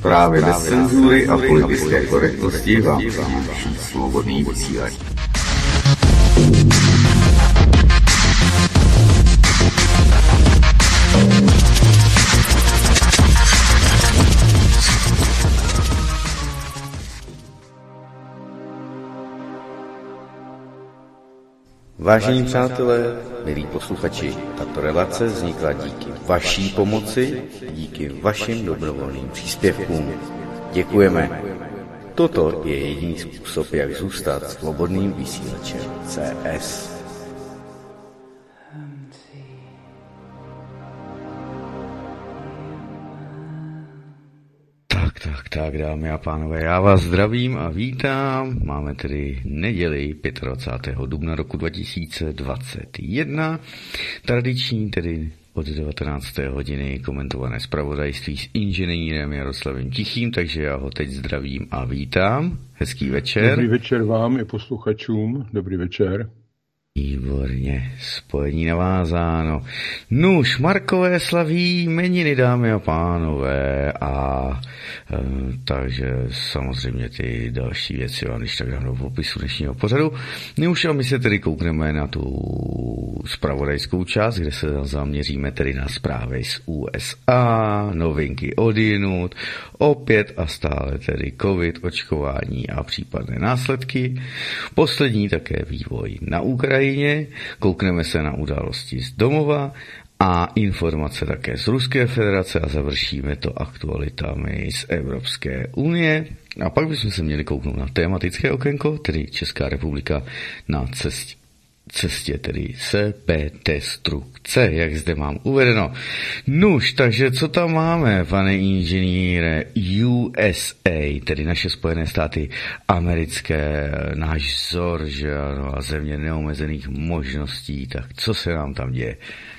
Zprávy bez cenzury a politické korektnosti vám přináší Svobodný vysílač. Vážení přátelé, milí posluchači, tato relace vznikla díky vaší pomoci, díky vašim dobrovolným příspěvkům. Děkujeme. Toto je jediný způsob, jak zůstat svobodným vysílačem CS. Tak, dámy a pánové, já vás zdravím a vítám. Máme tedy neděli 25. dubna roku 2021. Tradiční tedy od 19. hodiny komentované zpravodajství s inženýrem Jaroslavem Tichým, takže já ho teď zdravím a vítám. Hezký večer. Dobrý večer vám i posluchačům. Dobrý večer. Výborně, spojení navázáno. Nuž, Markové slaví jmeniny, dámy a pánové, takže samozřejmě ty další věci vám když tak dám do popisu dnešního pořadu. Nuž a my se tedy koukneme na tu zpravodajskou část, kde se zaměříme tedy na zprávy z USA, novinky odjinud, opět a stále tedy covid, očkování a případné následky. Poslední také vývoj na Ukrajině. Koukneme se na události z domova a informace také z Ruské federace a završíme to aktualitami z Evropské unie. A pak bychom se měli kouknout na tematické okénko, tedy Česká republika na cestě tedy sebedestrukce, jak zde mám uvedeno. Nuž, takže co tam máme, pane inženýre? USA, tedy naše Spojené státy americké, náš vzor, že ano, a země neomezených možností, tak co se nám tam děje?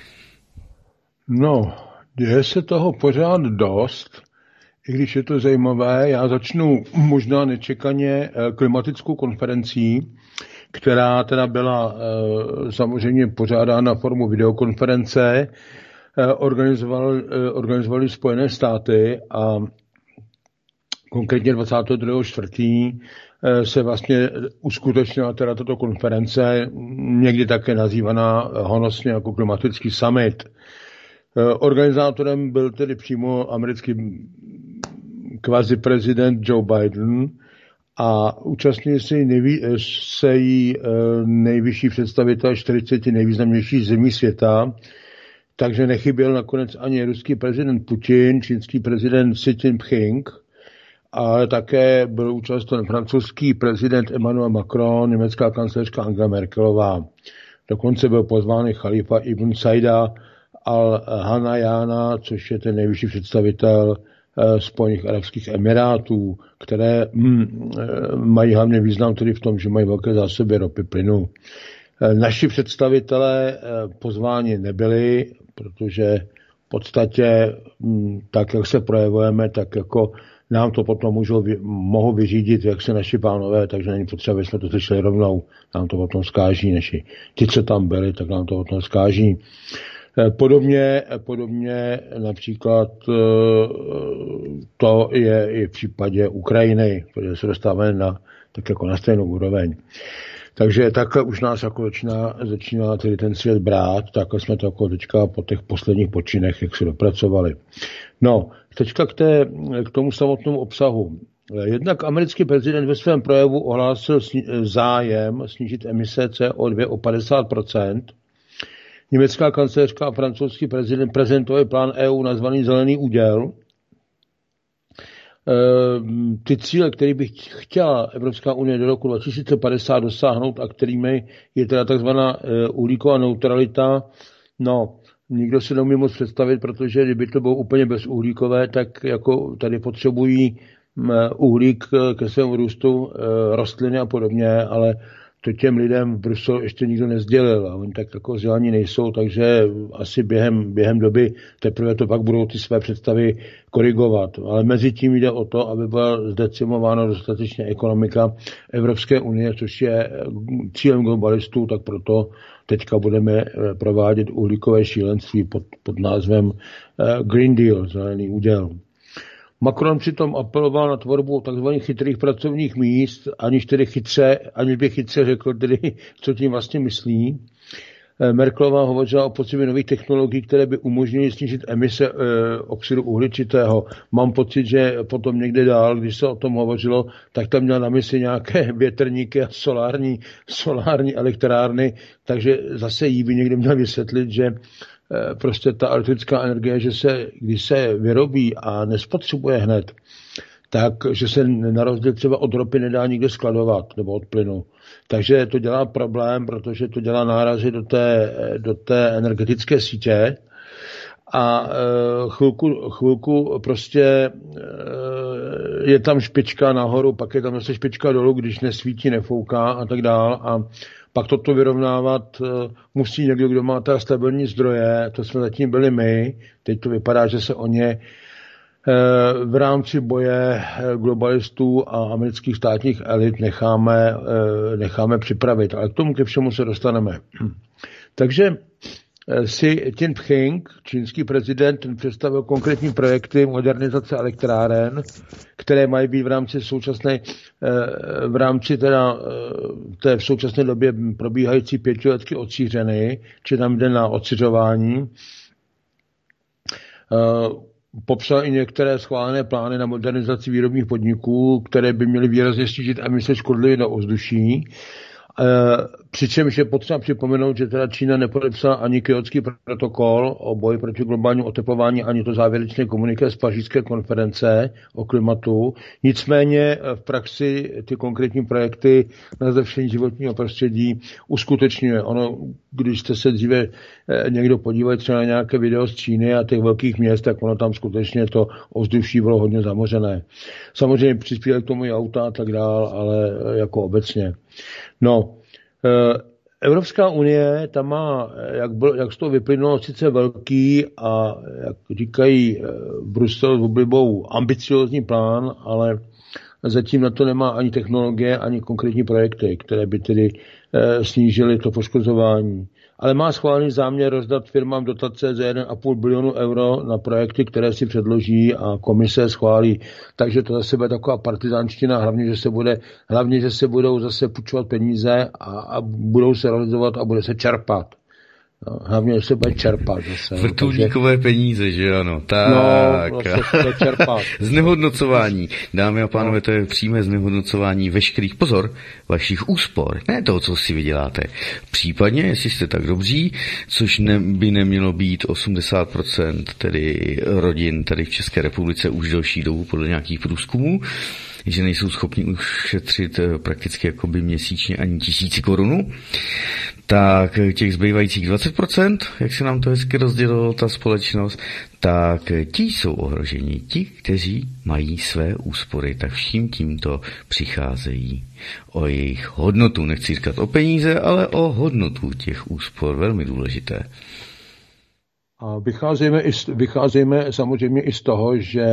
No, děje se toho pořád dost, i když je to zajímavé. Já začnu možná nečekaně klimatickou konferencí, která teda byla samozřejmě pořádána formou videokonference, organizovali Spojené státy a konkrétně 22.4. se vlastně uskutečnila teda tato konference, někdy také nazývaná honosně jako klimatický summit. Organizátorem byl tedy přímo americký kvaziprezident Joe Biden, a účastnili se jí nejvyšší představitel 40 nejvýznamnějších zemí světa, takže nechyběl nakonec ani ruský prezident Putin, čínský prezident Xi Jinping, ale také byl účasten francouzský prezident Emmanuel Macron, německá kancléřka Angela Merkelová. Dokonce byl pozván chalifa Ibn Saida al-Hanayana, což je ten nejvyšší představitel Spojených arabských emirátů, které mají hlavně význam tedy v tom, že mají velké zásoby ropy, plynu. Naši představitelé pozváni nebyli, protože v podstatě tak, jak se projevujeme, tak jako nám to potom mohou vyřídit, jak se naši pánové, takže není potřeba, aby jsme to slyšeli rovnou. Nám to potom zkáží, než ti, co tam byli, tak nám to potom zkáží. Podobně například to je i v případě Ukrajiny, protože se dostáváme tak jako na stejnou úroveň. Takže takhle už nás jako začíná tedy ten svět brát, takhle jsme to jako teďka po těch posledních počinech, jak se dopracovali. No, teďka k tomu samotnému obsahu. Jednak americký prezident ve svém projevu ohlásil zájem snížit emise CO2 o 50%. Německá kancléřka a francouzský prezident prezentovali plán EU nazvaný Zelený úděl. Ty cíle, které by chtěla Evropská unie do roku 2050 dosáhnout a kterými je teda takzvaná uhlíková neutralita, no, nikdo si neumí moc představit, protože kdyby to bylo úplně bezuhlíkové, tak jako tady potřebují uhlík ke svému růstu rostliny a podobně, ale to těm lidem v Bruselu ještě nikdo nezdělil a oni tak jako vzdělaní nejsou, takže asi během doby teprve to pak budou ty své představy korigovat. Ale mezi tím jde o to, aby byla zdecimována dostatečně ekonomika Evropské unie, což je cílem globalistů, tak proto teďka budeme provádět uhlíkové šílenství pod názvem Green Deal, zelený úděl. Macron přitom apeloval na tvorbu tzv. Chytrých pracovních míst, aniž by chytře řekl tedy, co tím vlastně myslí. Merkelová hovořila o potřebě nových technologií, které by umožnily snížit emise oxidu uhličitého. Mám pocit, že potom někde dál, když se o tom hovořilo, tak tam měla na mysli nějaké větrníky a solární elektrárny, takže zase jí by někdo měl vysvětlit, že prostě ta elektrická energie, když se vyrobí a nespotřebuje hned, takže se na rozdíl třeba od ropy nedá nikde skladovat nebo od plynu. Takže to dělá problém, protože to dělá nárazy do té energetické sítě a chvilku prostě je tam špička nahoru, pak je tam zase špička dolů, když nesvítí, nefouká a tak dál a pak toto vyrovnávat musí někdo, kdo má ta stabilní zdroje, to jsme zatím byli my, teď to vypadá, že se o ně v rámci boje globalistů a amerických státních elit necháme připravit. Ale k tomu ke všemu se dostaneme. Takže Xi Jinping, čínský prezident, ten představil konkrétní projekty modernizace elektráren, které mají být té v současné době probíhající 5letky odstřířeny, či tam jde na odstřiřování. Popsal i některé schválené plány na modernizaci výrobních podniků, které by měly výrazně snížit emise škodlivin do ovzduší. Přičemž je potřeba připomenout, že teda Čína nepodepsala ani Kyotský protokol o boji proti globálnímu oteplování, ani to závěrečné komuniké z Pařížské konference o klimatu. Nicméně v praxi ty konkrétní projekty na zlepšení životního prostředí uskutečňuje. Ono, když jste se dříve někdo podíval třeba na nějaké video z Číny a těch velkých měst, tak ono tam skutečně to ovzduší bylo hodně zamořené. Samozřejmě přispívají k tomu i auta a tak dál, ale jako obecně. No, Evropská unie tam má, jak z toho vyplynulo, sice velký a, jak říkají v Bruselu s oblibou, ambiciózní plán, ale zatím na to nemá ani technologie, ani konkrétní projekty, které by tedy snížily to poškozování. Ale má schválený záměr rozdat firmám dotace za 1,5 bilionu euro na projekty, které si předloží a komise schválí. Takže to zase bude taková partizánština, hlavně, že se budou zase půjčovat peníze a budou se realizovat a bude se čerpat. No, hlavně, že se bude čerpat zase. Vrtulníkové peníze, že ano. Tak. No, se čerpat. Znehodnocování. Dámy a pánové, to je přímé znehodnocování veškerých, pozor, vašich úspor. Ne toho, co si vyděláte. Případně, jestli jste tak dobří, což by nemělo být 80% tedy rodin tady v České republice už delší dobu podle nějakých průzkumů, že nejsou schopni ušetřit prakticky jakoby měsíčně ani 1000 korun, tak těch zbývajících 20%, jak se nám to hezky rozdělilo ta společnost, tak ti jsou ohroženi. Ti, kteří mají své úspory, tak vším tímto přicházejí o jejich hodnotu. Nechci říkat o peníze, ale o hodnotu těch úspor. Velmi důležité. A vycházíme samozřejmě i z toho, že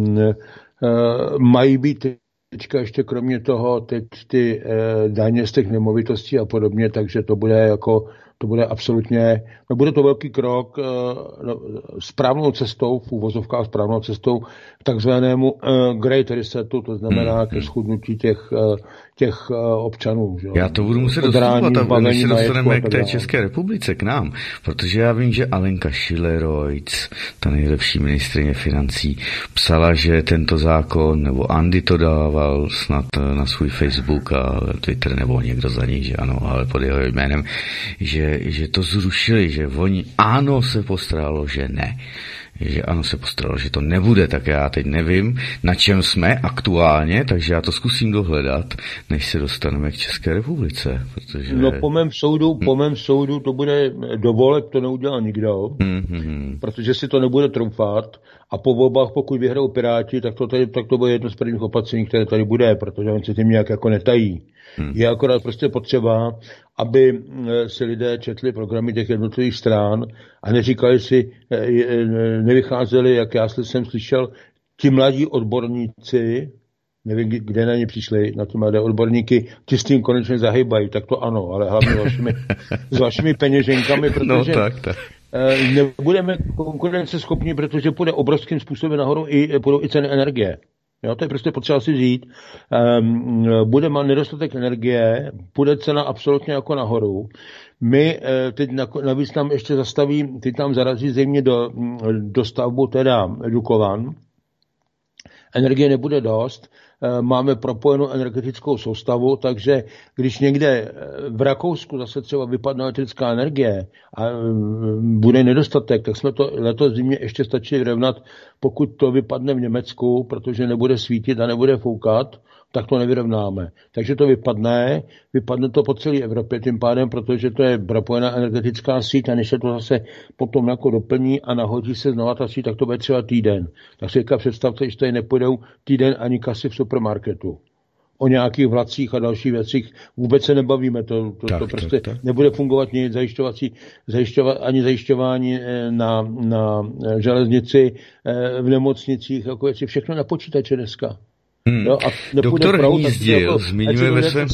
mají být teďka ještě kromě toho teď ty daně z těch nemovitostí a podobně, takže to bude absolutně, bude to velký krok správnou cestou, v úvozovkách správnou cestou k takzvanému Great Resetu, to znamená ke schudnutí těch občanů. Že? Já to budu muset dostupovat a než se dostaneme k té České republice, k nám, protože já vím, že Alenka Schiller-Reuss, ta nejlepší ministryně financí, psala, že tento zákon, nebo Andy to dával snad na svůj Facebook a Twitter, nebo někdo za něj, že ano, ale pod jeho jménem, že to zrušili, že oni ano se postaralo, že ne. Že ano se postaralo, že to nebude, tak já teď nevím, na čem jsme aktuálně, takže já to zkusím dohledat, než se dostaneme k České republice. Protože... No po mém soudu to bude do voleb, to neudělá nikdo, protože si to nebude trumfat a po volbách, pokud vyhrajou Piráti, tak to bude jedno z prvních opatření, které tady bude, protože on se tím nějak jako netají. Je akorát prostě potřeba, aby si lidé četli programy těch jednotlivých stran a neříkali si, nevycházeli, jak já jsem slyšel, ti mladí odborníci, nevím, kde na ně přišli, na ty mladé odborníky, ti s tím konečně zahybají, tak to ano, ale hlavně s vašimi peněženkami, protože nebudeme konkurenceschopní, protože půjde obrovským způsobem nahoru půjdou i ceny energie. Jo, to je prostě potřeba si říct. Bude mít nedostatek energie, půjde cena absolutně jako nahoru. My teď navíc tam ještě zastaví, teď tam zarazí zřejmě do stavbu teda Dukovan. Energie nebude dost, máme propojenou energetickou soustavu, takže když někde v Rakousku zase třeba vypadne elektrická energie a bude nedostatek, tak jsme to letos zimě ještě stačí vyrovnat, pokud to vypadne v Německu, protože nebude svítit a nebude foukat, tak to nevyrovnáme. Takže to vypadne to po celé Evropě tím pádem, protože to je propojená energetická síť a než se to zase potom jako doplní a nahodí se znova ta síť, tak to bude třeba týden. Tak si představte, že tady nepůjdou týden ani kasy v supermarketu. O nějakých vlacích a dalších věcích vůbec se nebavíme. To prostě nebude fungovat nic ani zajišťování na železnici, v nemocnicích, jako věci, všechno na počítače dneska. Jo, a doktor Hnízdil zmiňuje ve svém...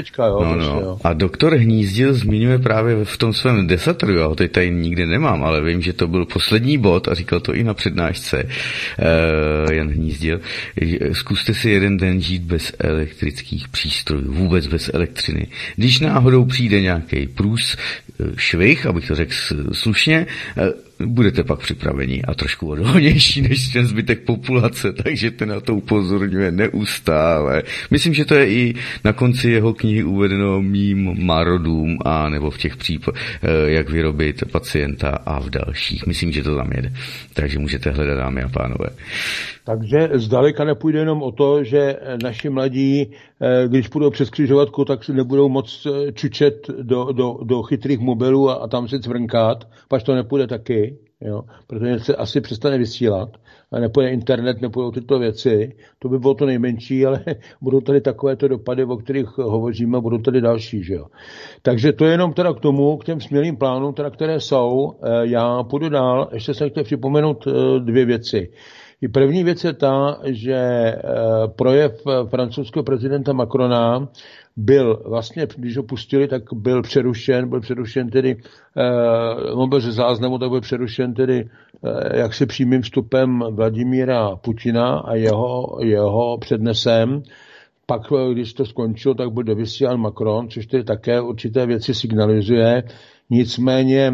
A doktor Hnízdil zmiňuje právě v tom svém desatru, já ho teď tady nikde nemám, ale vím, že to byl poslední bod a říkal to i na přednášce Jan Hnízdil. Zkuste si jeden den žít bez elektrických přístrojů, vůbec bez elektřiny. Když náhodou přijde nějaký švih, abych to řekl slušně, budete pak připraveni a trošku odolnější než ten zbytek populace, takže ten na to upozorňuje neustále. Myslím, že to je i na konci jeho knihy uvedeno mým marodům a nebo v těch jak vyrobit pacienta a v dalších. Myslím, že to tam jede. Takže můžete hledat, dámy a pánové. Takže zdaleka nepůjde jenom o to, že naši mladí, když půjdou přes křižovatku, tak si nebudou moc čučet do chytrých mobilů a tam si cvrnkat, pač to nepůjde taky, jo? Protože se asi přestane vysílat, a nepůjde internet, nepůjdou tyto věci, to by bylo to nejmenší, ale budou tady takovéto dopady, o kterých hovoříme, budou tady další, že jo. Takže to je jenom teda k těm smělým plánům, teda, které jsou. Já půjdu dál, ještě jsem chtěl připomenout dvě věci. První věc je ta, že projev francouzského prezidenta Macrona byl vlastně, když ho pustili, tak byl přerušen tedy, on byl ze záznamu, tak byl přerušen tedy jaksi přímým vstupem Vladimíra Putina a jeho přednesem. Pak, když to skončilo, tak byl dovysílán Macron, což tedy také určité věci signalizuje. Nicméně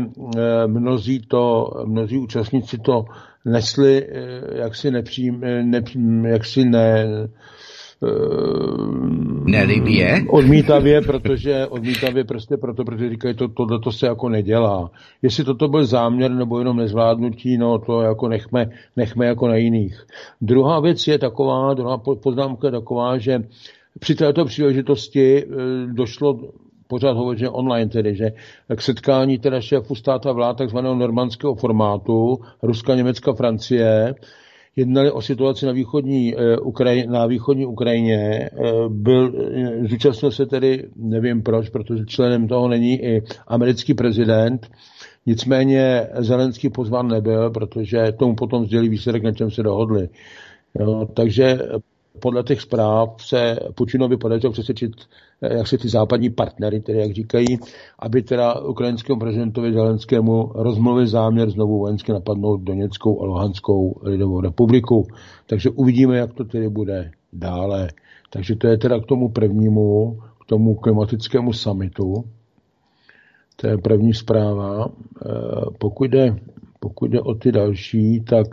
mnozí účastníci to nesli nelibě. Odmítavě prostě protože říkají, tohleto se jako nedělá. Jestli toto byl záměr nebo jenom nezvládnutí, no to jako nechme jako na jiných. Druhá poznámka je taková, že při této příležitosti došlo pořád hovoříme online tedy, že k setkání teda šéfů státu a vlád takzvaného normandského formátu, Ruska, Německa, Francie, jednali o situaci na východní Ukrajině. Zúčastnil se tedy, nevím proč, protože členem toho není i americký prezident, nicméně Zelenský pozván nebyl, protože tomu potom sdělí výsledek, na čem se dohodli. Jo, takže podle těch zpráv se Putinovi podařilo přesvědčit, jak se ty západní partnery, tedy jak říkají, aby teda ukrajinskému prezidentovi Zelenskému rozmluvil záměr znovu vojensky napadnout Doněckou a Luhanskou lidovou republiku. Takže uvidíme, jak to tedy bude dále. Takže to je teda k tomu prvnímu, k tomu klimatickému summitu. To je první zpráva. Pokud jde o ty další, tak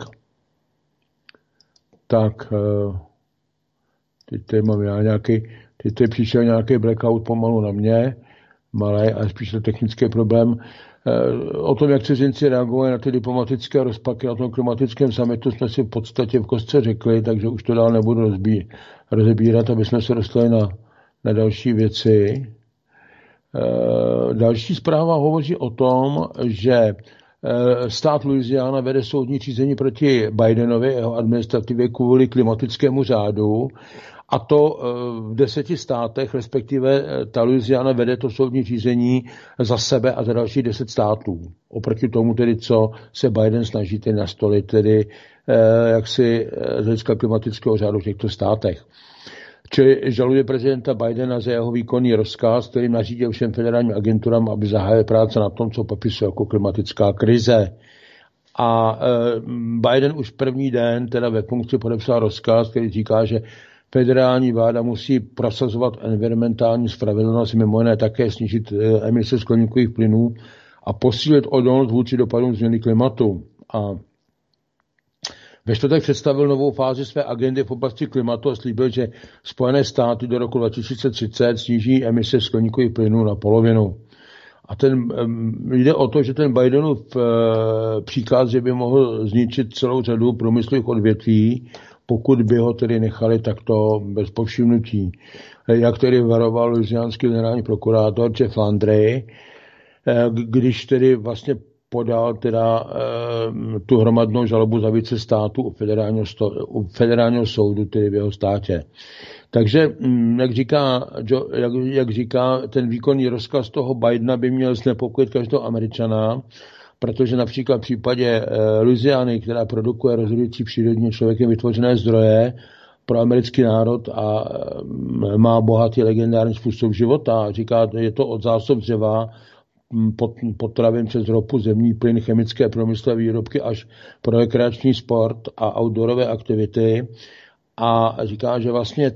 teď mám teď přišel nějaký blackout pomalu na mě, malý, ale spíš to technický problém. O tom, jak cizinci reagují na ty diplomatické rozpaky na tom klimatickém summitu, jsme si v podstatě v kostce řekli, takže už to dál nebudu rozebírat, aby jsme se dostali na další věci. Další zpráva hovoří o tom, že stát Louisiana vede soudní řízení proti Bidenovi, jeho administrativě kvůli klimatickému řádu, a to v 10 státech, respektive ta Louisiana vede to soudní řízení za sebe a za další 10 států. Oproti tomu tedy, co se Biden snaží tedy nastolit, tedy jaksi z hlediska klimatického řádu v těchto státech. Čili žaluje prezidenta Bidena za jeho výkonný rozkaz, který nařídil všem federálním agenturám, aby zahájili práce na tom, co popisuje jako klimatická krize. A Biden už první den teda ve funkci podepsal rozkaz, který říká, že federální vláda musí prosazovat environmentální spravedlnost, mimo jiné také snížit emise skleníkových plynů a posílit odolnost vůči dopadům změny klimatu. A ve čtvrtek představil novou fázi své agendy v oblasti klimatu a slíbil, že Spojené státy do roku 2030 sníží emise skleníkových plynů na polovinu. A jde o to, že ten Bidenův příkaz, že by mohl zničit celou řadu průmyslových odvětví, pokud by ho tedy nechali takto bez povšimnutí. Jak tedy varoval louisianský generální prokurátor Jeff Landry, když tedy vlastně podal teda tu hromadnou žalobu za více států u federálního soudu, tedy v jeho státě. Takže, jak říká, ten výkonný rozkaz toho Bidena by měl znepokojit každého Američana, protože například v případě Louisiany, která produkuje rozhodující přírodně člověkem vytvořené zdroje pro americký národ a má bohatý legendární způsob života, říká, je to od zásob dřeva, potravin přes ropu, zemní plyn, chemické průmyslové výrobky až pro rekreační sport a outdoorové aktivity. A říká, že vlastně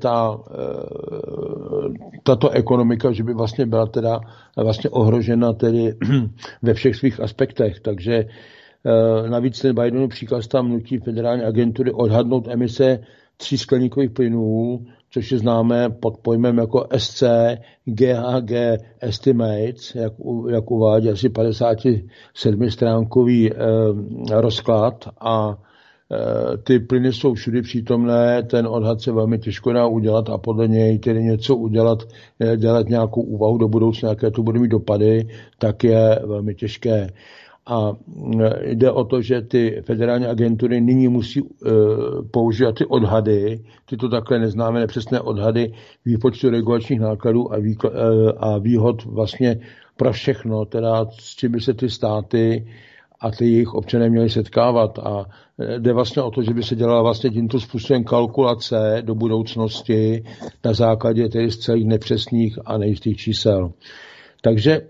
tato ekonomika, že by vlastně byla teda vlastně ohrožena tedy ve všech svých aspektech. Takže navíc ten Bidenův příkaz tam nutí federální agentury odhadnout emise 3 skleníkových plynů, což je známé pod pojmem jako SCGHG Estimates, jak uvádí asi 57-stránkový rozklad, a ty plyny jsou všude přítomné, ten odhad se velmi těžko dá udělat a podle něj tedy něco udělat, dělat nějakou úvahu do budoucna, jaké to bude mít dopady, tak je velmi těžké. A jde o to, že ty federální agentury nyní musí používat ty odhady, tyto takhle neznámé nepřesné odhady výpočtu regulačních nákladů a výhod vlastně pro všechno, teda s čím by se ty státy a ty jejich občané měli setkávat. A jde vlastně o to, že by se dělala vlastně tímto způsobem kalkulace do budoucnosti na základě tedy z celých nepřesných a nejistých čísel. Takže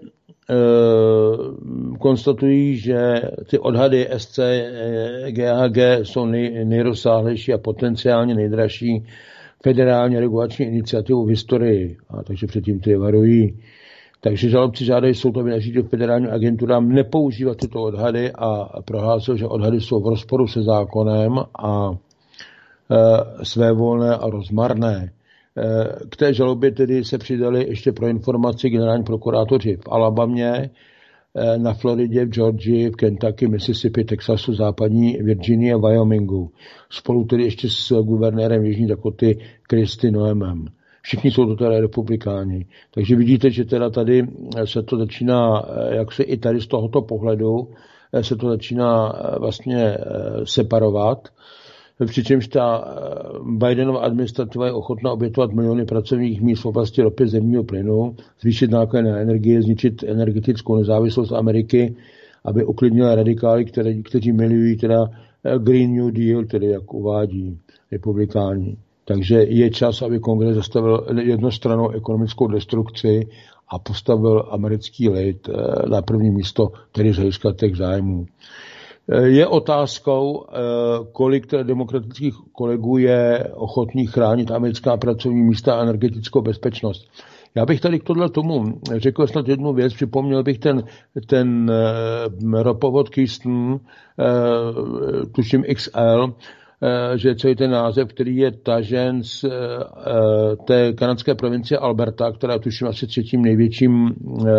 konstatují, že ty odhady SCGHG jsou nejrozsáhlejší a potenciálně nejdražší federální regulační iniciativu v historii. A takže předtím ty varují. Takže žalobci žádají soud, aby nařídil federálním agenturám nepoužívat tyto odhady a prohlásil, že odhady jsou v rozporu se zákonem a svévolné a rozmarné. K té žalobě tedy se přidali ještě pro informaci generální prokurátoři v Alabamě, na Floridě, v Georgii, v Kentucky, Mississippi, Texasu, západní Virginii a Wyomingu. Spolu tedy ještě s guvernérem Jižní Dakoty Kristi Noemem. Všichni jsou to teda republikáni. Takže vidíte, že teda tady se to začíná, jak se i tady z tohoto pohledu, se to začíná vlastně separovat. Přičemž ta Bidenova administrativa je ochotná obětovat miliony pracovních míst v oblasti ropy, zemního plynu, zvýšit náklady na energie, zničit energetickou nezávislost Ameriky, aby uklidnila radikály, kteří milují teda Green New Deal, tedy jak uvádí republikáni. Takže je čas, aby Kongres zastavil jednostrannou ekonomickou destrukci a postavil americký lid na první místo, tedy z hlediska těch zájmů. Je otázkou, kolik demokratických kolegů je ochotných chránit americká pracovní místa a energetickou bezpečnost. Já bych tady k tomu řekl snad jednu věc, připomněl bych ten ropovod Keystone, tuším XL, že celý ten název, který je tažen z té kanadské provincie Alberta, která je tuším asi 3. největším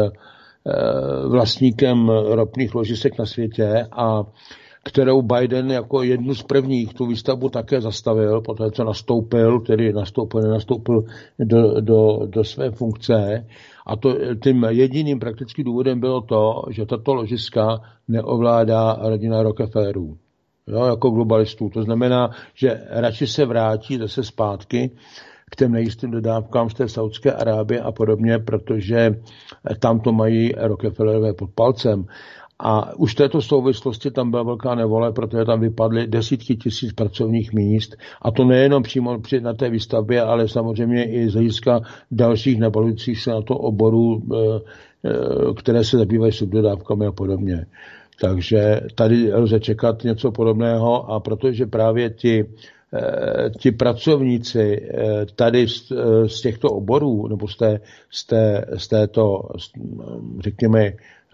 vlastníkem ropných ložisek na světě a kterou Biden jako jednu z prvních tu výstavbu také zastavil, poté co nastoupil do své funkce. A tím jediným praktickým důvodem bylo to, že tato ložiska neovládá rodina Rockefellerů, jo, jako globalistů. To znamená, že radši se vrátí zase zpátky k těm nejistým dodávkám z té Saudské Arábie a podobně, protože tam to mají Rockefellerové pod palcem. A už v této souvislosti tam byla velká nevole, protože tam vypadly desítky tisíc pracovních míst. A to nejenom přímo na té výstavbě, ale samozřejmě i z hlediska dalších nabalujících se na to oborů, které se zabývají subdodávkami a podobně. Takže tady lze čekat něco podobného a protože právě ti pracovníci tady z těchto oborů, nebo z této, řekněme,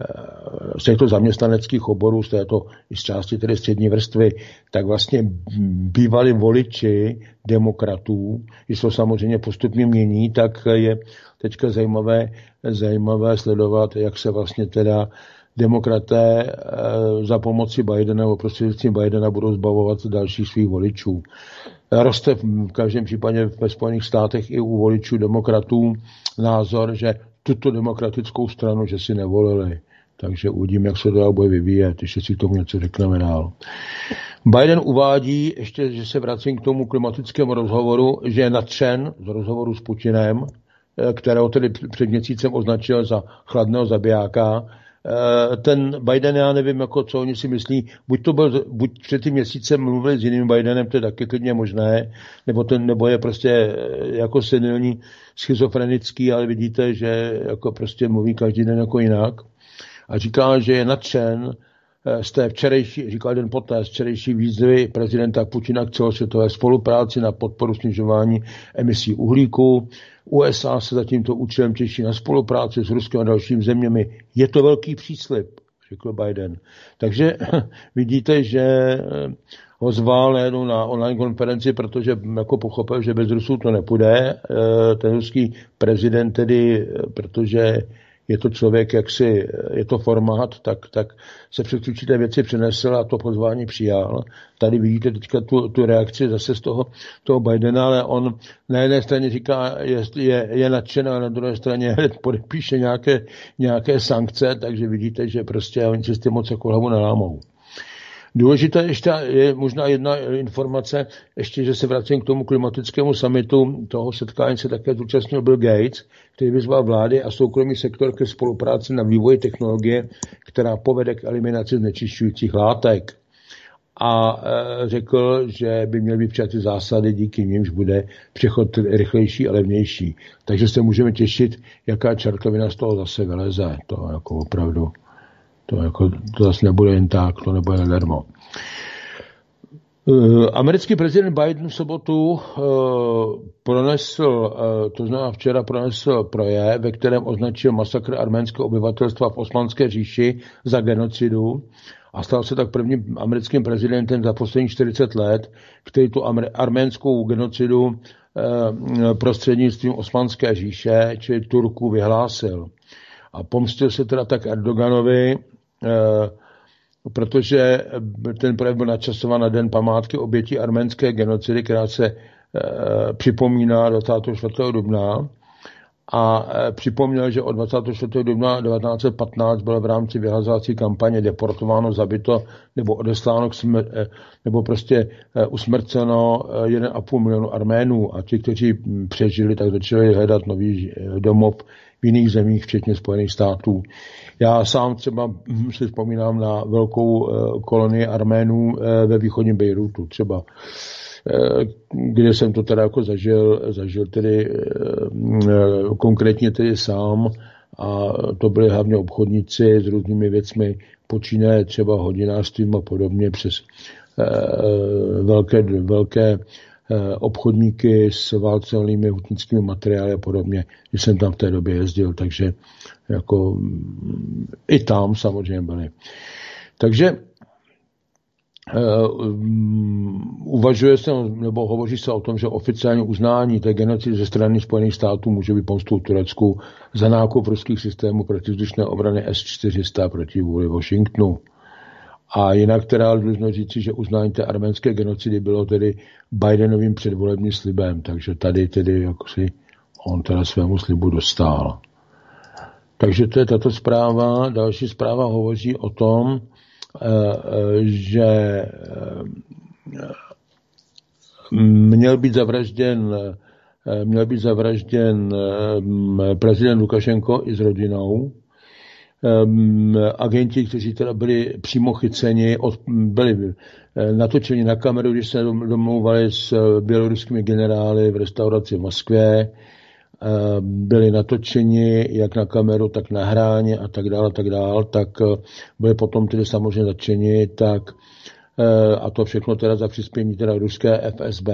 z těchto zaměstnaneckých oborů, z části tedy střední vrstvy, tak vlastně bývali voliči demokratů, když to samozřejmě postupně mění, tak je teďka zajímavé sledovat, jak se vlastně teda demokraté za pomoci Bidena nebo prostřednictvím Bidena budou zbavovat dalších svých voličů. Roste v každém případě ve Spojených státech i u voličů demokratů názor, že tuto demokratickou stranu, že si nevolili. Takže uvidím, jak se to bude vyvíjet, ještě si k tomu něco řekneme dál. Biden uvádí, ještě, že se vracím k tomu klimatickému rozhovoru, že je nadšen z rozhovoru s Putinem, kterého tedy před měsícem označil za chladného zabijáka. Ten Biden, já nevím, jako co oni si myslí, buď před tím měsícem mluvili s jiným Bidenem, to je taky klidně možné, nebo je prostě jako senilní schizofrenický, ale vidíte, že jako prostě mluví každý den jako jinak. A říká, že je nadšen z té včerejší, říkal den poté, z včerejší výzvy prezidenta Putina k celosvětové spolupráci na podporu snižování emisí uhlíku. USA se za tímto účelem těší na spolupráci s Ruskem a dalšími zeměmi. Je to velký příslib, řekl Biden. Takže vidíte, že ho zval nejenom na online konferenci, protože jako pochopil, že bez Rusů to nepůjde. Ten ruský prezident tedy, protože je to člověk, je to formát, tak se přes určité věci přenesl a to pozvání přijal. Tady vidíte teďka tu reakci zase z toho Bidena, ale on na jedné straně říká, je nadšen, a na druhé straně podepíše nějaké sankce, takže vidíte, že prostě oni se s tím moc jako hlavu nelámou. Důležitá ještě je možná jedna informace, ještě, že se vracím k tomu klimatickému summitu, toho setkání se také zúčastnil Bill Gates, který vyzval vlády a soukromý sektor ke spolupráci na vývoji technologie, která povede k eliminaci znečišťujících látek. A řekl, že by měly být přijaty zásady, díky nimž bude přechod rychlejší a levnější. Takže se můžeme těšit, jaká čertovina z toho zase vyleze. To jako opravdu. To zase nebude jen tak, to nebude nadarmo. Americký prezident Biden v sobotu včera pronesl projev, ve kterém označil masakr arménského obyvatelstva v Osmanské říši za genocidu a stal se tak prvním americkým prezidentem za posledních 40 let, který tu arménskou genocidu prostřednictvím Osmanské říše, čili Turků, vyhlásil. A pomstil se teda tak Erdoganovi, protože ten projev byl načasován na den památky obětí arménské genocidy, která se připomíná 24. dubna. A připomněl, že od 24. dubna 1915 bylo v rámci vyhlazovací kampaně deportováno, zabito nebo odesláno nebo prostě usmrceno 1,5 milionu Arménů. A ti, kteří přežili, tak začali hledat nový domov v jiných zemích, včetně Spojených států. Já sám třeba si vzpomínám na velkou kolonii Arménů ve východním Bejrútu třeba, kde jsem to teda jako zažil tedy konkrétně tedy sám, a to byli hlavně obchodníci s různými věcmi, počínaje třeba hodinářstvím a podobně přes velké obchodníky s válcelnými hutnickými materiály a podobně, když jsem tam v té době jezdil, takže jako i tam samozřejmě byli. Takže uvažuje se, nebo hovoří se o tom, že oficiální uznání té genocidy ze strany Spojených států může být pomstou Turecku za nákup ruských systémů protivzdušné obrany S-400 proti vůli Washingtonu. A jinak teda dlužno říci, že uznání té arménské genocidy bylo tedy Bidenovým předvolebním slibem, takže tady tedy jako si on teda svému slibu dostal. Takže to je tato zpráva. Další zpráva hovoří o tom, že měl být zavražděn prezident Lukašenko i s rodinou. agenti, kteří teda byli přímo chyceni, byli natočeni na kameru, když se domlouvali s běloruskými generály v restauraci v Moskvě, byli natočeni jak na kameru, tak na hráně a tak dále, tak byli potom tedy samozřejmě zatčeni, tak a to všechno teda za přispění teda ruské FSB,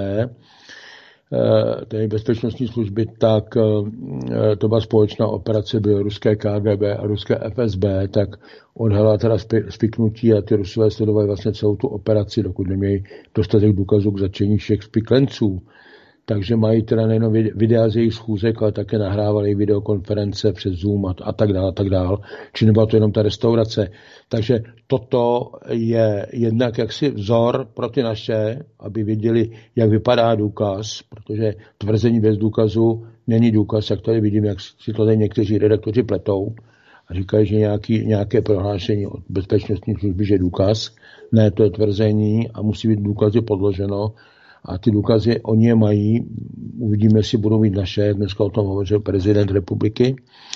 tedy bezpečnostní služby, tak to byla společná operace běloruské KGB a ruské FSB, tak odhalila teda spiknutí a ty Rusové sledovali vlastně celou tu operaci, dokud neměli dostatek důkazů k zatčení všech spiklenců. Takže mají teda nejenom videa z jejich schůzek, ale také nahrávali videokonference přes Zoom a tak dále. Či nebyla to jenom ta restaurace. Takže toto je jednak jaksi vzor pro ty naše, aby věděli, jak vypadá důkaz, protože tvrzení bez důkazu není důkaz, jak tady vidím, jak si to tady někteří redaktoři pletou a říkají, že nějaké prohlášení od bezpečnostní služby, že důkaz. Ne, to je tvrzení a musí být důkazy podloženo. A ty důkazy oni je mají, uvidíme, jestli budou mít naše, dneska o tom hovořil prezident republiky.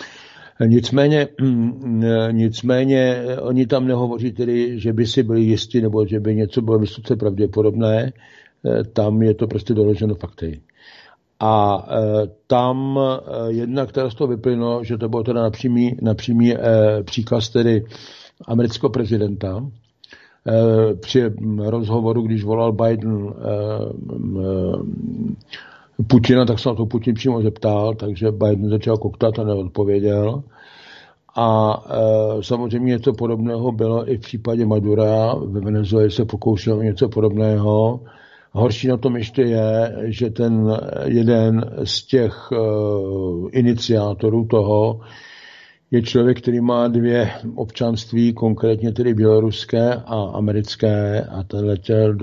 Nicméně oni tam nehovoří tedy, že by si byli jistí, nebo že by něco bylo vysoce pravděpodobné, tam je to prostě doloženo fakty. A tam jednak teda z toho vyplynulo, že to bylo teda na přímý příkaz tedy amerického prezidenta, při rozhovoru, když volal Biden Putina, tak se na to Putin přímo zeptal, takže Biden začal koktat a neodpověděl. A samozřejmě něco podobného bylo i v případě Madura. Ve Venezuele se pokoušel něco podobného. Horší na tom ještě je, že ten jeden z těch iniciátorů toho je člověk, který má 2 občanství, konkrétně tedy běloruské a americké, a ten letěl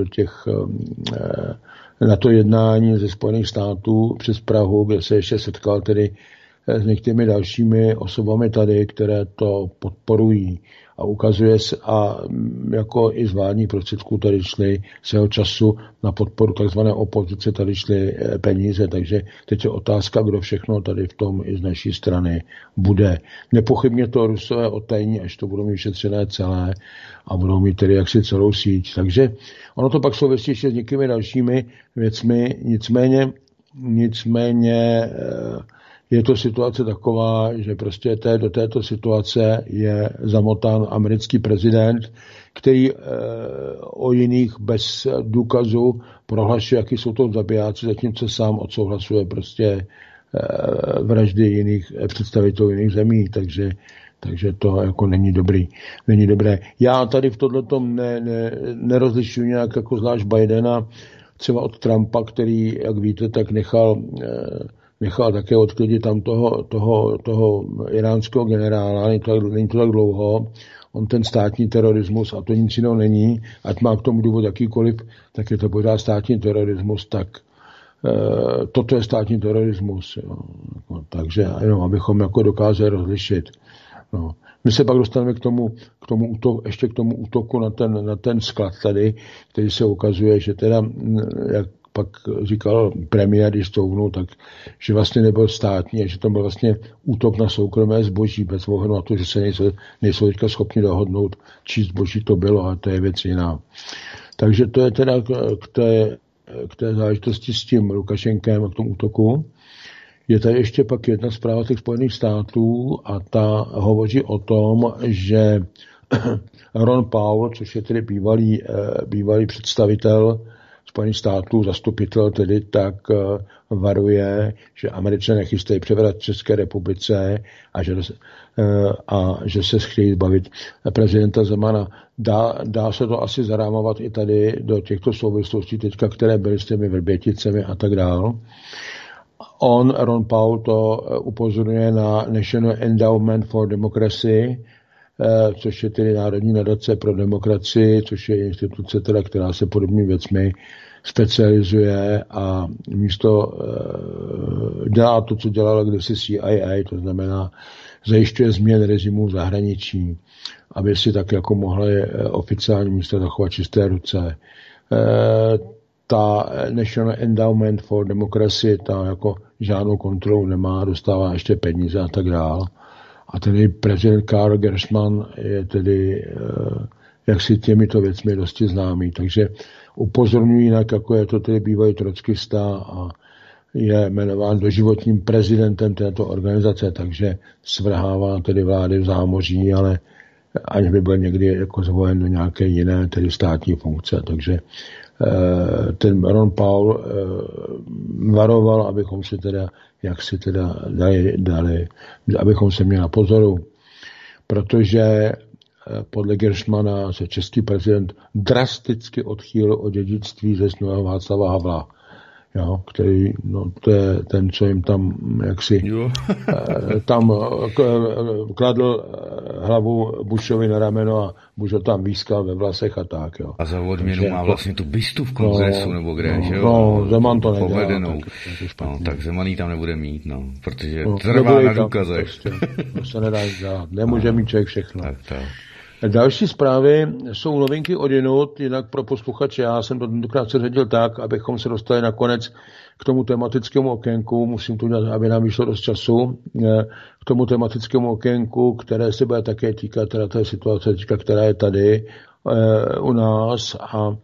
na to jednání ze Spojených států přes Prahu, kde se ještě setkal tedy s některými dalšími osobami tady, které to podporují. A ukazuje se, a jako i z vládních prostředků tady šly svého času na podporu takzvané opozice, tady šly peníze, takže teď je otázka, kdo všechno tady v tom i z naší strany bude. Nepochybně to Rusové otajní, až to budou mít vyšetřené celé a budou mít tedy jaksi celou síť. Takže ono to pak souvisí ještě s některými dalšími věcmi, nicméně je to situace taková, že prostě do této situace je zamotán americký prezident, který o jiných bez důkazu prohlašuje, jaký jsou to zabijáci, zatímco sám odsouhlasuje prostě vraždy jiných představitelů jiných zemí, takže to jako není dobré. Já tady v tomhletom nerozlišuji nějak jako zvlášť Bidena, třeba od Trumpa, který, jak víte, tak nechal také odklidit tam toho iránského generála, není to tak dlouho, on ten státní terorismus, a to nic jiného není, ať má k tomu důvod jakýkoliv, tak je to pořád státní terorismus, tak toto je státní terorismus. Jo. Takže jenom, abychom jako dokázali rozlišit. No. My se pak dostaneme k tomu útoku na ten sklad tady, který se ukazuje, že teda, jak pak říkal premiér, když stouvnul, tak že vlastně nebyl státní a že to byl vlastně útok na soukromé zboží, bez ohledu na to, že se nejsou teďka schopni dohodnout, čí zboží to bylo, a to je věc jiná. Takže to je teda k té záležitosti s tím Lukašenkem a k tomu útoku. Je tady ještě pak jedna zpráva těch Spojených států a ta hovoří o tom, že Ron Paul, což je tedy bývalý představitel Spojených států, zastupitel tedy, tak varuje, že Američané chystají převrat České republice a že se chtějí zbavit prezidenta Zemana. Dá se to asi zarámovat i tady do těchto souvislostí teďka, které byly s těmi Vrběticemi a tak dál. Ron Paul to upozorňuje na National Endowment for Democracy, což je tedy Národní nadace pro demokracii, což je instituce, teda, která se podobnými věcmi specializuje a místo dělá to, co dělala kdysi CIA, to znamená zajišťuje změn režimu v zahraničí, aby si tak jako mohly oficiální místo zachovat čisté ruce. Ta National Endowment for Democracy, ta jako žádnou kontrolu nemá, dostává ještě peníze a tak dál. A tedy prezident Karl Gershman je tedy jaksi těmito věcmi dosti známý. Takže upozorňuji jinak, jako je to tedy bývalý trockista a je jmenován doživotním prezidentem této organizace, takže svrhává tedy vlády v zámoří, ale aniž by byl někdy jako zvolen do nějaké jiné, tedy státní funkce. Takže ten Ron Paul varoval, abychom se teda, jak si teda dali, abychom se měli na pozoru, protože podle Gershmana se český prezident drasticky odchýlil od dědictví zesnulého Václava Havla, jo, který, no, to je ten, co jim tam jaksi tam kladl hlavu Bushovi na rameno a Bush ho tam výskal ve vlasech a tak, jo. A za odměnu má vlastně tu bystu v Kongresu, nebo kde, že jo? No, Zeman to nedělá. Povedenou. Tak Zeman ji tam nebude mít, no, protože trvá na důkazech. Prostě, to se nedá dělat. Nemůže mít člověk všechno. Tak. Další zprávy jsou novinky odjinud, jinak pro posluchače. Já jsem to tentokrát seřadil tak, abychom se dostali nakonec k tomu tematickému okénku. Musím to udělat, aby nám vyšlo dost času. K tomu tematickému okénku, které se bude také týkat teda té situace, která je tady u nás a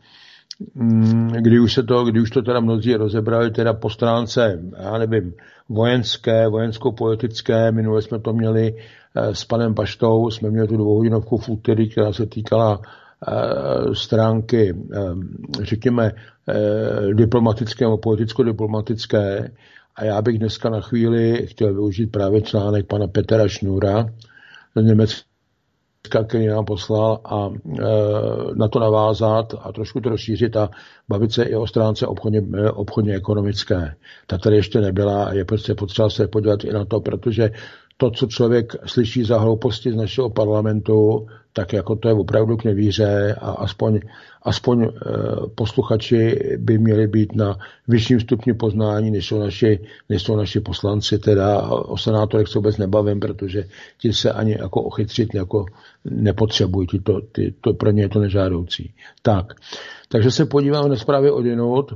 když už to teda mnozí rozebrali teda po stránce, já nevím, vojensko-politické, minule jsme to měli s panem Baštou, jsme měli tu 2hodinovku v úterý, která se týkala stránky, řekněme, diplomatické nebo politicko-diplomatické, a já bych dneska na chvíli chtěl využít právě článek pana Petra Schnura z Německa, který nám poslal, a na to navázat a trošku to rozšířit a bavit se i o stránce obchodně ekonomické. Ta tady ještě nebyla a je prostě potřeba se podívat i na to, protože to, co člověk slyší za hlouposti z našeho parlamentu, tak jako to je opravdu k nevíře a aspoň posluchači by měli být na vyšším stupni poznání, než jsou naši poslanci. Teda o senátorech se vůbec nebavím, protože ti se ani jako ochytřit jako nepotřebují. To pro ně je to nežádoucí. Takže se podíváme na zprávy odjinud.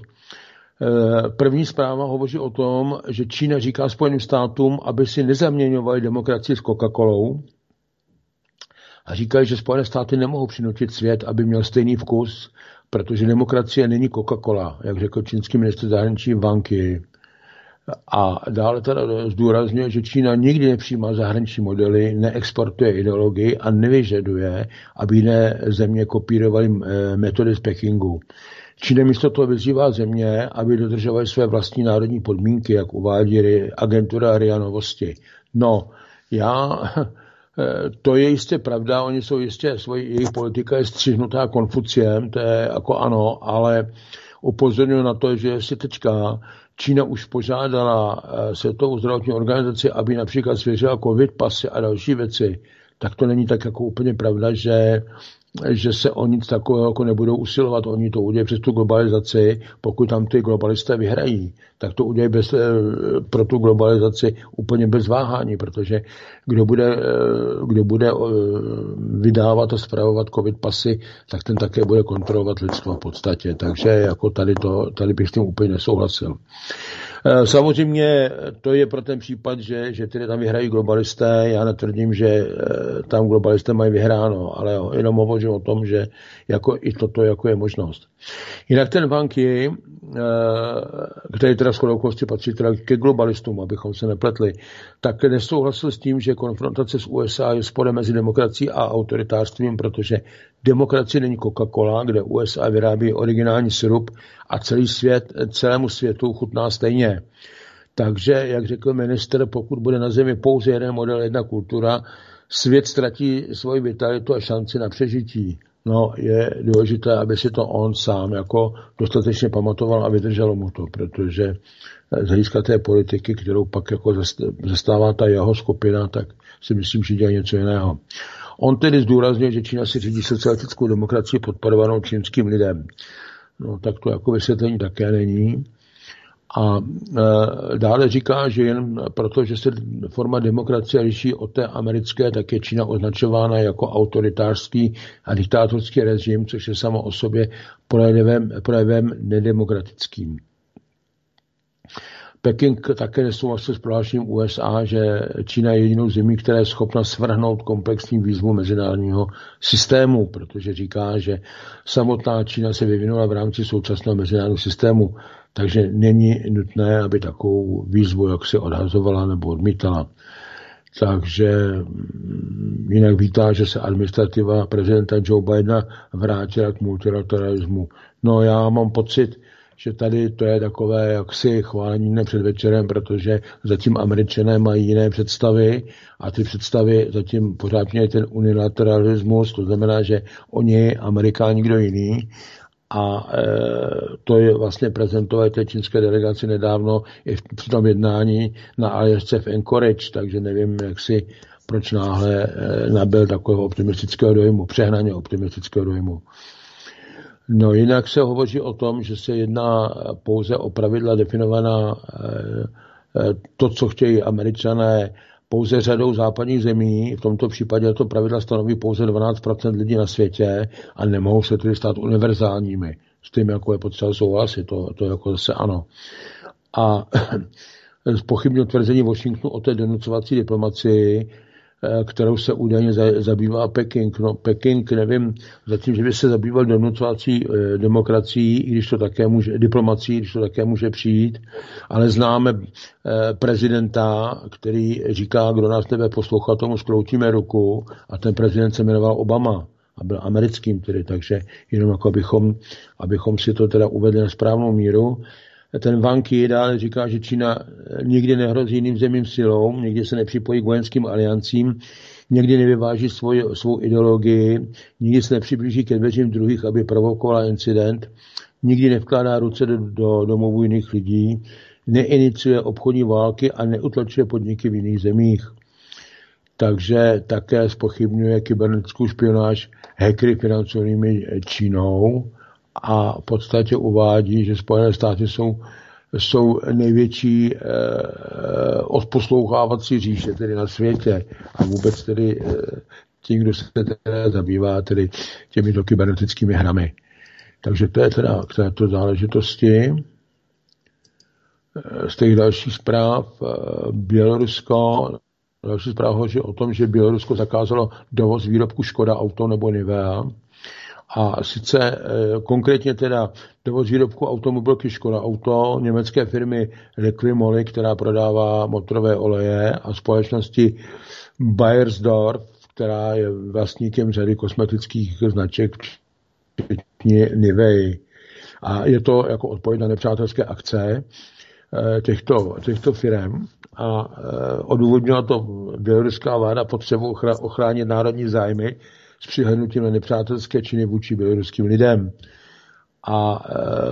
První zpráva hovoří o tom, že Čína říká Spojeným státům, aby si nezaměňovali demokracii s Coca-Colou, a říkají, že Spojené státy nemohou přinutit svět, aby měl stejný vkus, protože demokracie není Coca-Cola, jak řekl čínský ministr zahraničí Wang Yi. A dále teda zdůrazňuje, že Čína nikdy nepřijímá zahraniční modely, neexportuje ideologii a nevyžaduje, aby jiné země kopírovaly metody z Pekingu. Čína místo toho vyzývá země, aby dodržovaly své vlastní národní podmínky, jak uvádí agentura RIA Novosti. No, to je jistě pravda, oni jsou jistě, jejich politika je střihnutá Konfuciem, to je jako ano, ale upozorňuji na to, že si teďka Čína už požádala Světovou zdravotní organizaci, aby například svěřila covid pasy a další věci, tak to není tak jako úplně pravda, že se o nic takového jako nebudou usilovat. Oni to udělají přes tu globalizaci. Pokud tam ty globalisté vyhrají, tak to udělají pro tu globalizaci úplně bez váhání, protože kdo bude vydávat a spravovat covid pasy, tak ten také bude kontrolovat lidstvo v podstatě. Takže jako tady bych s tím úplně nesouhlasil. Samozřejmě to je pro ten případ, že tedy tam vyhrají globalisté. Já netvrdím, že tam globalisté mají vyhráno, ale jenom hovořím o tom, že jako i toto jako je možnost. Jinak ten Wang Yi, který teda shodou okolností patří teda ke globalistům, abychom se nepletli, tak nesouhlasil s tím, že konfrontace s USA je sporem mezi demokracií a autoritářstvím, protože demokracie není Coca-Cola, kde USA vyrábí originální sirup a celému světu chutná stejně. Takže, jak řekl ministr, pokud bude na zemi pouze jeden model, jedna kultura, svět ztratí svoji vitalitu a šanci na přežití. No, je důležité, aby si to on sám jako dostatečně pamatoval a vydrželo mu to, protože z hlediska té politiky, kterou pak jako zastává ta jeho skupina, tak si myslím, že dělá něco jiného. On tedy zdůraznil, že Čína si řídí socialistickou demokracii podporovanou čínským lidem. No, tak to jako vysvětlení také není. A dále říká, že jen proto, že se forma demokracie liší od té americké, tak je Čína označována jako autoritářský a diktátorský režim, což je samo o sobě projevem nedemokratickým. Peking také nesouhlasil s prohlášením USA, že Čína je jedinou zemí, která je schopna svrhnout komplexní výzvu mezinárodního systému, protože říká, že samotná Čína se vyvinula v rámci současného mezinárodního systému, takže není nutné, aby takovou výzvu jaksi odhazovala nebo odmítala. Takže jinak vítá, že se administrativa prezidenta Joe Bidena vrátila k multilateralismu. No já mám pocit, že tady to je takové jaksi chválení dne před večerem, protože zatím Američané mají jiné představy a ty představy zatím pořád mějí ten unilateralismus, to znamená, že oni, Amerika, nikdo jiný. A to je vlastně prezentové té čínské delegaci nedávno i při tom jednání na Aljašce v Anchorage, takže nevím, proč náhle nabyl takového optimistického dojmu, přehnaně optimistického dojmu. No jinak se hovoří o tom, že se jedná pouze o pravidla definovaná to, co chtějí Američané, pouze řadou západních zemí, v tomto případě to pravidla stanoví pouze 12% lidí na světě a nemohou se tedy stát univerzálními. S tím, jako je potřeba souhlasit, to jako zase ano. A zpochybnil tvrzení Washingtonu o té donucovací diplomacii, kterou se údajně zabývá Peking. No, Peking, nevím, zatím, že by se zabýval donucovací demokracií, když to také může, diplomacií, když to také může přijít, ale známe prezidenta, který říká, kdo nás nebe poslouchá, tomu skloutíme ruku, a ten prezident se jmenoval Obama a byl americkým tedy, takže jenom jako abychom si to teda uvedli na správnou míru. Ten Wang Yi dále říká, že Čína nikdy nehrozí jiným zemím silou, nikdy se nepřipojí k vojenským aliancím, nikdy nevyváží svou ideologii, nikdy se nepřiblíží ke dveřím druhých, aby provokovala incident, nikdy nevkládá ruce do domovů jiných lidí, neiniciuje obchodní války a neutlačuje podniky v jiných zemích. Takže také zpochybňuje kybernetickou špionáž hackery financovanými Čínou a v podstatě uvádí, že Spojené státy jsou největší odposlouchávací říše tedy na světě a vůbec tedy tím, kdo se teda zabývá tedy těmito kybernetickými hrami. Takže to je teda k této záležitosti. Z těch dalších zpráv Bělorusko, další zpráva hovoří o tom, že Bělorusko zakázalo dovoz výrobku Škoda Auto nebo Nivea. A sice konkrétně teda dovoz výrobku automobilky Škoda Auto, německé firmy Liqui-Moly, která prodává motorové oleje, a společnosti Beiersdorf, která je vlastníkem řady kosmetických značek, včetně Nivea. A je to jako odpověď na nepřátelské akce těchto firm a odůvodnila to běloruská vláda potřebu ochránit národní zájmy s přihlédnutím na nepřátelské činy vůči běloruským lidem. A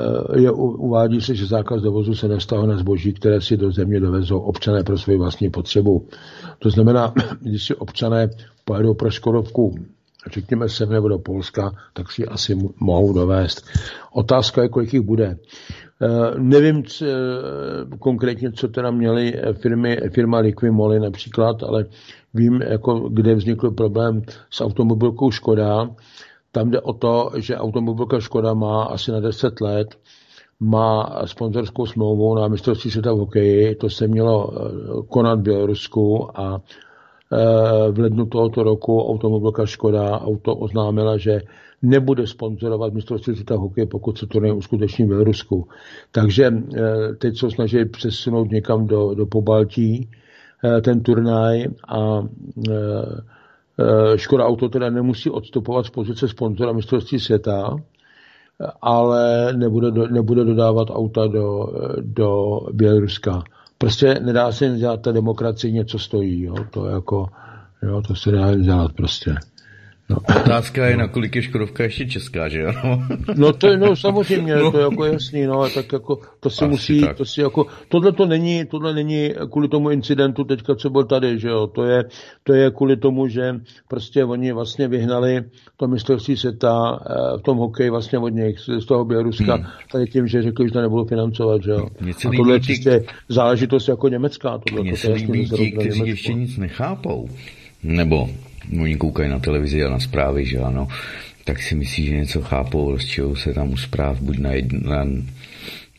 uvádí se, že zákaz dovozu se nevztahuje na zboží, které si do země dovezou občané pro svou vlastní potřebu. To znamená, když si občané pojedou pro Škodovku, řekněme sem nebo do Polska, tak si asi mohou dovést. Otázka je, kolik jich bude. Nevím konkrétně, co teda měly firma Liqui-Moly například, ale vím, jako, kde vznikl problém s automobilkou Škoda. Tam jde o to, že automobilka Škoda má asi na 10 let, má sponzorskou smlouvu na mistrovství světa v hokeji, to se mělo konat v Bělorusku a v lednu tohoto roku automobilka Škoda auto oznámila, že nebude sponzorovat mistrovství světa v hokeji, pokud se turnaj uskuteční v Bělorusku. Takže teď se snaží přesunout někam do Pobaltí ten turnaj a Škoda Auto teda nemusí odstupovat z pozice sponzora mistrovství světa, ale nebude dodávat auta do Běloruska. Prostě nedá se dělat, ta demokracie něco stojí. Jo? To se dá dělat prostě. No. Otázka je, nakolik je Škodovka ještě česká, že jo? No samozřejmě, to je jako jasný, no, tak jako to si asi musí, tak. To si jako, tohle není kvůli tomu incidentu teďka, co byl tady, že jo, to je kvůli tomu, že prostě oni vlastně vyhnali to mistrovství světa v tom hokeji vlastně od nich, z toho Běloruska, tady tím, že řekli, že to nebudou financovat, že jo. A tohle je čistě záležitost jako německá, Mně se líbí ti, kteří ještě nic nechápou, nebo oni koukají na televizi a na zprávy, že ano, tak si myslí, že něco chápou, rozčijou se tam u zpráv, buď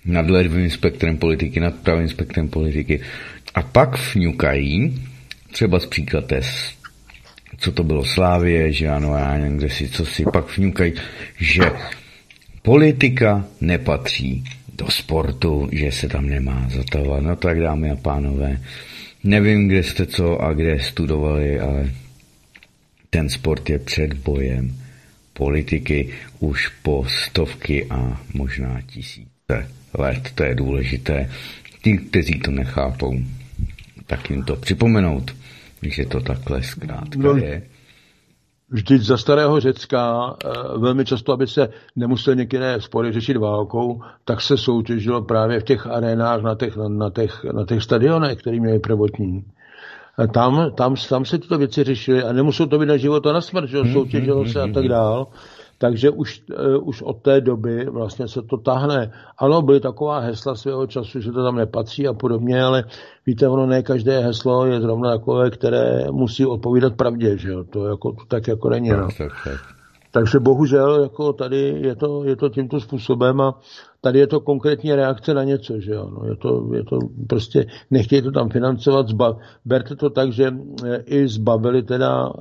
nad levým spektrem politiky, nad pravým spektrem politiky. A pak fňukají, třeba z příklad co to bylo, Slávie, že ano, já nevím, kde si, co si, pak fňukají, že politika nepatří do sportu, že se tam nemá zatahovat. No tak, dámy a pánové, nevím, kde jste co a kde studovali, ale ten sport je před bojem politiky už po stovky a možná tisíce let. To je důležité. Ti, kteří to nechápou, tak jim to připomenout, že to takhle zkrátka je. Vždyť za starého Řecka velmi často, aby se nemusel některé spory řešit válkou, tak se soutěžilo právě v těch arénách na těch stadionech, které měly prvotní. Tam se tyto věci řešily a nemuselo to být na život a na smrt, že soutěžilo se a tak dál. Takže už od té doby vlastně se to tahne. Ano, byly taková hesla svého času, že to tam nepatří a podobně, ale víte, ono ne každé heslo je zrovna takové, které musí odpovídat pravdě, že jo? To tak jako není. No. Takže bohužel jako tady je to tímto způsobem a tady je to konkrétní reakce na něco, že jo. No, je to prostě, nechtějí to tam financovat, berte to tak, že i zbavili teda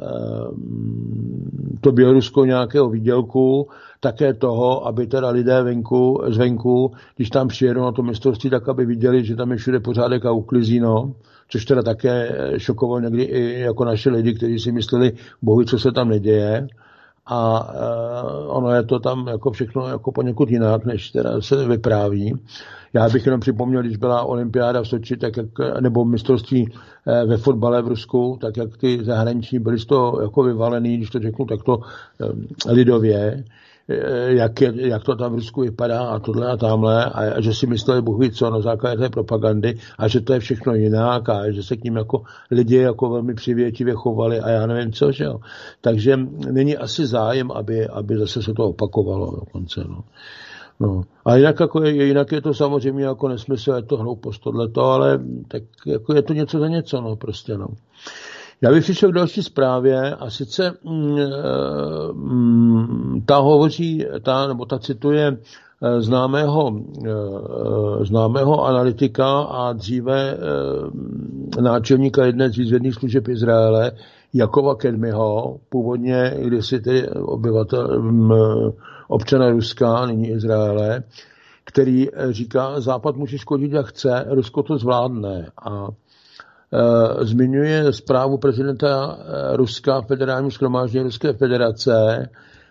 to Bělorusko nějakého výdělku, také toho, aby teda lidé zvenku, když tam přijedou na to mistrovství, tak aby viděli, že tam je všude pořádek a uklizíno, což teda také šokovalo někdy i jako naše lidi, kteří si mysleli, bohu, co se tam neděje. A ono je to tam jako všechno jako poněkud jinak, než teda se vypráví. Já bych jenom připomněl, když byla olympiáda v Soči, tak jak, nebo mistrovství ve fotbale v Rusku, tak jak ty zahraniční byli z toho jako vyvalený, když to řeknu takto lidově, jak to tam v Rusku vypadá a tohle a tamhle a že si mysleli Bůh ví co na základě té propagandy a že to je všechno jinak a že se k ním jako lidi jako velmi přivětivě chovali a já nevím co, že jo. Takže není asi zájem, aby zase se to opakovalo dokonce, no. No. A jinak je to samozřejmě jako nesmysl, je to hloupost tohleto, ale tak jako je to něco za něco, no prostě, no. Já bych přišel k další zprávě a sice ta cituje známého analytika a dříve náčelníka jedné z výzvědných služeb Izraele, Jakova Kedmiho, původně kdysi tedy občana Ruska, nyní Izraele, který říká, Západ může škodit jak chce, Rusko to zvládne a zmiňuje zprávu prezidenta Ruska, federálního shromáždění Ruské federace,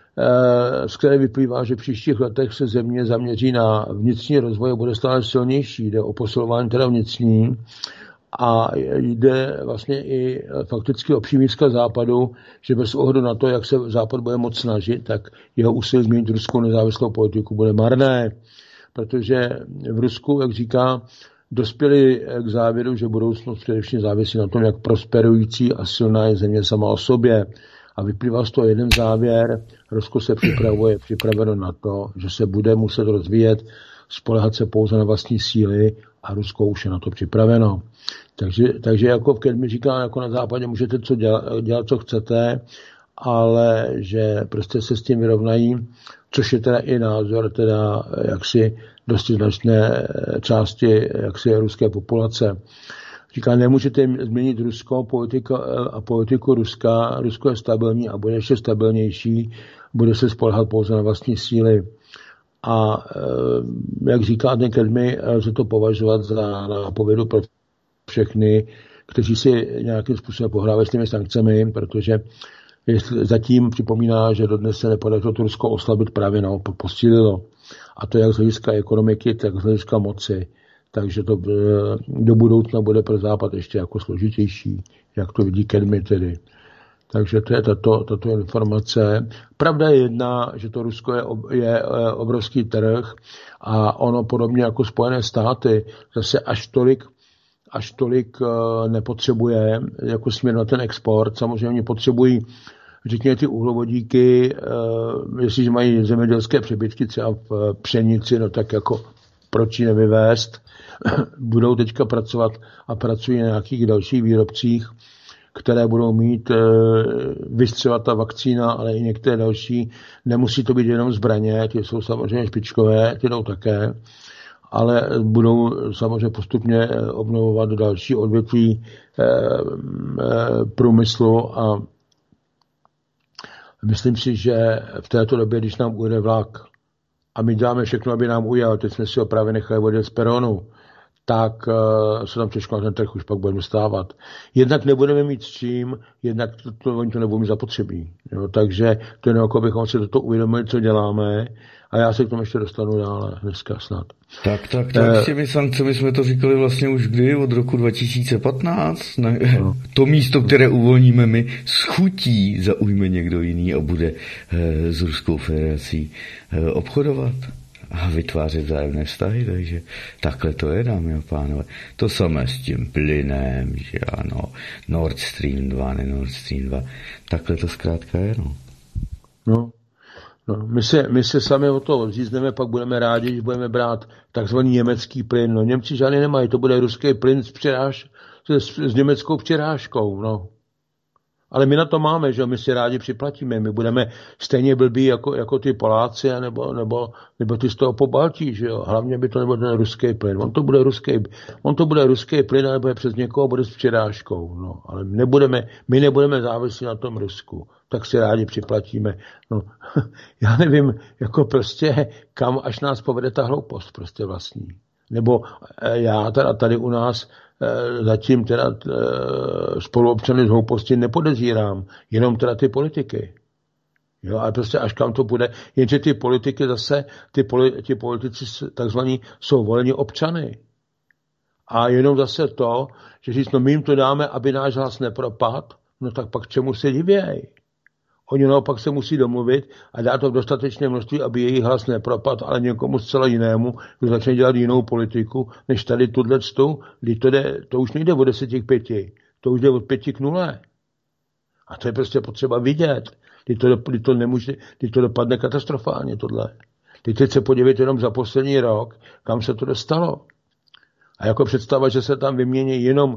z které vyplývá, že v příštích letech se země zaměří na vnitřní rozvoj a bude stále silnější. Jde o posilování teda vnitřní a jde vlastně i fakticky o přímíska Západu, že bez ohledu na to, jak se Západ bude moc snažit, tak jeho úsilí změnit ruskou nezávislou politiku bude marné. Protože v Rusku, jak říká, dospěli k závěru, že budoucnost především závisí na tom, jak prosperující a silná je země sama o sobě. A vyplývá z toho jeden závěr. Rusko se připraveno na to, že se bude muset rozvíjet, spoléhat se pouze na vlastní síly a Rusko už je na to připraveno. Takže jako v Kedmi říká, jako na západě můžete dělat, co chcete, ale že prostě se s tím vyrovnají, což je teda i názor teda jaksi dosti značné části jaksi ruské populace. Říká, nemůžete změnit Rusko, politiku Ruska. Rusko je stabilní a bude ještě stabilnější, bude se spoléhat pouze na vlastní síly. A jak říká ten Kedmi, lze to považovat za nápovědu pro všechny, kteří si nějakým způsobem pohrávají s těmi sankcemi, protože zatím připomíná, že dodnes se nepodařilo to Rusko oslabit, právě naopak posílilo. A to jak z hlediska ekonomiky, tak z hlediska moci. Takže to do budoucna bude pro Západ ještě jako složitější, jak to vidí Kedmi tedy. Takže to je tato informace. Pravda je jedna, že to Rusko je obrovský trh a ono podobně jako Spojené státy zase až tolik nepotřebuje jako směr na ten export. Samozřejmě oni potřebují, řekněme, ty uhlovodíky, jestliže mají zemědělské přebytky třeba v pšenici, no tak jako proč ji nevyvést. Budou teďka pracovat a pracují na nějakých dalších výrobcích, které budou mít třeba ta vakcína, ale i některé další. Nemusí to být jenom zbraně, ty jsou samozřejmě špičkové, ty jdou také. ale budou samozřejmě postupně obnovovat další odvětví průmyslu a myslím si, že v této době, když nám ujede vlak a my děláme všechno, aby nám ujel, teď jsme si ho právě nechali odjet z peronu, tak se tam těžko na ten trh už pak budeme dostávat. Jednak nebudeme mít s čím, jednak oni to nebudou mít zapotřebí. Jo? Takže to je jako bychom si toto uvědomili, co děláme, a já se k tomu ještě dostanu dále dneska snad. Tak s těmi sankcemi jsme to říkali vlastně už kdy, od roku 2015. No. To místo, které uvolníme my, s chutí zaujme někdo jiný a bude s Ruskou federací obchodovat a vytvářet vzájemné vztahy, takže takhle to je, dámy a pánové. To samé s tím plynem, že ano, Nord Stream 2, ne Nord Stream 2, takhle to zkrátka je, no. No, my se sami o to odřízneme, pak budeme rádi, když budeme brát takzvaný německý plyn. No, Němci žádný nemají, to bude ruský plyn s německou přirážkou, no. Ale my na to máme, že my si rádi připlatíme. My budeme stejně blbí jako ty Poláci nebo ty z toho Pobaltí, že jo. Hlavně by to nebyl ten ruský plyn. On to bude ruský plyn, ale bude přes někoho, bude s přirážkou. No, ale my nebudeme závislí na tom Rusku. Tak si rádi připlatíme. No, já nevím, jako prostě kam až nás povede ta hloupost prostě vlastní. Nebo já teda tady u nás zatím teda spoluobčany z hlouposti nepodezírám, jenom teda ty politiky. Jo, ale prostě až kam to bude, jenže ty politiky zase, ty politici takzvaní jsou voleni občany. A jenom zase to, že říct, no my jim to dáme, aby náš hlas nepropad, no tak pak čemu se divěj? Oni naopak se musí domluvit a dát to v dostatečné množství, aby jejich hlas nepropadl, ale někomu zcela jinému, kdo začne dělat jinou politiku, než tady tuto, kdy to už nejde od 10 k 5, to už jde od 5 k 0. A to je prostě potřeba vidět. Kdy to dopadne katastrofálně tohle. Teď se podívejte jenom za poslední rok, kam se to dostalo. A jako představa, že se tam vymění jenom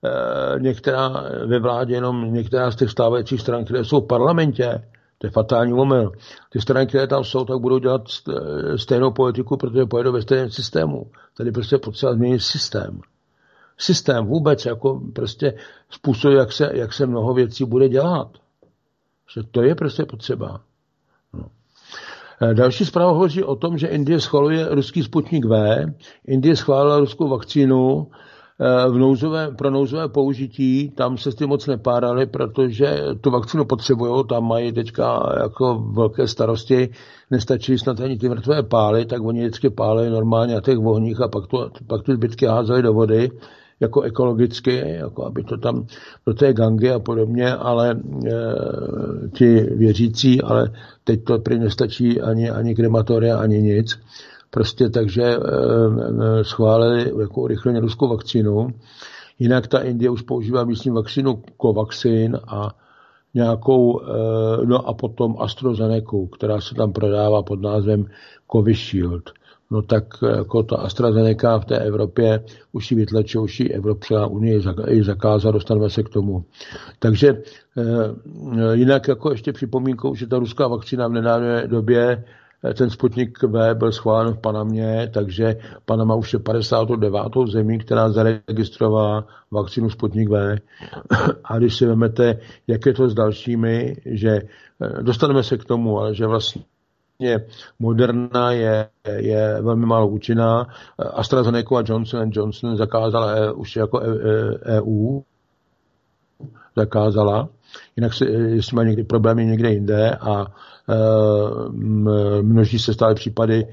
ve vládě jenom některá z těch stávajících stran, které jsou v parlamentě, to je fatální omyl. Ty strany, které tam jsou, tak budou dělat stejnou politiku, protože pojedou ve stejném systému. Tady prostě potřeba změnit systém. Systém vůbec, jako prostě způsob, jak se mnoho věcí bude dělat. Že to je prostě potřeba. No. Další zpráva hovoří o tom, že Indie schvaluje ruský Sputnik V. Indie schválila ruskou vakcínu pro nouzové použití. Tam se s tím moc nepárali, protože tu vakcínu potřebují, tam mají teďka jako velké starosti, nestačí snad ani ty mrtvé pály, tak oni vždycky pálí normálně na těch ohních a pak tu zbytky házeli do vody, jako ekologicky, jako aby to tam do té gangy a podobně, ale ti věřící, ale teď to prý nestačí ani krematoria, ani nic. Prostě takže schválili jako urychleně ruskou vakcínu. Jinak ta Indie už používá místní vakcínu Covaxin a nějakou, no a potom AstraZeneca, která se tam prodává pod názvem Covishield. No tak jako ta AstraZeneca v té Evropě už ji vytlačí, už ji Evropská unie ji zakázala, dostaneme se k tomu. Takže jinak jako ještě připomínkou, že ta ruská vakcína v nedávné době, ten Sputnik V byl schválen v Panamě, takže Panama už je 59. zemí, která zaregistrovala vakcínu Sputnik V. A když si vezmete, jak je to s dalšími, že dostaneme se k tomu, ale že vlastně Moderna je velmi málo účinná. AstraZeneca a Johnson & Johnson zakázala už jako EU. Zakázala. Jinak jestli má někdy problémy někde jinde a množí se stále případy,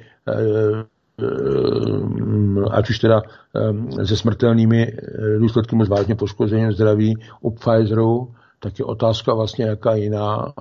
ať už teda se smrtelnými důsledky s vážně poškozením zdraví u Pfizeru, tak je otázka vlastně jaká jiná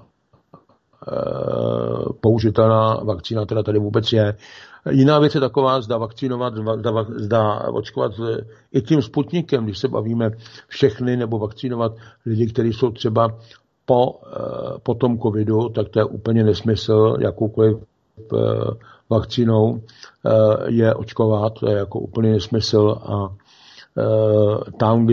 použitelná vakcína teda tady vůbec je. Jiná věc je taková, zda očkovat i tím Sputnikem, když se bavíme všechny, nebo vakcínovat lidi, kteří jsou třeba po tom covidu, tak to je úplně nesmysl, jakoukoliv vakcínou je očkovat, to je jako úplně nesmysl a tam,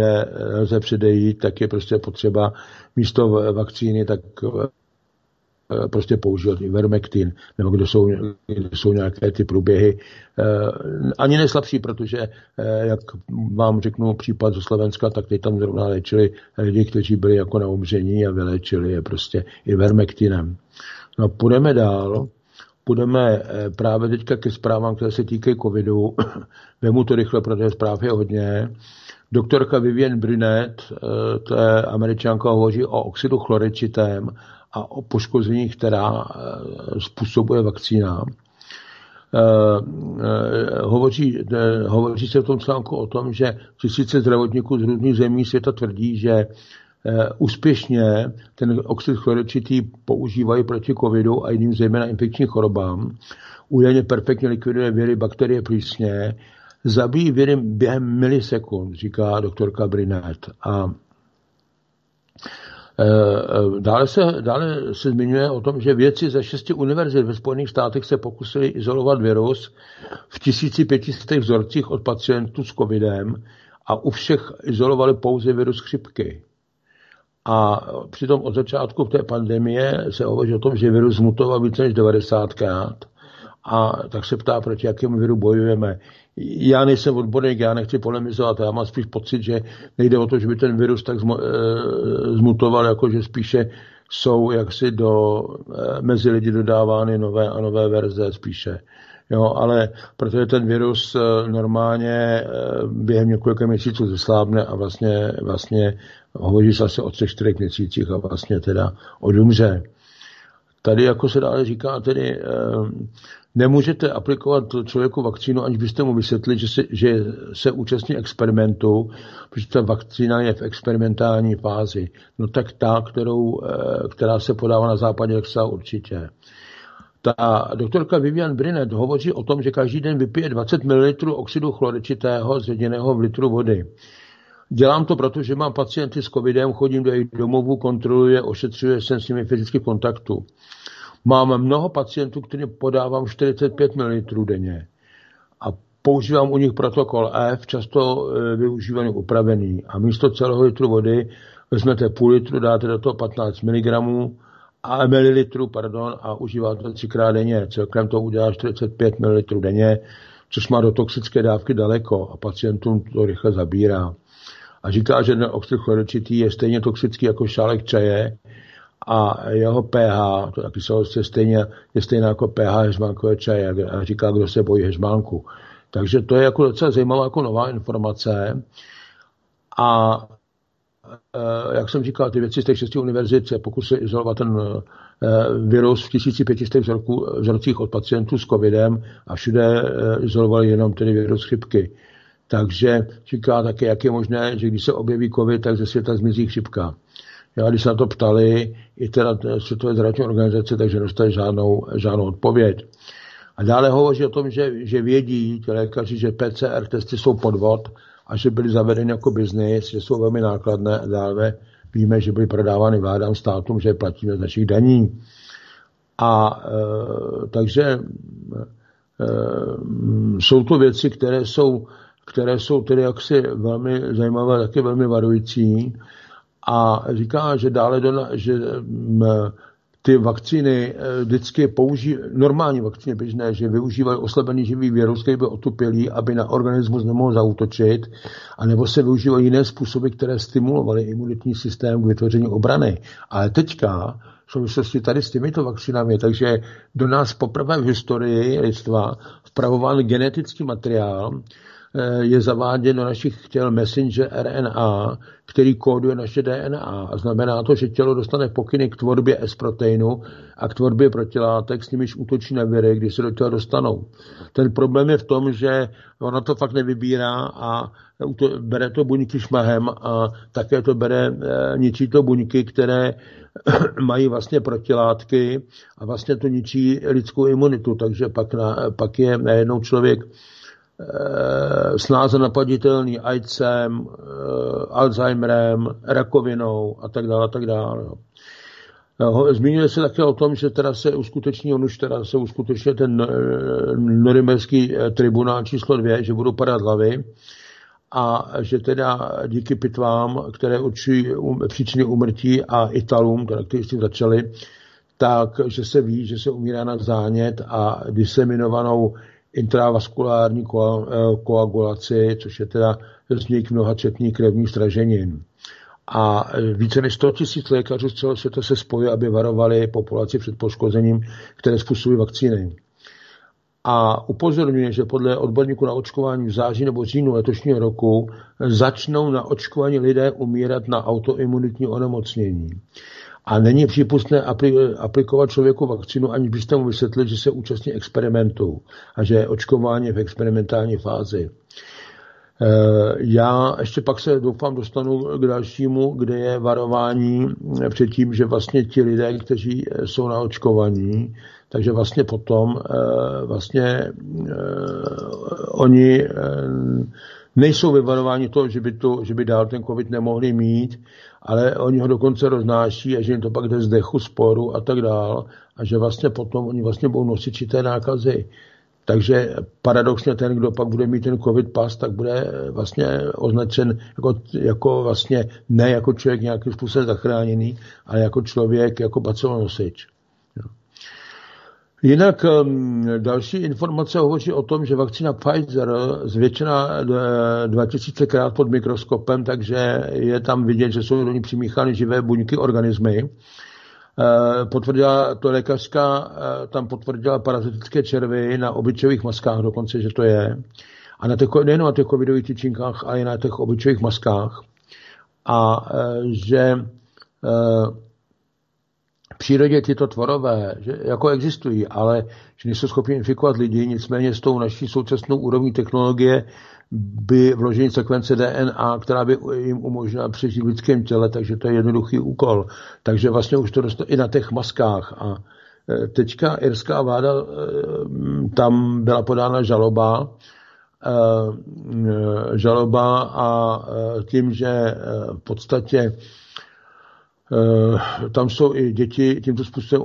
kde se předejít, tak je prostě potřeba místo vakcíny, tak prostě používat Ivermectin, nebo kde jsou nějaké ty průběhy. Ani neslabší, protože, jak vám řeknu případ ze Slovenska, tak teď tam zrovna léčili lidi, kteří byli jako na umření a vyléčili je prostě Ivermectinem. No půjdeme dál. Půjdeme právě teďka ke zprávám, které se týkají covidu. Vemu to rychle, protože zpráv je hodně. Doktorka Vivienne Brunet, to je Američanka, hovoří o oxidu chlorečitém a o poškození, která způsobuje vakcína. Hovoří se v tom článku o tom, že tisíce zdravotníků z různých zemí světa tvrdí, že úspěšně ten oxid chlorečitý používají proti covidu a jiným zejména infekčním chorobám. Údajně perfektně likviduje viry, bakterie, plísně, zabíjí viry během milisekund, říká doktorka Brunet. A dále se zmiňuje o tom, že vědci ze 6 univerzit ve Spojených státech se pokusili izolovat virus v 1500 vzorcích od pacientů s covidem a u všech izolovali pouze virus chřipky. A přitom od začátku té pandemie se hovoří o tom, že virus mutoval více než 90krát. A tak se ptá, proti jakému viru bojujeme. Já nejsem odborník, já nechci polemizovat, já mám spíš pocit, že nejde o to, že by ten virus tak zmutoval, jako že spíše jsou jaksi mezi lidi dodávány nové a nové verze spíše. Jo, ale protože ten virus normálně během několika měsíců zeslábne a vlastně hovoří se asi o 3-4 měsících a vlastně teda odumře. Tady jako se dále říká, tedy nemůžete aplikovat člověku vakcínu, aniž byste mu vysvětlili, že se účastní experimentu, protože ta vakcína je v experimentální fázi. No tak ta, která se podává na západě, tak se určitě. Ta doktorka Vivienne Brunet hovoří o tom, že každý den vypije 20 ml oxidu chlorečitého zředěného v litru vody. Dělám to, protože mám pacienty s covidem, chodím do jejich domovů, kontroluje, ošetřuje, jsem s nimi fyzicky v kontaktu. Mám mnoho pacientů, kterým podávám 45 ml denně a používám u nich protokol F, často využívaný upravený. A místo celého litru vody vezmete půl litru, dáte do toho 15 mililitrů a užíváte to 3krát denně. Celkem to udělá 45 ml denně, což má do toxické dávky daleko a pacientům to rychle zabírá. A říká, že ten oxid chlorečitý je stejně toxický jako šálek čaje a jeho pH, to taky je stejné jako pH heřmánkové čaje. A říká, kdo se bojí heřmánku. Takže to je jako docela zajímavá jako nová informace. A jak jsem říkal, ty věci z těch 6 univerzit se pokusili izolovat ten virus v 1500 vzorcích od pacientů s covidem a všude izolovali jenom tedy virus chřipky. Takže říká také, jak je možné, že když se objeví covid, tak ze světa zmizí chřipka. Já když se na to ptali, i teda Světové zdravotní organizace, takže dostali žádnou odpověď. A dále hovoří o tom, že vědí ti lékaři, že PCR testy jsou podvod a že byly zavedeny jako biznis, že jsou velmi nákladné a dále víme, že byly prodávány vládám, státům, že je platíme z našich daní. A takže jsou to věci, které jsou tedy jaksi velmi zajímavé, také velmi varující. A říká, že dále že ty vakcíny vždycky normální vakcíny běžné, že využívají oslabený živý virus, který byl otupělý, aby na organismus nemohl zaútočit, anebo se využívají jiné způsoby, které stimulovaly imunitní systém k vytvoření obrany. Ale teďka v souvislosti tady s těmito vakcínami, takže do nás poprvé v historii lidstva vpravován genetický materiál, je zaváděn do našich těl messenger RNA, který kóduje naše DNA. A znamená to, že tělo dostane pokyny k tvorbě S-proteinu a k tvorbě protilátek, s nimiž útočí na viry, když se do těla dostanou. Ten problém je v tom, že ona to fakt nevybírá a bere to buňky šmahem a také to ničí to buňky, které mají vlastně protilátky a vlastně to ničí lidskou imunitu. Takže pak je najednou člověk snáze napaditelný AIDSem, Alzheimerem, rakovinou a tak dále. Zmínil se také o tom, že teda se uskuteční ten norimberský tribunál číslo 2, že budou padat hlavy a že teda díky pitvám, které určují příčiny úmrtí a Italům, kteří s tím začali, takže se ví, že se umírá na zánět a diseminovanou intravaskulární koagulaci, což je teda vznik mnohačetných krevních zraženin. A více než 100 000 lékařů z celého světa se spojí, aby varovali populaci před poškozením, které způsobují vakcíny. A upozorňuje, že podle odborníků na očkování v září nebo říjnu letošního roku začnou na očkování lidé umírat na autoimunitní onemocnění. A není přípustné aplikovat člověku vakcínu, aniž byste mu vysvětlili, že se účastní experimentu a že očkování je v experimentální fázi. Já ještě pak se doufám dostanu k dalšímu, kde je varování před tím, že vlastně ti lidé, kteří jsou na očkovaní, takže vlastně potom oni nejsou vyvarováni toho, že by dál ten covid nemohli mít, ale oni ho dokonce roznáší a že jim to pak jde z dechu, sporu a tak dál a že vlastně potom oni vlastně budou nosiči té nákazy. Takže paradoxně ten, kdo pak bude mít ten covid pas, tak bude vlastně označen jako vlastně ne jako člověk nějakým způsobem zachráněný, ale jako člověk, jako bacilonosič. Jinak další informace hovoří o tom, že vakcína Pfizer zvětšená 2000krát pod mikroskopem, takže je tam vidět, že jsou do ní přimíchány živé buňky, organismy. Potvrdila to lékařka, tam potvrdila parazitické červy na obličejových maskách dokonce, že to je. A nejen na těch covidových tyčinkách, ale i na těch obličejových maskách. A že v přírodě tyto tvorové, že jako existují, ale že nejsou schopni infikovat lidi, nicméně s tou naší současnou úrovní technologie by vložení sekvence DNA, která by jim umožnila přežít v lidském těle, takže to je jednoduchý úkol. Takže vlastně už to dostalo i na těch maskách. A teďka irská vláda, tam byla podána žaloba a tím, že v podstatě tam jsou i děti tímto způsobem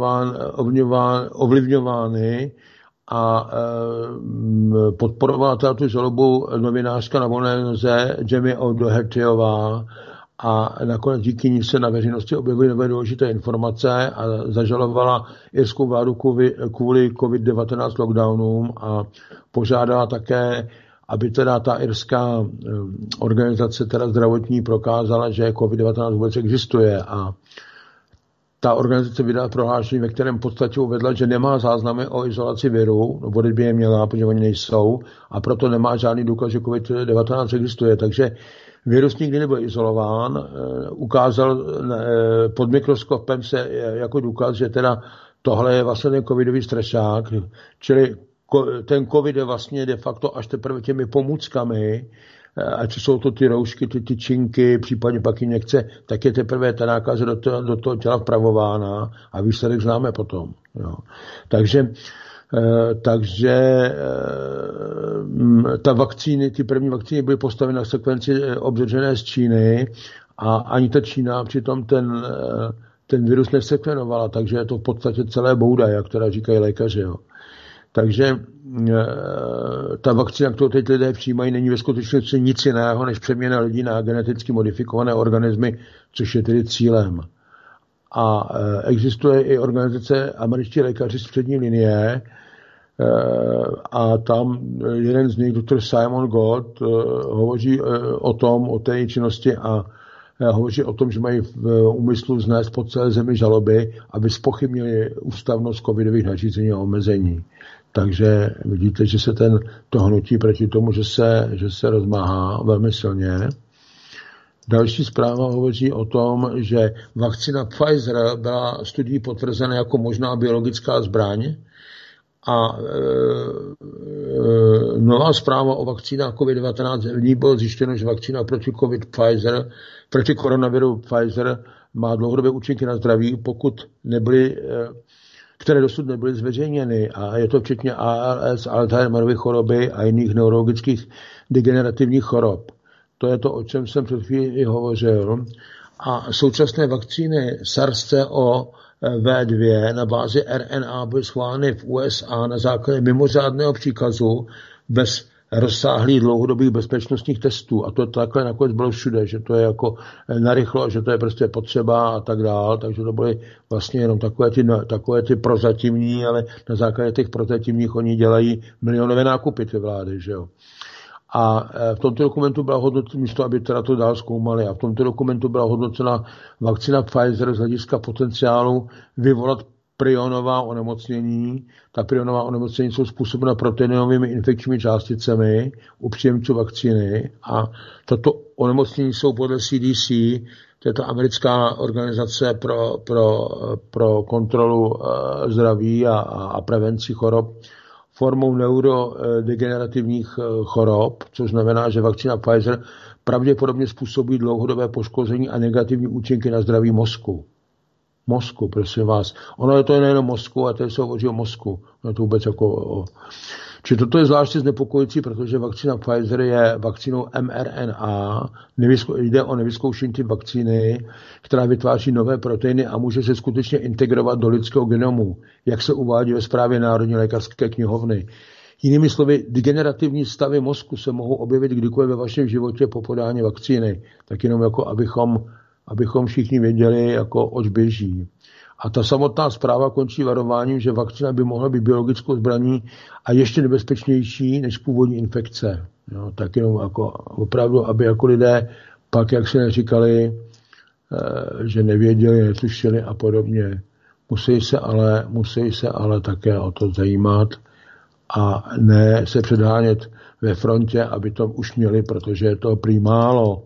ovlivňovány a podporovala tu žalobu novinářka na volné noze Jamie O'Dohertyová a nakonec díky ní se na veřejnosti objevily nové důležité informace a zažalovala irskou vládu kvůli COVID-19 lockdownům a požádala také, aby teda ta irská organizace teda zdravotní prokázala, že COVID-19 vůbec existuje a ta organizace vydala prohlášení, ve kterém v podstatě uvedla, že nemá záznamy o izolaci viru, no by je měla, protože oni nejsou, a proto nemá žádný důkaz, že COVID-19 existuje. Takže virus nikdy nebyl izolován, ukázal pod mikroskopem se jako důkaz, že teda tohle je vlastně ten covidový strašák, čili ten covid je vlastně de facto až teprve těmi pomůckami, ať jsou to ty roušky, ty tyčinky, případně pak injekce, tak je teprve ta nákaza do toho těla vpravována a výsledek známe potom. Jo. Takže ta vakcíny, ty první vakcíny byly postaveny na sekvenci obdržené z Číny a ani ta Čína přitom ten virus nesekvenovala, takže je to v podstatě celé bouda, jak teda říkají lékaři. Jo. Takže ta vakcína, kterou teď lidé přijímají, není ve skutečnosti nic jiného, než přeměna lidí na geneticky modifikované organismy, což je tedy cílem. A existuje i organizace američtí lékaři z přední linie a tam jeden z nich, doktor Simon Gott, hovoří o té činnosti a hovoří o tom, že mají v úmyslu vznést po celé zemi žaloby, aby zpochybnili ústavnost covidových nařízení a omezení. Takže vidíte, že se to hnutí proti tomu, že se rozmáhá velmi silně. Další zpráva hovoří o tom, že vakcína Pfizer byla studií potvrzena jako možná biologická zbraň a nová zpráva o vakcínách COVID-19, v ní bylo zjištěno, že vakcína proti koronaviru Pfizer má dlouhodobé účinky na zdraví, které dosud nebyly zveřejněny, a je to včetně ALS, Alzheimerovy choroby a jiných neurologických degenerativních chorob. To je to, o čem jsem před chvílí hovořil. A současné vakcíny SARS-CoV-2 na bázi RNA byly schváleny v USA na základě mimořádného příkazu bez rozsáhlých dlouhodobých bezpečnostních testů. A to takhle nakonec bylo všude, že to je jako narychlo, že to je prostě potřeba a tak dál. Takže to byly vlastně jenom takové ty prozatímní, ale na základě těch prozatímních oni dělají milionové nákupy ty vlády, že jo. A v tomto dokumentu byla hodnocena, místo aby teda to dál zkoumali, a v tomto dokumentu byla hodnocena vakcína Pfizer z hlediska potenciálu vyvolat prionová onemocnění. Ta prionová onemocnění jsou způsobena proteinovými infekčními částicemi u příjemců vakcíny a tato onemocnění jsou podle CDC, to je ta americká organizace pro kontrolu zdraví a prevenci chorob, formou neurodegenerativních chorob, což znamená, že vakcína Pfizer pravděpodobně způsobí dlouhodobé poškození a negativní účinky na zdraví mozku. Mozku, prosím vás. Ono je to nejenom mozku, a tady se hovoří o mozku. No to vůbec jako Čiže toto je zvláště znepokojící, protože vakcína Pfizer je vakcínou mRNA, jde o nevyzkoušený typ vakcíny, která vytváří nové proteiny a může se skutečně integrovat do lidského genomu, jak se uvádí ve zprávě Národní lékařské knihovny. Jinými slovy, degenerativní stavy mozku se mohou objevit kdykoliv ve vašem životě po podání vakcíny. Tak jenom jako abychom všichni věděli, jako oč běží. A ta samotná zpráva končí varováním, že vakcína by mohla být biologickou zbraní a ještě nebezpečnější než původní infekce. Jo, tak jenom jako opravdu, aby jako lidé pak, jak se neříkali, že nevěděli, netušili a podobně. Musí se ale také o to zajímat a ne se předhánět ve frontě, aby to už měli, protože je to prý málo.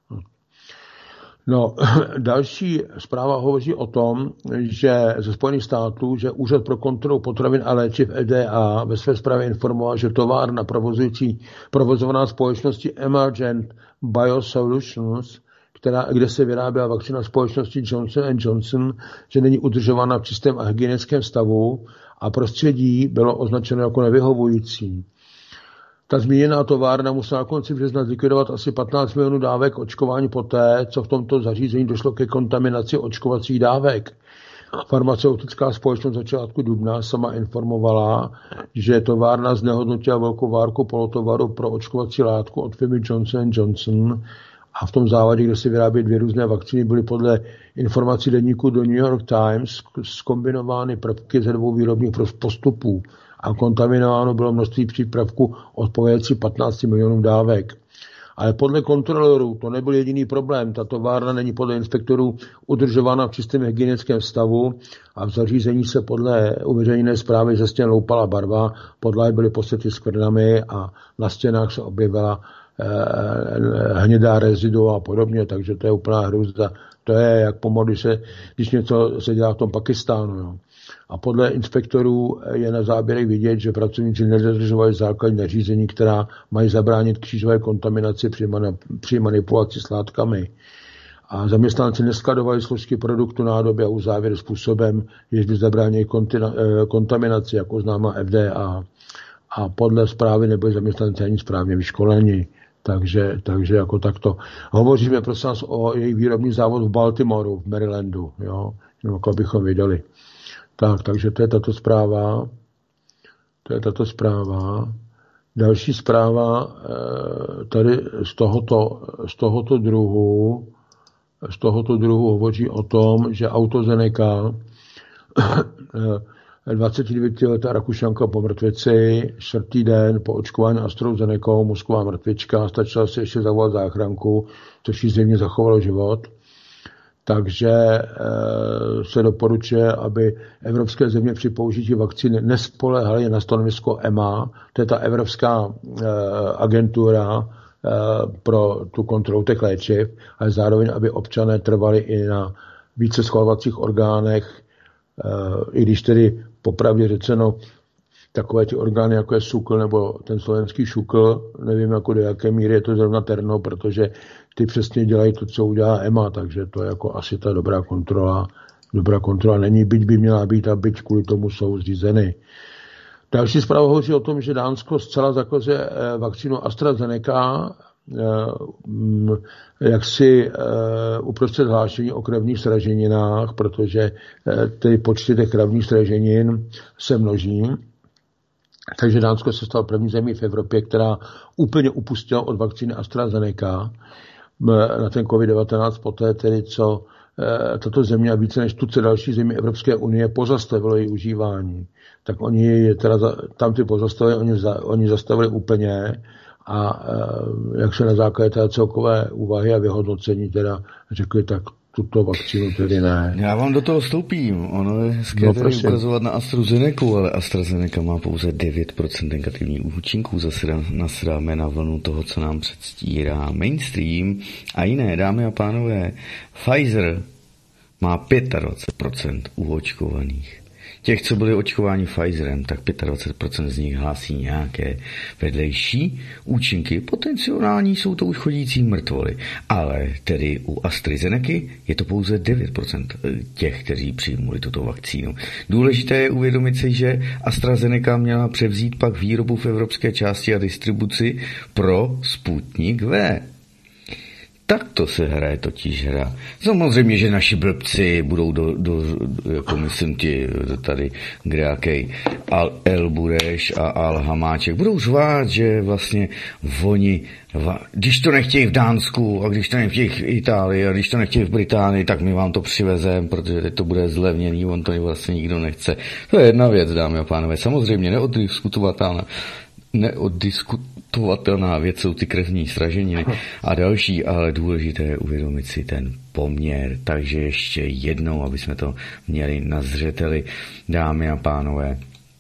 No, další zpráva hovoří o tom, že ze Spojených států, že Úřad pro kontrolu potravin a léčiv FDA ve své zprávě informoval, že továrna provozovaná společností Emergent Biosolutions, kde se vyráběla vakcína společnosti Johnson & Johnson, že není udržována v čistém a hygienickém stavu a prostředí bylo označeno jako nevyhovující. Ta zmíněná továrna musela na konci března zlikvidovat asi 15 milionů dávek očkování poté, co v tomto zařízení došlo ke kontaminaci očkovacích dávek. Farmaceutická společnost začátku dubna sama informovala, že továrna znehodnotila velkou várku polotovaru pro očkovací látku od firmy Johnson & Johnson a v tom závadě, kde se vyrábí 2 různé vakcíny, byly podle informací deníku do New York Times zkombinovány prvky ze 2 výrobních postupů a kontaminováno bylo množství přípravků odpovědající 15 milionů dávek. Ale podle kontrolorů to nebyl jediný problém. Ta továrna není podle inspektorů udržována v čistém hygienickém stavu a v zařízení se podle uveřejněné zprávy ze stěn loupala barva, podlahy byly posyty skvrnami a na stěnách se objevila hnědá rezidua a podobně, takže to je úplná hrůza. To je jak pomalu, když něco se dělá v tom Pakistánu. Jo. A podle inspektorů je na záběrech vidět, že pracovníci nedodržovali základní nařízení, která mají zabránit křížové kontaminaci při manipulaci s látkami. A zaměstnanci neskladovali složky produktu nádoby a uzávěry způsobem, jež by zabránili kontaminaci, jako známá FDA. A podle zprávy nebyli zaměstnanci ani správně vyškoleni. Takže jako takto. Hovoříme prosím nás o jejich výrobní závod v Baltimoru, v Marylandu. Jo? Jako abychom věděli. Takže to je tato zpráva. Další zpráva tady z tohoto druhu hovoří o tom, že AstraZeneca 29letá Rakušanka po mrtvici, 4. den po očkování AstraZenecou, mozková mrtvička, stačila si ještě zavolat záchranku, což jí zřejmě zachovalo život. Takže se doporučuje, aby evropské země při použití vakcíny nespoléhaly na stanovisko EMA, to je ta evropská agentura pro tu kontrolu těch léčiv, ale zároveň, aby občané trvali i na více schvalovacích orgánech, i když tedy popravdě řečeno takové ty orgány, jako je SÚKL nebo ten slovenský ŠUKL, nevím, jako do jaké míry je to zrovna terno, protože ty přesně dělají to, co udělá EMA, takže to je jako asi ta dobrá kontrola. Dobrá kontrola není, byť by měla být a byť kvůli tomu jsou zřízeny. Další zpráva hovoří o tom, že Dánsko zcela zakazuje vakcínu AstraZeneca, jaksi uprostřed hlášení o krevních sraženinách, protože ty počty těch krevních sraženin se množí. Takže Dánsko se stalo první zemí v Evropě, která úplně upustila od vakcíny AstraZeneca na ten COVID-19 poté, tedy co tato země a více než tuce další zemí Evropské unie pozastavilo její užívání. Tak oni teda tam ty pozastavili, oni zastavili úplně a jak se na základě té celkové úvahy a vyhodnocení teda řekli, tak tuto vakcínu tedy ne. Já vám do toho vstoupím. Ono je hezké tady ukazovat na AstraZeneca, ale AstraZeneca má pouze 9% negativních účinků. Zase nasráme na vlnu toho, co nám předstírá mainstream. A jiné, dámy a pánové, Pfizer má 25% u očkovaných. Těch, co byli očkováni Pfizerem, tak 25% z nich hlásí nějaké vedlejší účinky. Potenciální jsou to už chodící mrtvoly. Ale tedy u AstraZeneca je to pouze 9% těch, kteří přijmuli tuto vakcínu. Důležité je uvědomit si, že AstraZeneca měla převzít pak výrobu v evropské části a distribuci pro Sputnik V. Tak to se hraje totiž hra. Samozřejmě, že naši blbci budou jako myslím ti tady kdejakej El Bureš a Al Hamáček budou řvát, že vlastně oni, když to nechtějí v Dánsku a když to nechtějí v Itálii a když to nechtějí v Británii, tak my vám to přivezeme, protože teď to bude zlevněný, on to vlastně nikdo nechce. To je jedna věc, dámy a pánové. Samozřejmě neoddiskutovatelná věc jsou ty krevní sraženiny a další, ale důležité je uvědomit si ten poměr. Takže ještě jednou, aby jsme to měli na zřeteli, dámy a pánové.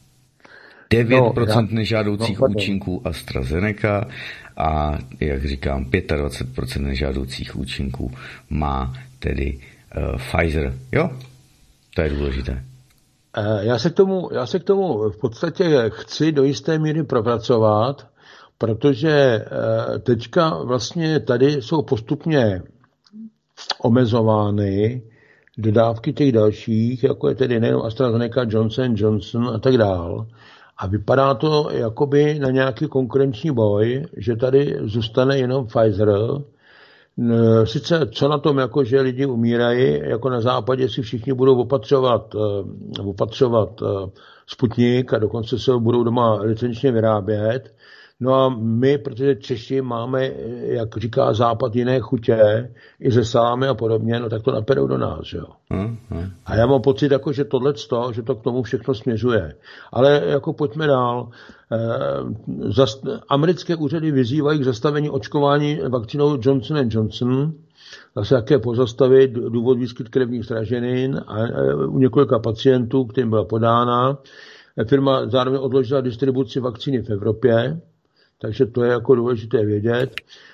9% nežádoucích účinků AstraZeneca a, jak říkám, 25% nežádoucích účinků má tedy Pfizer. Jo? To je důležité. Já se k tomu v podstatě chci do jisté míry propracovat, protože teďka vlastně tady jsou postupně omezovány dodávky těch dalších, jako je tedy nejen AstraZeneca, Johnson a tak dál. A vypadá to jakoby na nějaký konkurenční boj, že tady zůstane jenom Pfizer. Sice co na tom, jako že lidi umírají, jako na západě si všichni budou opatřovat Sputnik a dokonce se ho budou doma licenčně vyrábět. No a my, protože Češi máme, jak říká Západ, jiné chutě, i ze salámy a podobně, no tak to naperou do nás, jo. A já mám pocit, jako, že že to k tomu všechno směřuje. Ale jako pojďme dál. Americké úřady vyzývají k zastavení očkování vakcínou Johnson & Johnson, zase také pozastavit důvod výskyt krevních sraženin a u několika pacientů, kterým byla podána. Firma zároveň odložila distribuci vakcíny v Evropě, takže to je jako důležité vědět.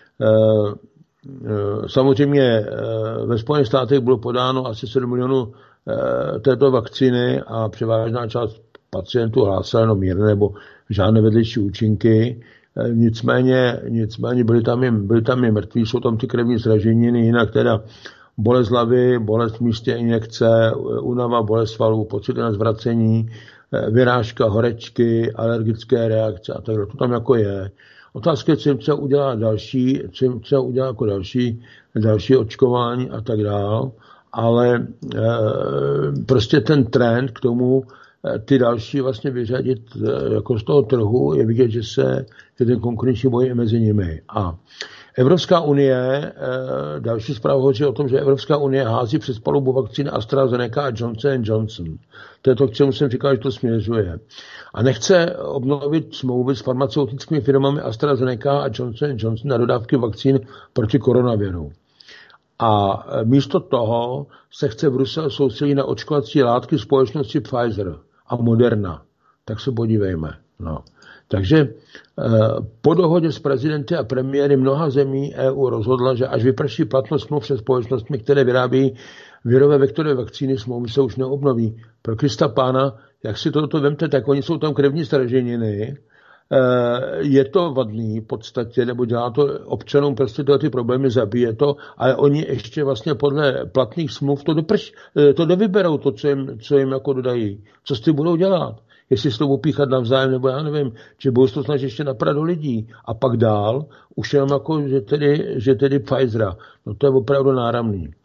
Samozřejmě ve Spojených státech bylo podáno asi 7 milionů této vakcíny a převážná část pacientů hlásila jenom mírné nebo žádné vedlejší účinky. Nicméně byli tam i mrtví, jsou tam ty krevní sraženiny, jinak teda bolest hlavy, bolest v místě injekce, únava, bolest svalů, pocity na zvracení, vyrážka, horečky, alergické reakce a tak dále. To tam jako je. Otázka je, co jim třeba udělá jako další očkování a tak dále. Ale prostě ten trend k tomu ty další vlastně vyřadit jako z toho trhu je vidět, že ten konkurenční boj je mezi nimi. A Evropská unie, další zpráva hovoří o tom, že Evropská unie hází přes palubu vakcíny AstraZeneca a Johnson & Johnson. To je to, k čemu jsem říkal, že to směřuje. A nechce obnovit smlouvy s farmaceutickými firmami AstraZeneca a Johnson & Johnson na dodávky vakcín proti koronaviru. A místo toho se chce Brusel soustředit na očkovací látky společnosti Pfizer a Moderna. Tak se podívejme. No. Takže po dohodě s prezidenty a premiéry mnoha zemí EU rozhodla, že až vyprší platnost smluv se společnostmi, které vyrábějí virové vektorové vakcíny, smlouvy se už neobnoví. Pro Krista pána, jak si toto vemte, tak oni jsou tam krevní sraženiny, je to vadný v podstatě, nebo dělá to občanům prostě tyhle ty problémy, zabije to, ale oni ještě vlastně podle platných smluv to dovyberou, to, co jim jako dodají. Co s tím budou dělat? Jestli se to opíchat navzájem, nebo já nevím, že budou se to snažit ještě napadat do lidí. A pak dál, už jenom jako, že tedy Pfizera. No to je opravdu náramný.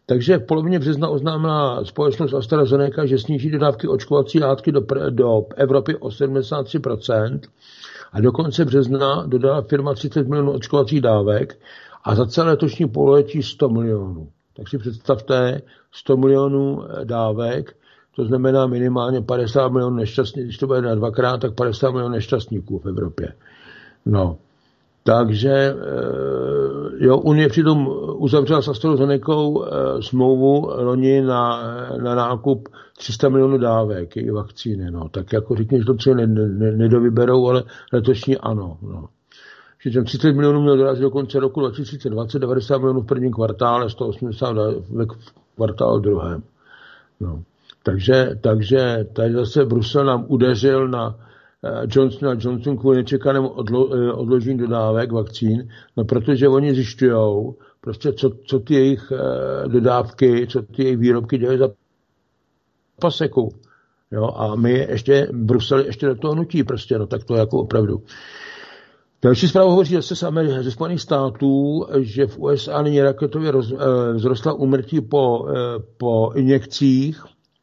Takže v polovině března oznámila společnost AstraZeneca, že sníží dodávky očkovací látky do Evropy o 73% a do konce března dodala firma 30 milionů očkovacích dávek a za celé letošní pololetí 100 milionů. Tak si představte 100 milionů dávek, to znamená minimálně 50 milionů nešťastníků, když to bude na dvakrát, tak 50 milionů nešťastníků v Evropě. No. Takže jo, Unie přitom uzavřela s AstraZenecou smlouvu loni na nákup 300 milionů dávek i vakcíny. No. Tak jako řekni, že to třeba nedovyberou, ale letošní ano. No. Že 30 milionů měl dorazit do konce roku 2020, 90 milionů v prvním kvartále, 180 v kvartálu druhém. No. Takže tady zase Brusel nám udeřil na Johnson kvůli nečekanému odložení dodávek vakcín, no protože oni zjišťujou, prostě co ty jejich dodávky, co ty jejich výrobky dělají za paseku. Jo, a my Brusel ještě do toho nutí prostě, no tak to je jako opravdu. Další zpráva hovoří zase ze Spojených států, že v USA nyní raketově vzrostla úmrtí po injekcích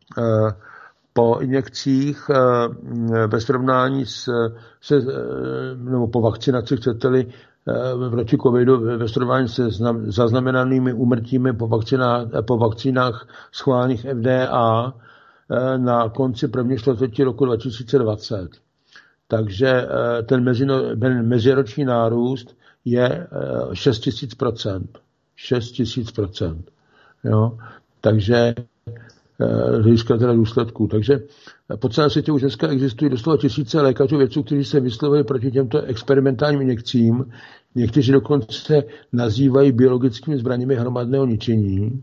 ve srovnání nebo po vakcinaci, chcete-li, proti covidu ve srovnání se zaznamenanými úmrtími po vakcínách schválených FDA na konci prvního čtvrtletí roku 2020. Takže ten meziroční nárůst je 6000%. 6000%. Jo? Takže hlediska teda důsledků. Takže po celém světě už dneska existují doslova tisíce lékařů, vědců, kteří se vyslovili proti těmto experimentálním injekcím. Někteří dokonce nazývají biologickými zbraněmi hromadného ničení.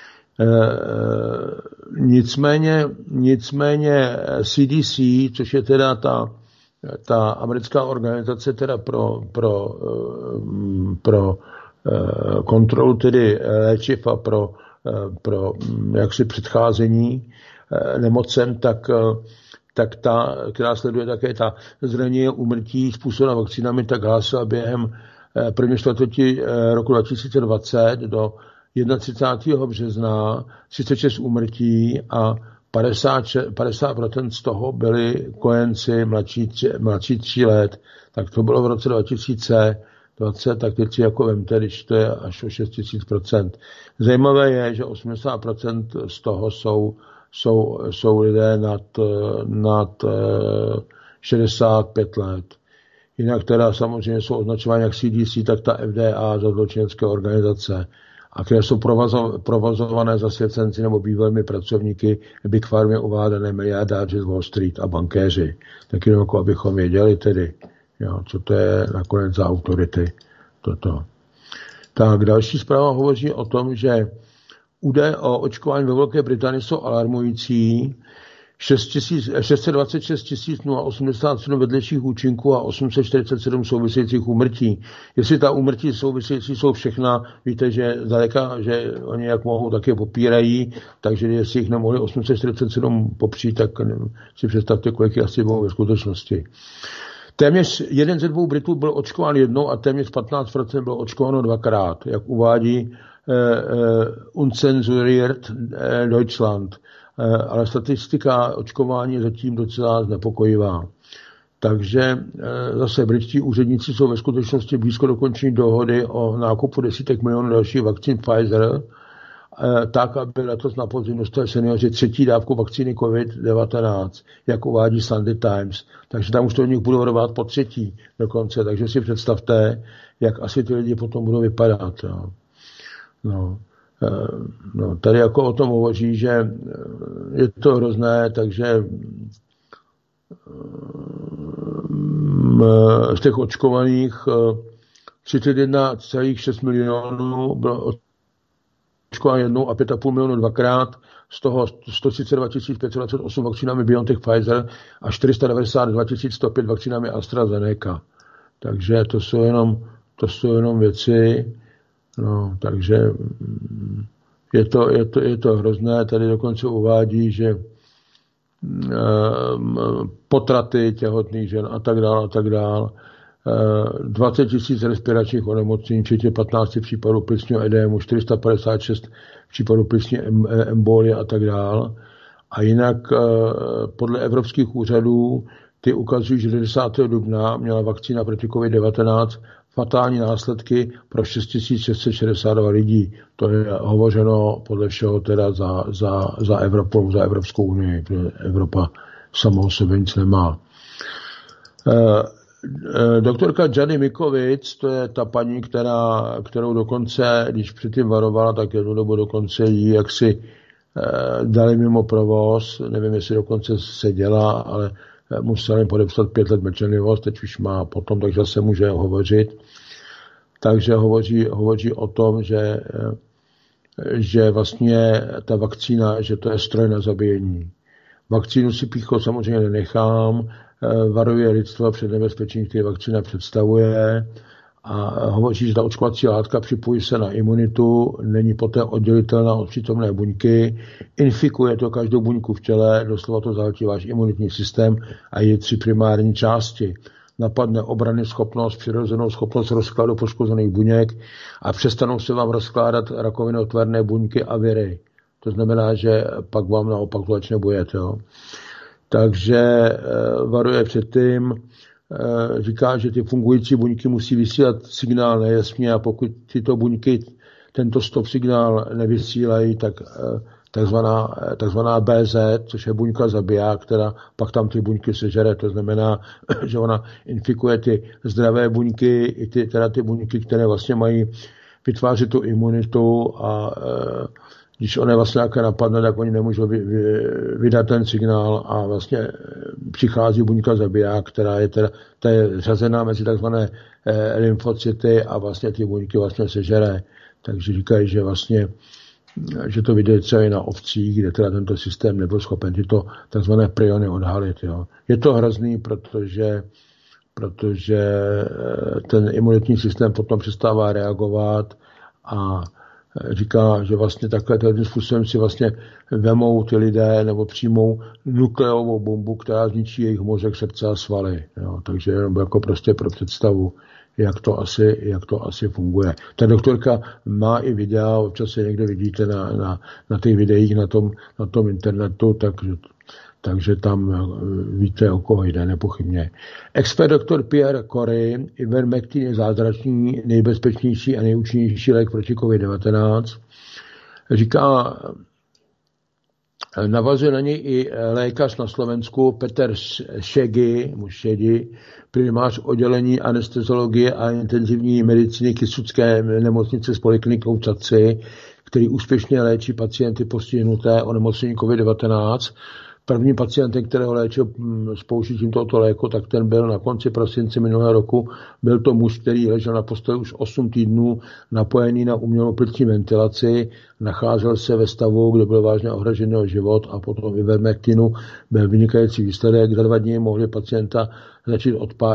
Nicméně CDC, což je teda ta americká organizace teda pro kontrolu tedy léčiv a pro jaksi předcházení nemocem, tak ta, která sleduje také ta zranění úmrtí způsobená vakcínami, tak hlásila během prvního čtvrtletí roku 2020 do 31. března 36 úmrtí a 50% z toho byli kojenci mladší 3 let. Tak to bylo v roce 2020, tak teď si jako vemte, když to je až o 6000%. Zajímavé je, že 80% z toho jsou lidé nad 65 let. Jinak teda samozřejmě jsou označovány jak CDC, tak ta FDA za zločinecké organizace, a které jsou provozované zasvěcenci nebo bývalými pracovníky Big Pharmy uvádané miliardáři z Wall Street a bankéři. Tak jenom jako abychom věděli tedy, jo, co to je nakonec za autority. Toto. Tak další zpráva hovoří o tom, že údaje o očkování ve Velké Británii jsou alarmující. 626 087 vedlejších účinků a 847 souvisejících úmrtí. Jestli ta úmrtí související jsou všechna, víte, že zdaleka, že oni jak mohou, tak je popírají, takže jestli jich nemohli 847 popřít, tak si představte, kolik je asi bylo ve skutečnosti. Téměř 1 ze 2 Britů byl očkován jednou a téměř 15% bylo očkováno 2krát, jak uvádí Unzensuriert Deutschland. Ale statistika očkování je zatím docela znepokojivá. Takže zase britští úředníci jsou ve skutečnosti blízko dokončení dohody o nákupu desítek milionů dalších vakcín Pfizer, tak, aby letos na podzim dostali seniori 3. dávku vakcíny COVID-19, jak uvádí Sunday Times. Takže tam už to od nich budou rvát po 3. dokonce. Takže si představte, jak asi ty lidi potom budou vypadat. No, tady jako o tom hovoří, že je to hrozné, takže z těch očkovaných 31,6 milionů bylo očkováno jednou a 5,5 milionů 2krát, z toho 132 528 vakcínami BioNTech Pfizer a 492 105 vakcínami AstraZeneca. Takže to jsou jenom věci. No, takže je to hrozné. Tady dokonce uvádí, že potraty těhotných žen a tak dál, 20 000 respiračních onemocnění, včetně 15 případů plicního edému, 456 případů plicní embolie a tak dál. A jinak podle evropských úřadů ty ukazují, že do 10. dubna měla vakcína proti COVID-19 fatální následky pro 6662 lidí. To je hovořeno podle všeho teda za Evropu, za Evropskou unii, protože Evropa sama o sobě nic nemá. Doktorka Jany Mikovic, to je ta paní, kterou dokonce, když předtím varovala, tak jednu dobu dokonce jí jaksi dali mimo provoz, nevím, jestli dokonce seděla, ale museli podepsat 5 let mlčenlivost, teď už má potom, takže zase může hovořit. Takže hovoří o tom, že vlastně ta vakcína, že to je stroj na zabíjení. Vakcínu si píchlo samozřejmě nenechám, varuje lidstvo před nebezpečím, který vakcína představuje a hovoří, že ta očkovací látka připojí se na imunitu, není poté oddělitelná od přítomné buňky, infikuje to každou buňku v těle, doslova to zahltí váš imunitní systém a je 3 primární části. Napadne obrany schopnost, přirozenou schopnost rozkladu poškozených buněk a přestanou se vám rozkládat rakovinotvorné buňky a viry. To znamená, že pak vám naopak to začne bojet. Jo. Takže varuje před tím, říká, že ty fungující buňky musí vysílat signál nejasně a pokud tyto buňky tento stop signál nevysílají, tak takzvaná BZ, což je buňka zabiják, která pak tam ty buňky sežere. To znamená, že ona infikuje ty zdravé buňky, i ty buňky, které vlastně mají vytvářet tu imunitu a když ona vlastně nějaké napadne, tak oni nemůžou vydat ten signál a vlastně přichází buňka zabiják, která je řazená mezi takzvané lymfocyty a vlastně ty buňky vlastně sežere. Takže říkají, že vlastně že to vidět třeba i na ovcích, kde teda tento systém nebyl schopen tyto takzvané priony odhalit. Jo. Je to hrozný, protože ten imunitní systém potom přestává reagovat a říká, že vlastně takhle tím způsobem si vlastně vemou ty lidé nebo přijmou nukleovou bombu, která zničí jejich mozek, srdce a svaly. Jo. Takže jenom jako prostě pro představu, jak to asi funguje. Ta doktorka má i videa, občas se někde vidíte na těch videích na tom internetu, takže tam víte, o koho jde, nepochybně. Expert doktor Pierre Kory, Ivermectin je zázračný, nejbezpečnější a nejúčinnější lék proti COVID-19. Říká, navazuje na něj i lékař na Slovensku Peter Šedi, primář oddělení anesteziologie a intenzivní medicíny Kysucké nemocnice s poliklinikou Čadci, který úspěšně léčí pacienty postihnuté onemocnění COVID-19. První pacientem, kterého léčil s použitím tohoto léku, tak ten byl na konci prosince minulého roku. Byl to muž, který ležel na posteli už 8 týdnů, napojený na umělou plicní ventilaci, nacházel se ve stavu, kde byl vážně ohrožený život a potom Ivermectinu byl vynikající výsledek. Za 2 dny mohli pacienta začít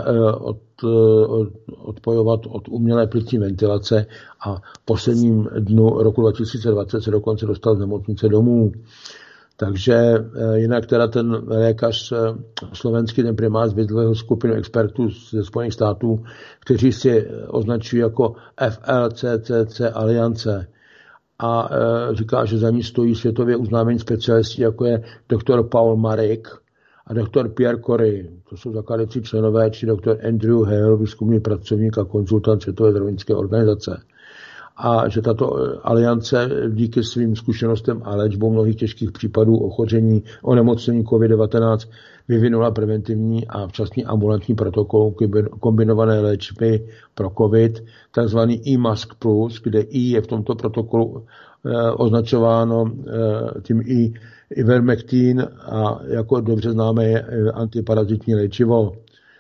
odpojovat od umělé plicní ventilace a v posledním dnu roku 2020 se dokonce dostal z nemocnice domů. Takže jinak teda ten lékař slovenský, ten primář, vyzval skupinu expertů ze Spojených států, kteří si označují jako FLCCC aliance a říká, že za ní stojí světově uznámení specialisti, jako je doktor Paul Marik a doktor Pierre Kory. To jsou zakládající členové, či doktor Andrew Hale, výzkumný pracovník a konzultant Světové zdravotnické organizace. A že tato aliance díky svým zkušenostem a léčbou mnohých těžkých případů onemocnění COVID-19 vyvinula preventivní a včasný ambulantní protokol kombinované léčby pro COVID, takzvaný eMask Plus, kde I je v tomto protokolu označováno tím Ivermectin a jako dobře známé je antiparazitní léčivo.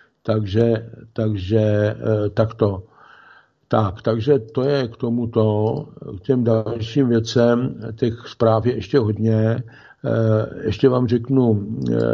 Takže takto. Takže to je k tomuto, k těm dalším věcem, těch zpráv je ještě hodně. Ještě vám řeknu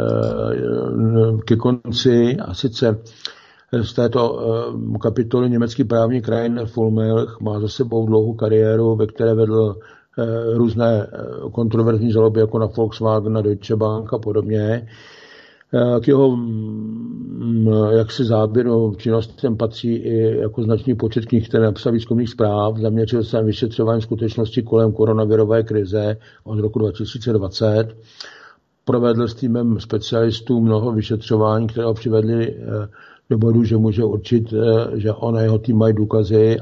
ke konci, a sice z této kapitoly německý právník Rainer Fulmelch má za sebou dlouhou kariéru, ve které vedl různé kontroverzní žaloby jako na Volkswagen, na Deutsche Bank a podobně. K jeho jaksi záběru činnostem patří i jako značný počet knih, které napsal výzkumných zpráv. Zaměřil se na vyšetřování skutečnosti kolem koronavirové krize od roku 2020. Provedl s týmem specialistů mnoho vyšetřování, které ho přivedly do bodu, že může určit, že on a jeho tým mají důkazy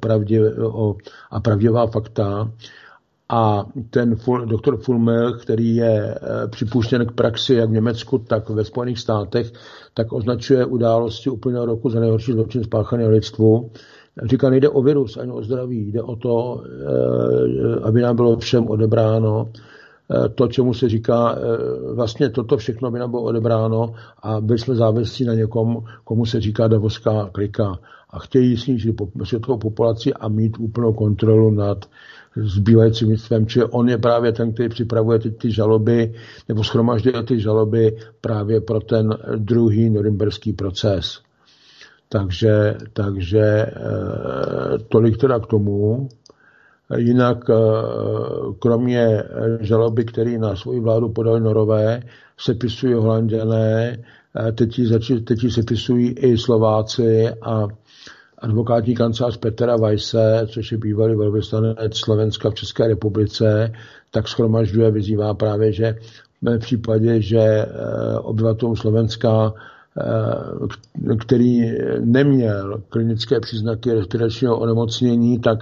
a pravdivá fakta. A ten doktor Fulmer, který je připuštěn k praxi jak v Německu, tak ve Spojených státech, tak označuje události uplynulého roku za nejhorší zločin spáchaný na lidstvu. Říká, nejde o virus ani o zdraví, jde o to, aby nám bylo všem odebráno to, čemu se říká, vlastně toto všechno by nám bylo odebráno a byli jsme závislí na někom, komu se říká davoská klika. A chtějí snížit světovou populaci a mít úplnou kontrolu nad zbývajícím lidstvem. Čili on je právě ten, který připravuje ty žaloby, nebo shromažďuje ty žaloby právě pro ten druhý norimberský proces. Takže tolik teda k tomu. Jinak kromě žaloby, které na svou vládu podali Norové, sepisují Holanďané, teď ji sepisují i Slováci a advokátní kancelář Petra Weisse, což je bývalý velvyslanec Slovenska v České republice, tak shromažďuje, vyzývá právě, že v případě, že obyvatelům Slovenska, který neměl klinické příznaky respiračního onemocnění, tak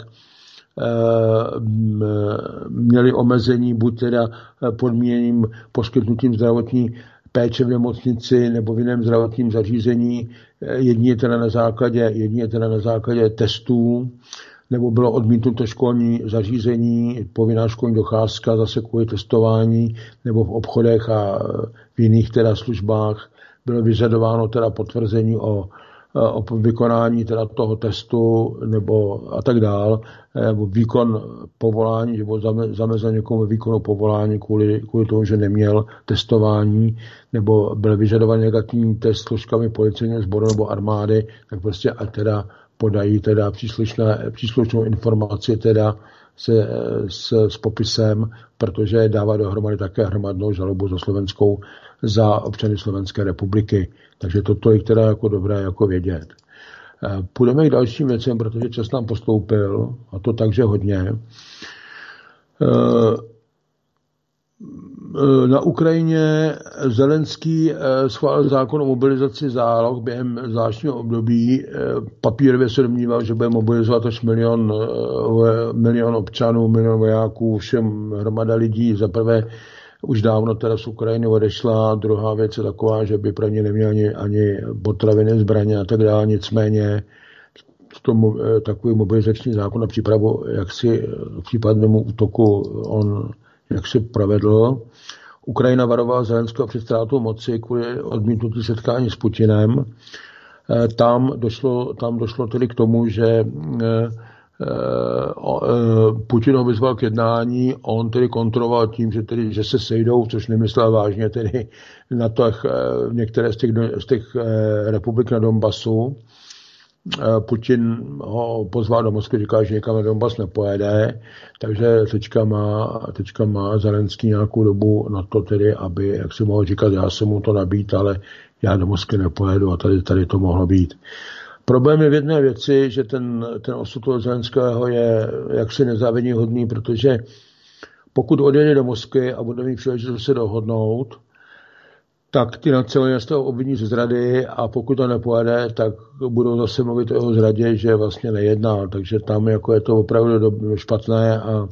měli omezení buď teda podmíněným poskytnutím zdravotní péče v nemocnici nebo v jiném zdravotním zařízení, jedině teda na základě testů, nebo bylo odmítnuto školní zařízení, povinná školní docházka zase kvůli testování, nebo v obchodech a v jiných teda službách bylo vyžadováno teda potvrzení o vykonání teda toho testu nebo a tak dál, nebo výkon povolání, nebo zamezil někomu výkonu povolání kvůli tomu, že neměl testování, nebo byl vyžadovaný negativní test složkami policejního sboru nebo armády, tak prostě a teda podají teda příslušnou informaci teda s popisem, protože dává dohromady také hromadnou žalobu za Slovenskou za občany Slovenské republiky. Takže toto je teda jako dobré jako vědět. Půjdeme k dalším věcem, protože čas nám postoupil, a to takže hodně. Na Ukrajině Zelenský schválil zákon o mobilizaci záloh během zvláštního období. Papírově se domníval, že bude mobilizovat až milion občanů, milion vojáků, všem hromada lidí. Za prvé už dávno teda z Ukrajiny odešla, druhá věc je taková, že by pro ně neměl ani potraviny, zbraně a tak dále, nicméně takový mobilizační zákon na přípravu jaksi k případnému útoku on jaksi provedl. Ukrajina varovala Zelenského před ztrátou moci kvůli odmítnutí setkání s Putinem. Tam došlo tedy k tomu, že Putin ho vyzval k jednání, on tedy kontroloval tím, že se sejdou, což nemyslel vážně tedy na to některé z těch republik na Donbasu. Putin ho pozval do Moskvy, říkal, že někam na Donbas nepojede, takže teďka má Zelenský nějakou dobu na to tedy, aby, jak si mohl říkat, já jsem mu to nabít, ale já do Moskvy nepojedu a tady to mohlo být. Problém je v jedné věci, že ten osud toho Zelenského je jaksi nezáviděníhodný, protože pokud odjede do Moskvy a bude mít příležitost se dohodnout, tak ty nacilené z toho obviní ze zrady a pokud to nepojede, tak budou zase mluvit o jeho zradě, že vlastně nejednal. Takže tam jako je to opravdu špatné a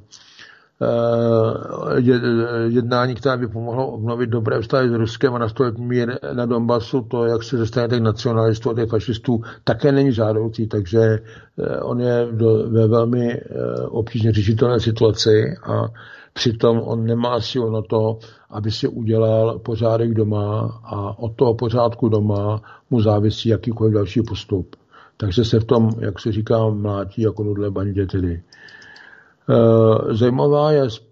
jednání, které by pomohlo obnovit dobré vztahy s Ruskem a nastolit mír na Donbasu, to, jak se ze strany těch nacionalistů a těch fašistů, také není žádoucí, takže on je ve velmi obtížně řešitelné situaci a přitom on nemá sílu na to, aby si udělal pořádek doma a od toho pořádku doma mu závisí jakýkoliv další postup. Takže se v tom, jak se říká, mlátí jako nudle bandě tedy. Zajímavá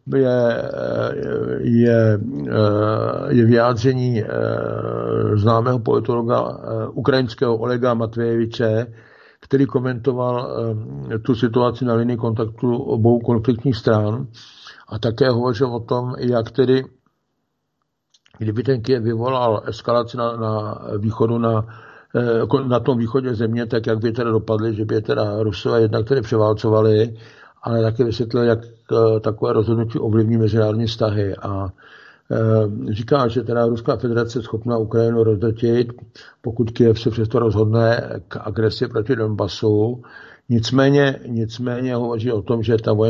je vyjádření známého politologa ukrajinského Olega Matvejeviče, který komentoval tu situaci na linii kontaktu obou konfliktních stran a také hovořil o tom, jak tedy kdyby ten Kyjev vyvolal eskalaci na východu, na tom východě země, tak jak by teda dopadly, že by je teda Rusové jednak tedy převálcovali, ale také vysvětlili, jak takové rozhodnutí ovlivní mezinárodní vztahy. A říká, že teda Ruská federace je schopná Ukrajinu rozdrtit, pokud Kyjev se přesto rozhodne k agresi proti Donbasu. Nicméně hovoří o tom, že ta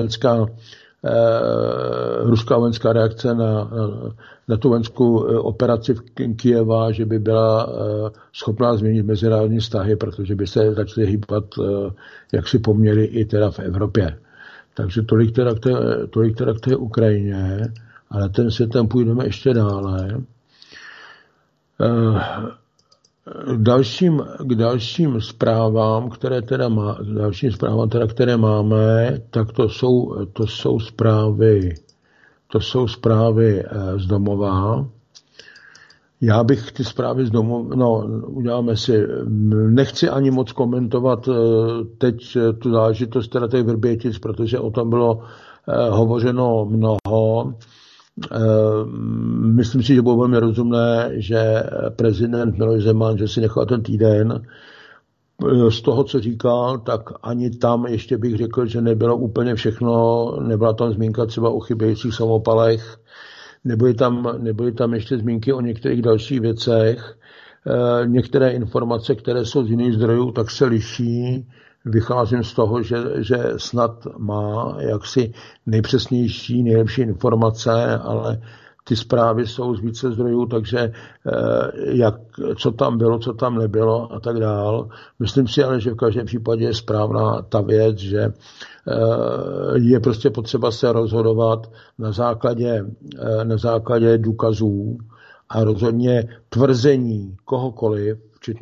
ruská vojenská reakce na tu vojenskou operaci v Kyjeva, že by byla schopná změnit mezinárodní vztahy, protože by se začaly hýbat jaksi poměry i teda v Evropě. Takže tolik teda k té Ukrajině, ale ten světem půjdeme ještě dále. K dalším zprávám, které máme, tak to jsou zprávy z domova. Já bych ty zprávy z domova, uděláme si, nechci ani moc komentovat teď tu záležitost teda těch Vrbětic, protože o tom bylo hovořeno mnoho. Myslím si, že bylo velmi rozumné, že prezident Miloš Zeman, že si nechal ten týden. Z toho, co říkal, tak ani tam ještě bych řekl, že nebylo úplně všechno, nebyla tam zmínka třeba o chybějících samopalech, nebyly tam ještě zmínky o některých dalších věcech. Některé informace, které jsou z jiných zdrojů, tak se liší. Vycházím z toho, že snad má jaksi nejpřesnější, nejlepší informace, ale ty zprávy jsou z více zdrojů, takže co tam bylo, co tam nebylo a tak dál. Myslím si ale, že v každém případě je správná ta věc, že je prostě potřeba se rozhodovat na základě důkazů a rozhodně tvrzení kohokoliv,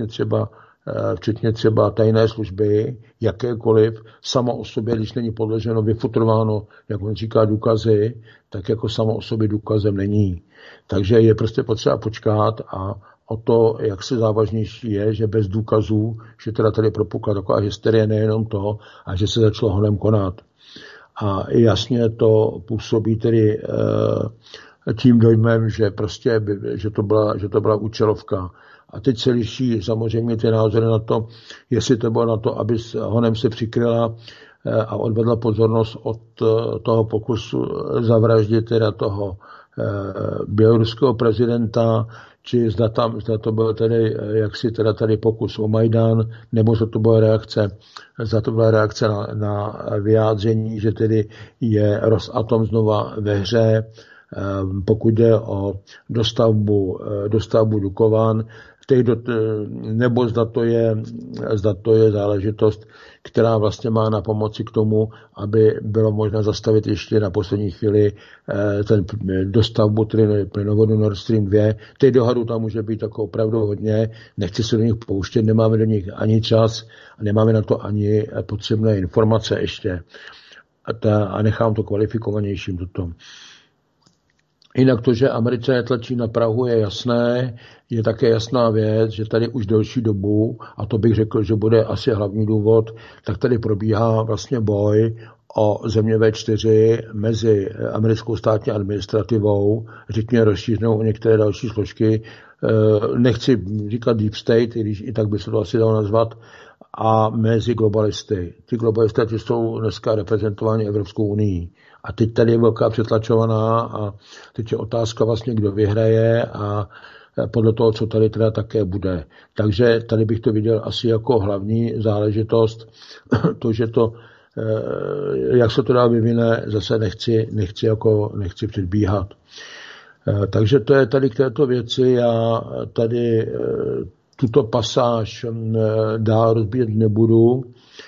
včetně třeba tajné služby, jakékoliv, samo o sobě, když není podloženo, vyfutrováno, jak on říká, důkazy, tak jako samo o sobě důkazem není. Takže je prostě potřeba počkat a o to, jak se závažnější je, že bez důkazů, že teda tady propukla taková hysterie, nejenom to, a že se začalo honem konat. A jasně to působí tedy tím dojmem, že prostě, že to byla účelovka. A teď se liší samozřejmě ty názory na to, jestli to bylo na to, aby honem se přikryla a odvedla pozornost od toho pokusu zavraždit teda toho běloruského prezidenta, či zda to byl tedy jaksi teda tady pokus o Majdan, nebo zda to byla reakce na vyjádření, že tedy je Rosatom znova ve hře, pokud jde o dostavbu Dukovan, nebo zda to je záležitost, která vlastně má na pomoci k tomu, aby bylo možné zastavit ještě na poslední chvíli ten dostavbu plynovodu Nord Stream 2. Těch dohadů tam může být jako opravdu hodně, nechci se do nich pouštět, nemáme do nich ani čas a nemáme na to ani potřebné informace ještě. A nechám to kvalifikovanějším do toho. Jinak to, že Americe netlačí na Prahu, je jasné. Je také jasná věc, že tady už delší dobu, a to bych řekl, že bude asi hlavní důvod, tak tady probíhá vlastně boj o země V4 mezi americkou státní administrativou, řekněme rozšířenou o některé další složky. Nechci říkat deep state, i když i tak by se to asi dalo nazvat, a mezi globalisty. Ty globalisté jsou dneska reprezentováni Evropskou unií. A teď tady je velká přetlačovaná a teď je otázka vlastně, kdo vyhraje a podle toho, co tady teda také bude. Takže tady bych to viděl asi jako hlavní záležitost, to, že to, jak se to dál vyvine, zase nechci předbíhat. Takže to je tady k této věci. Já tady tuto pasáž dál rozbíjet nebudu.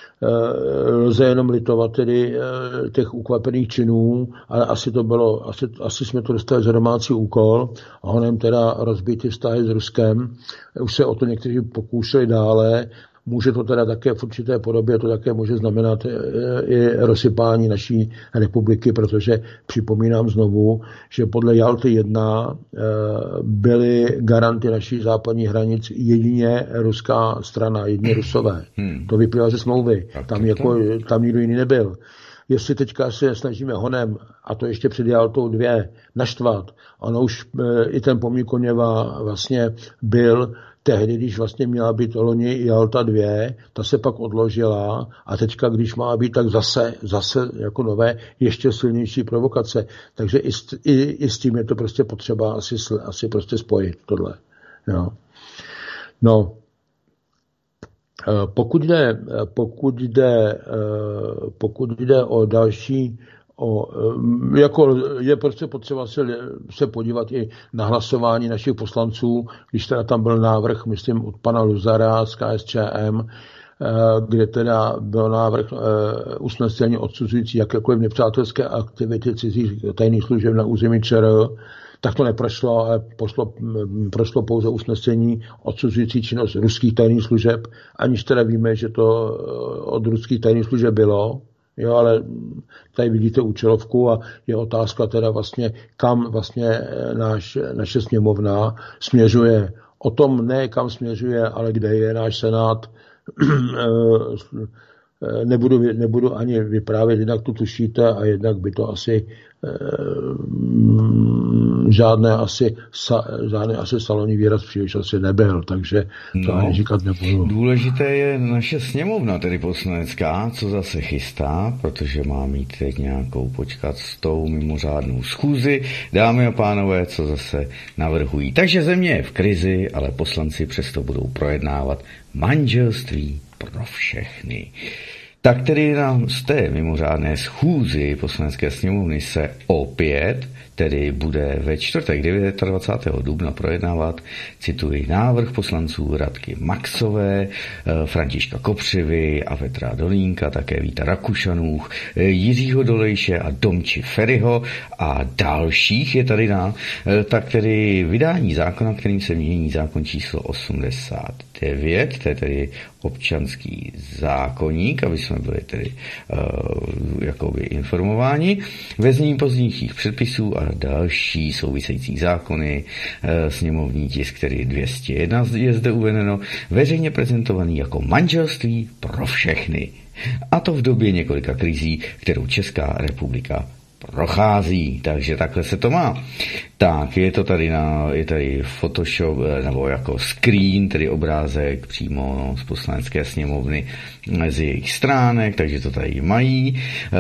Lze jenom litovat tedy těch ukvapených činů, ale asi jsme to dostali za domácí úkol a honem teda rozbít ty vztahy s Ruskem. Už se o to někteří pokoušeli dále. Může to teda také v určité podobě, to také může znamenat i rozsypání naší republiky, protože připomínám znovu, že podle Jalty 1 byly garanty naší západní hranic jedině ruská strana, jedině Rusové. To vyplývá ze smlouvy. Tam nikdo jiný nebyl. jestli teďka se snažíme honem, a to ještě před Jaltou 2, naštvat, ono už i ten pomník Koněva vlastně byl tehdy, když vlastně měla být loni Jalta 2, ta se pak odložila a teďka, když má být, tak zase jako nové, ještě silnější provokace. Takže i s tím je to prostě potřeba asi prostě spojit tohle. Jo. No, pokud jde o další, jako je prostě potřeba se podívat i na hlasování našich poslanců, když teda tam byl návrh, myslím, od pana Luzara z KSČM, kde teda byl návrh usnesení odsuzující jakékoliv nepřátelské aktivity cizích tajných služeb na území ČR, tak to neprošlo, ale prošlo pouze usnesení odsuzující činnost ruských tajných služeb, aniž teda víme, že to od ruských tajných služeb bylo. Jo, ale tady vidíte účelovku a je otázka teda vlastně, kam vlastně naše sněmovna směřuje. O tom ne, kam směřuje, ale kde je náš senát, nebudu ani vyprávět, jednak to tušíte a jednak by to asi žádné asi salonní výraz příliš asi nebyl, takže to ani říkat nebudu. Důležité je naše sněmovna, tedy poslanecká, co zase chystá, protože má mít teď nějakou počkat s tou mimořádnou schůzi. Dámy a pánové, co zase navrhují. Takže země je v krizi, ale poslanci přesto budou projednávat manželství pro všechny. Tak tedy z té mimořádné schůzi poslanecké sněmovny se opět, tedy bude ve čtvrtek 29. dubna projednávat, cituji, návrh poslanců Radky Maxové, Františka Kopřivy a Petra Dolínka, také Víta Rakušanůch, Jiřího Dolejše a Domči Feriho a dalších je tady tak tedy vydání zákona, kterým se mění zákon číslo 89, to je tedy občanský zákoník, aby jsme byli tedy jakoby informováni, ve znění pozdějších předpisů a další související zákony, sněmovní tisk, který 201 je zde uvedeno, veřejně prezentovaný jako manželství pro všechny. A to v době několika krizí, kterou Česká republika prochází, takže takhle se to má. Tak, je tady Photoshop, nebo jako screen, tedy obrázek přímo z poslanecké sněmovny z jejich stránek, takže to tady mají,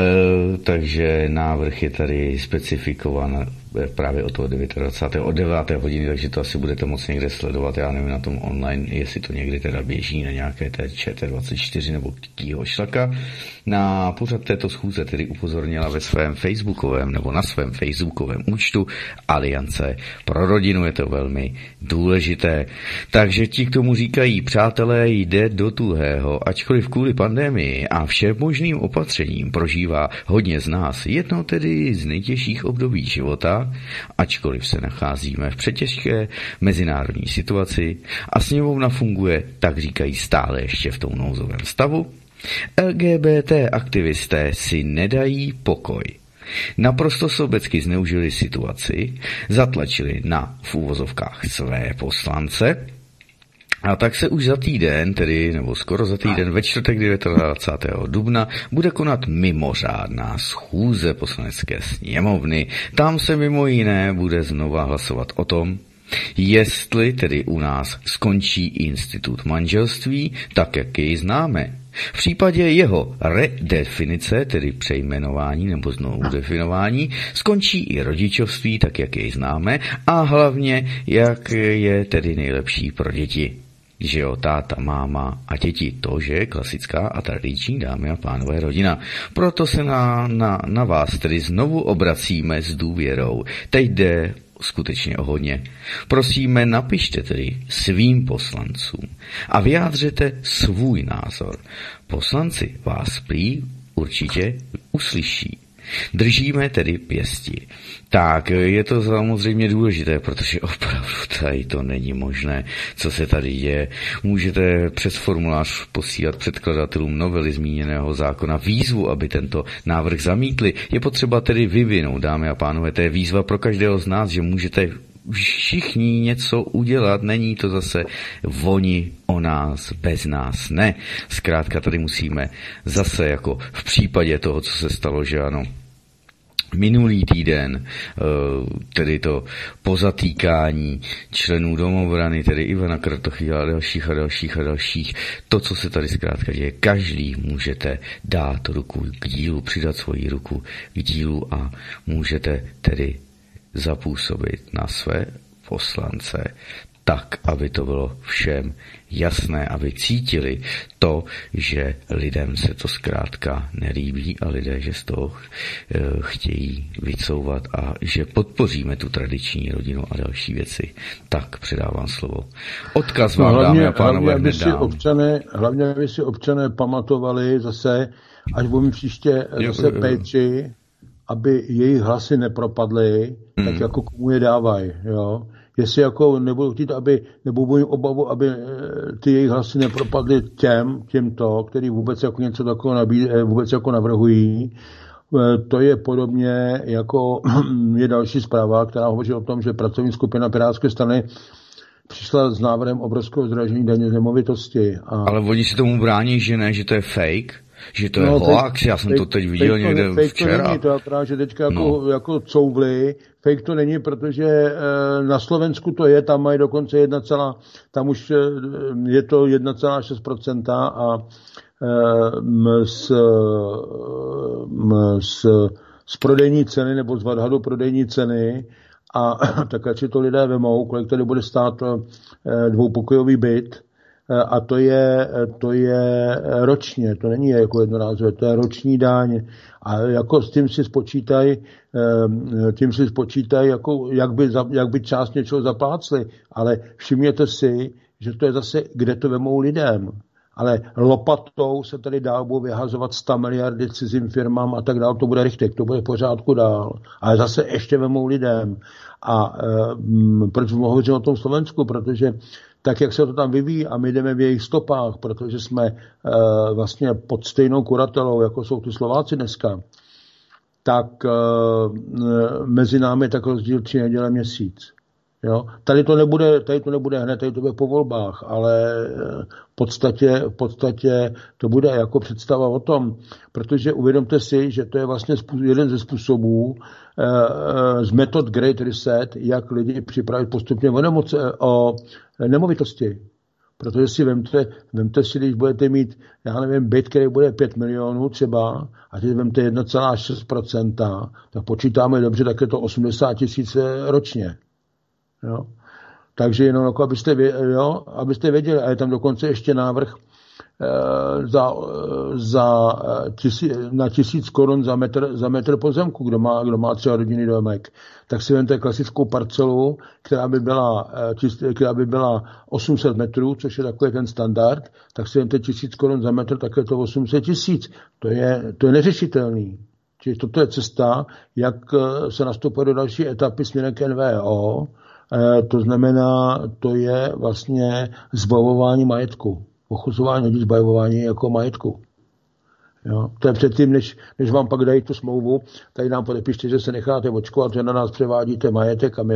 takže návrh je tady specifikovan právě od toho 29. od 9. hodiny, takže to asi budete moc někde sledovat, já nevím na tom online, jestli to někdy teda běží na nějaké té ČT24 nebo kýho šlaka. Na pořad této schůze tedy upozornila ve svém facebookovém nebo na svém facebookovém účtu Aliance pro rodinu, je to velmi důležité. Takže ti k tomu říkají, přátelé, jde do tuhého, ačkoliv kvůli pandemii a všem možným opatřením prožívá hodně z nás jedno tedy z nejtěžších období života, ačkoliv se nacházíme v přetěžké mezinárodní situaci a sněmovna funguje, tak říkají, stále ještě v tom nouzovém stavu, LGBT aktivisté si nedají pokoj. Naprosto sobecky zneužili situaci, zatlačili na v úvozovkách své poslance a tak se už za týden, nebo skoro za týden, ve čtvrtek 29. dubna bude konat mimořádná schůze poslanecké sněmovny. Tam se mimo jiné bude znova hlasovat o tom, jestli tedy u nás skončí institut manželství, tak jak jej známe. V případě jeho redefinice, tedy přejmenování nebo znovu definování, skončí i rodičovství, tak jak jej známe, a hlavně, jak je tedy nejlepší pro děti. Že jo, táta, máma a děti, to, že je klasická a tradiční, dámy a pánové, rodina. Proto se na vás tedy znovu obracíme s důvěrou. Teď jde skutečně o hodně. Prosíme, napište tedy svým poslancům a vyjádřete svůj názor. Poslanci vás prý určitě uslyší. Držíme tedy pěsti. Tak, je to samozřejmě důležité, protože opravdu tady to není možné, co se tady děje. Můžete přes formulář posílat předkladatelům novely zmíněného zákona výzvu, aby tento návrh zamítli. Je potřeba tedy vyvinout, dámy a pánové, to je výzva pro každého z nás, že můžete všichni něco udělat, není to zase oni o nás, bez nás, ne. Zkrátka tady musíme zase jako v případě toho, co se stalo, že ano, minulý týden, tedy to pozatýkání členů domobrany, tedy Ivana Krtochy a dalších, to, co se tady zkrátka děje, každý můžete dát ruku k dílu, přidat svoji ruku k dílu a můžete tedy zapůsobit na své poslance tak, aby to bylo všem jasné, aby cítili to, že lidem se to zkrátka nelíbí a lidé, že z toho chtějí vycouvat a že podpoříme tu tradiční rodinu a další věci. Tak předávám slovo. Odkaz vám, dámy a pánové, hned dám. Hlavně, aby si občané pamatovali zase, až budeme příště zase péči, aby jejich hlasy nepropadly, tak jako komu je dávají, jo. Jestli jako nebudou chtít, nebo budou obavu, aby ty jejich hlasy nepropadly těmto, který vůbec jako něco takového vůbec jako navrhují. To je podobně jako je další zpráva, která hovoří o tom, že pracovní skupina Pirátské strany přišla s návrhem obrovského zdražení daně z nemovitosti. Ale oni si tomu brání, že ne, že to je fake? Že to je hoax, já jsem to teď viděl někde včera. To není, to akorát, že teďka jako couvli. Fake to není, protože na Slovensku to je, tam mají dokonce tam už je to 1,6% a z prodejní ceny nebo z odhadu prodejní ceny a tak ať si to lidé vemou, kolik tady bude stát dvoupokojový byt, a to je ročně, to není jako jednorázové, to je roční daň a jako s tím si spočítají jako jak by část něčeho zaplácli, ale všimněte si, že to je zase, kde to vemou lidem. Ale lopatou se tady dál budou vyhazovat 100 miliardy cizím firmám a tak dál, to bude richtig, to bude v pořádku dál. Ale zase ještě vemou lidem. A proč hovořím o tom Slovensku? Protože tak, jak se to tam vyvíjí a my jdeme v jejich stopách, protože jsme vlastně pod stejnou kuratelou, jako jsou ty Slováci dneska, tak mezi námi je tak rozdíl 3 neděle měsíc. Jo? Tady to nebude hned, tady to bude po volbách, ale v podstatě to bude jako představa o tom, protože uvědomte si, že to je vlastně jeden ze způsobů z metod Great Reset, jak lidi připravit postupně o nemovitosti. Protože si vemte si, když budete mít, já nevím, byt, který bude 5 milionů třeba, a teď vemte 1,6%, tak počítáme dobře, tak je to 80 000 ročně. Jo? Takže jenom jako abyste věděli, a je tam dokonce ještě návrh na 1000 korun za metr pozemku, kdo má třeba rodinný domek, tak si vemte klasickou parcelu, která by byla 800 metrů, což je takový ten standard, tak si vemte 1000 korun za metr, tak je to 800 000. To je neřešitelný. Čili toto je cesta, jak se nastupuje do další etapy směrem k NVO. To znamená, to je vlastně zbavování majetku. Ochuzování lidí, zbavování jako majetku. Jo? To je předtím, než vám pak dají tu smlouvu, tady nám podepište, že se necháte očkovat, že na nás převádíte majetek a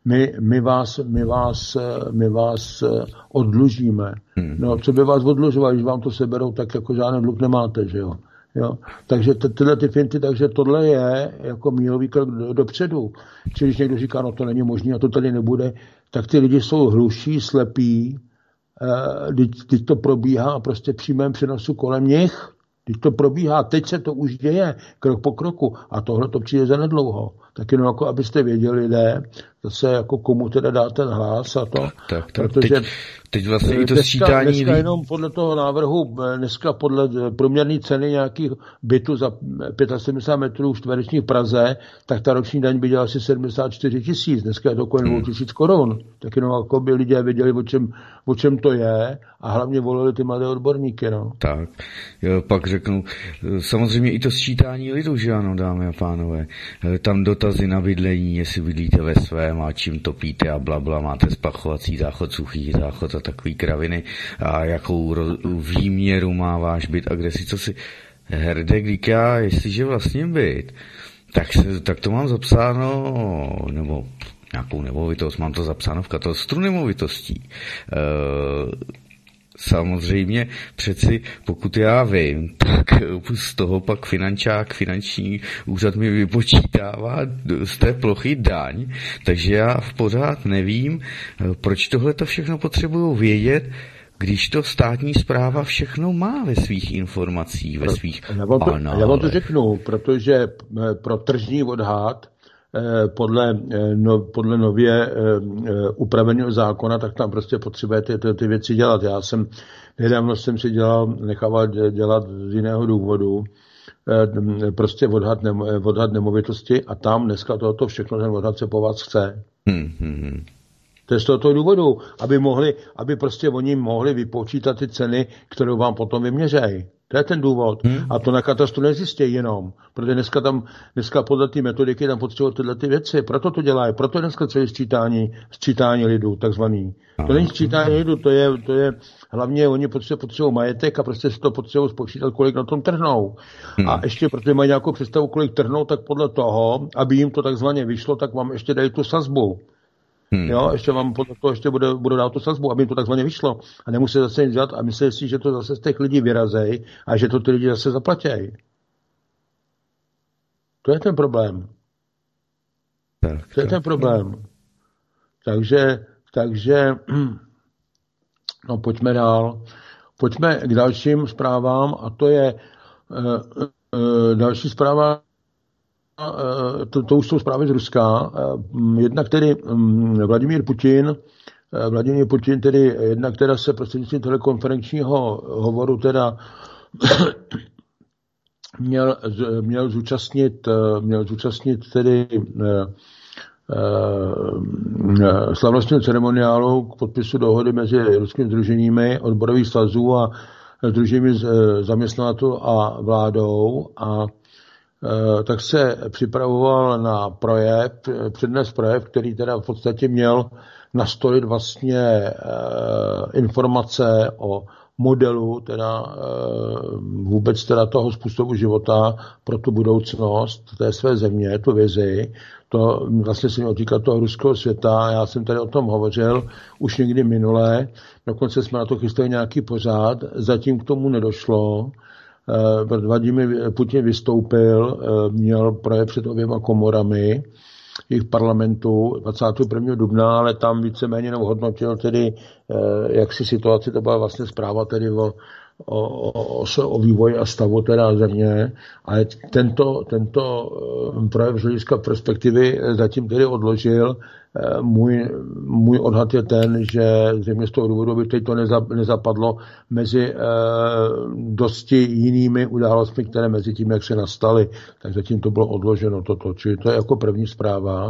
my vás oddlužíme. No, co by vás oddlužovali, když vám to seberou, tak jako žádný dluh nemáte, že jo? Jo? Takže tyhle ty finty, takže tohle je jako mílový krok dopředu. Čili když někdo říká, no to není možné a to tady nebude, tak ty lidi jsou hluší, slepí, teď to probíhá prostě v přímém přenosu kolem nich, teď to probíhá, teď se to už děje krok po kroku a tohle to přijde za nedlouho. Tak jenom jako abyste věděli lidé, zase jako komu teda dá ten hlas a to, tak, protože teď vlastně i to sčítání... Dneska jenom podle toho návrhu, dneska podle průměrné ceny nějakých bytů za 75 metrů čtverečních v Praze, tak ta roční daň by dělala asi 74 000, dneska je to kolem 2 000 korun. Tak jenom jako by lidé věděli, o čem to je a hlavně volili ty mladé odborníky. No. Tak, jo, pak řeknu, samozřejmě i to sčítání lidu, že ano, dámy a pánové. Tam dotazy na bydlení, jestli bydlíte ve svém a čím topíte a blabla, máte splachovací záchod, suchý záchod a takový kraviny a jakou výměru má váš byt a kde si, co si herdek říká, jestliže vlastně byt, tak to mám zapsáno, nebo nějakou nemovitost, mám to zapsáno v katastru nemovitostí. Samozřejmě přeci, pokud já vím, tak z toho pak finanční úřad mi vypočítává z té plochy daň, takže já pořád nevím, proč tohle to všechno potřebuju vědět, když to státní správa všechno má ve svých informacích, ve svých análech. Já vám to řeknu, protože pro tržní odhad podle nově upraveného zákona, tak tam prostě potřebujete ty věci dělat. Nedávno jsem si nechával dělat z jiného důvodu, prostě odhad nemovitosti a tam dneska tohoto všechno ten odhad se po vás chce. To je z tohoto důvodu, aby prostě oni mohli vypočítat ty ceny, kterou vám potom vyměřejí. To je ten důvod. A to na katastru nezjistí jenom. Protože dneska podle té metodiky tam potřebují tyhle ty věci. Proto to dělají. Proto dneska celé sčítání lidů, takzvaný. To není sčítání lidů, to je hlavně oni potřebují majetek a prostě si to potřebují spočítat, kolik na tom trhnou. A ještě, protože mají nějakou představu, kolik trhnou, tak podle toho, aby jim to takzvaně vyšlo, tak vám ještě dají tu sazbu. Jo, ještě vám podle toho ještě budu dát tu sazbu, aby jim to takzvaně vyšlo. A nemusí zase nic dělat a myslí si, že to zase z těch lidí vyrazej a že to ty lidi zase zaplatějí. To je ten problém. To je ten problém. Takže no pojďme dál. Pojďme k dalším zprávám a to je další zpráva. To už jsou zprávy z Ruska. Jednak tedy Vladimír Putin tedy jednak teda se prostřednictvím telekonferenčního hovoru teda měl zúčastnit tedy slavnostního ceremoniálu k podpisu dohody mezi ruskými sdruženími odborových svazů a sdruženími zaměstnavatelů a vládou a tak se připravoval na přednes projev, který teda v podstatě měl nastolit vlastně informace o modelu teda vůbec teda toho způsobu života pro tu budoucnost té své země, tu vizi. To vlastně se mělo týkat toho ruského světa. Já jsem tady o tom hovořil už někdy minule. Dokonce jsme na to chystali nějaký pořád. Zatím k tomu nedošlo. Vladimír Putin vystoupil, měl projev před oběma komorami jejich parlamentu 21. dubna, ale tam víceméně jenom hodnotil tedy, jak si situaci, to byla vlastně zpráva tedy o vývoji a stavu teda země, ale tento projev z hlediska perspektivy zatím tedy odložil. Můj odhad je ten, že zřejmě z toho důvodu by teď to nezapadlo mezi dosti jinými událostmi, které mezi tím, jak se nastaly, tak zatím to bylo odloženo toto. Čili to je jako první zpráva.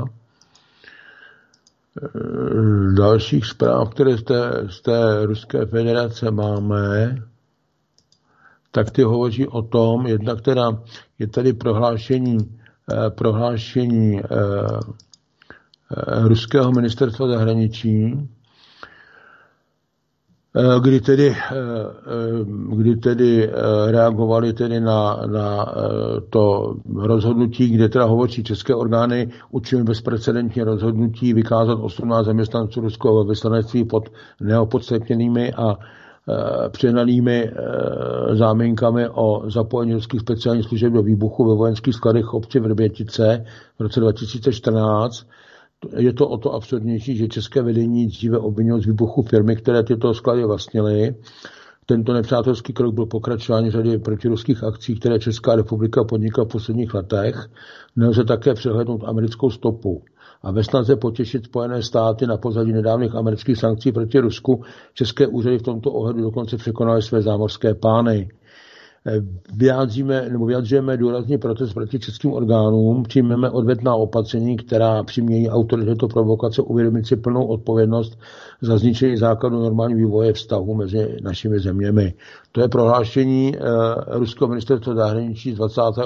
Dalších zpráv, které z té Ruské federace máme, tak ty hovoří o tom, jednak teda je tady prohlášení ruského ministerstva zahraničí, kdy tedy reagovali tedy na to rozhodnutí, kde teda hovoří české orgány, učinili bezprecedentní rozhodnutí vykázat 18 zaměstnanců ruského velvyslanectví pod neopodstatněnými a přehnanými záminkami o zapojení ruských speciálních služeb do výbuchu ve vojenských skladech obce Vrbětice v roce 2014. Je to o to absurdnější, že české vedení dříve obvinilo z výbuchu firmy, které tyto sklady vlastnily. Tento nepřátelský krok byl pokračování řady protiruských akcí, které Česká republika podnikla v posledních letech. Nelze také přehlédnout americkou stopu. A ve snaze potěšit Spojené státy na pozadí nedávných amerických sankcí proti Rusku, české úřady v tomto ohledu dokonce překonaly své zámořské plány. Vyjadřujeme důrazný protest proti českým orgánům, přijmeme odvetná opatření, která přimějí autory této provokace uvědomit si plnou odpovědnost za zničení základu normální vývoje vztahu mezi našimi zeměmi. To je prohlášení ruského ministerstva zahraničí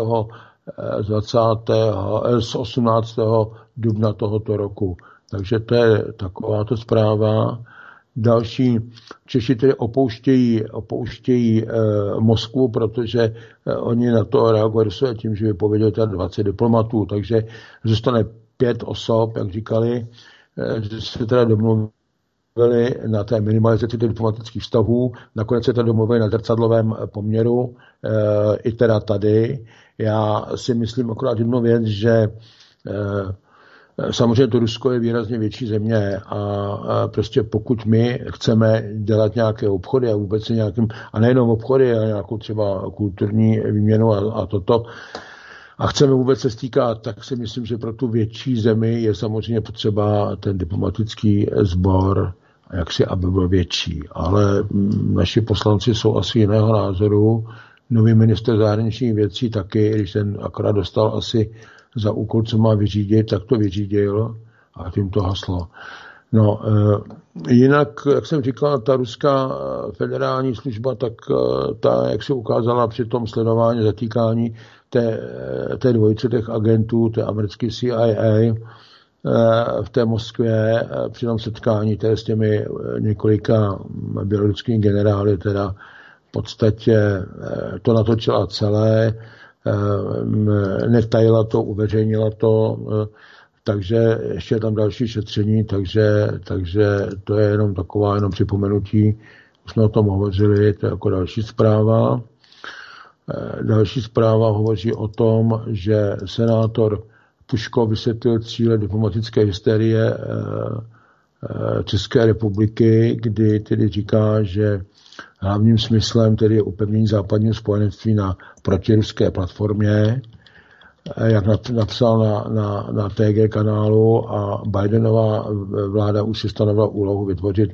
z 18. dubna tohoto roku. Takže to je takováto zpráva. Další Češi tedy opouštějí Moskvu, protože oni na to reagovali tím, že vypověděli 20 diplomatů, takže zůstane 5 osob, jak říkali, že se teda domluvili na té minimalizaci těch diplomatických vztahů. Nakonec se to domluvili na zrcadlovém poměru, i teda tady. Já si myslím akorát jednu věc, že samozřejmě to Rusko je výrazně větší země a prostě pokud my chceme dělat nějaké obchody a vůbec nějakým, a nejenom obchody, ale nějakou třeba kulturní výměnu a toto, a chceme vůbec se stýkat, tak si myslím, že pro tu větší zemi je samozřejmě potřeba ten diplomatický sbor, jaksi aby byl větší. Ale naši poslanci jsou asi jiného názoru. Nový ministr zahraničních věcí taky, když ten akorát dostal asi za úkol, co má vyřídit, tak to vyřídil a tím to haslo. No, jinak, jak jsem říkal, ta ruská federální služba, tak ta, jak se ukázala při tom sledování, zatýkání té dvojice těch agentů, té americké CIA v té Moskvě, při tom setkání s těmi několika běloruskými generály, teda v podstatě to natočila celé, netajila to, uveřejnila to, takže ještě je tam další šetření, takže to je jenom jenom připomenutí, už jsme o tom hovořili, to je jako další zpráva. Další zpráva hovoří o tom, že senátor Puško vysvětlil cíle diplomatické hysterie České republiky, kdy tedy říká, že hlavním smyslem tedy je upevnění západního spojenectví na protiruské platformě, jak napsal na TG kanálu, a Bidenová vláda už si stanovila úlohu vytvořit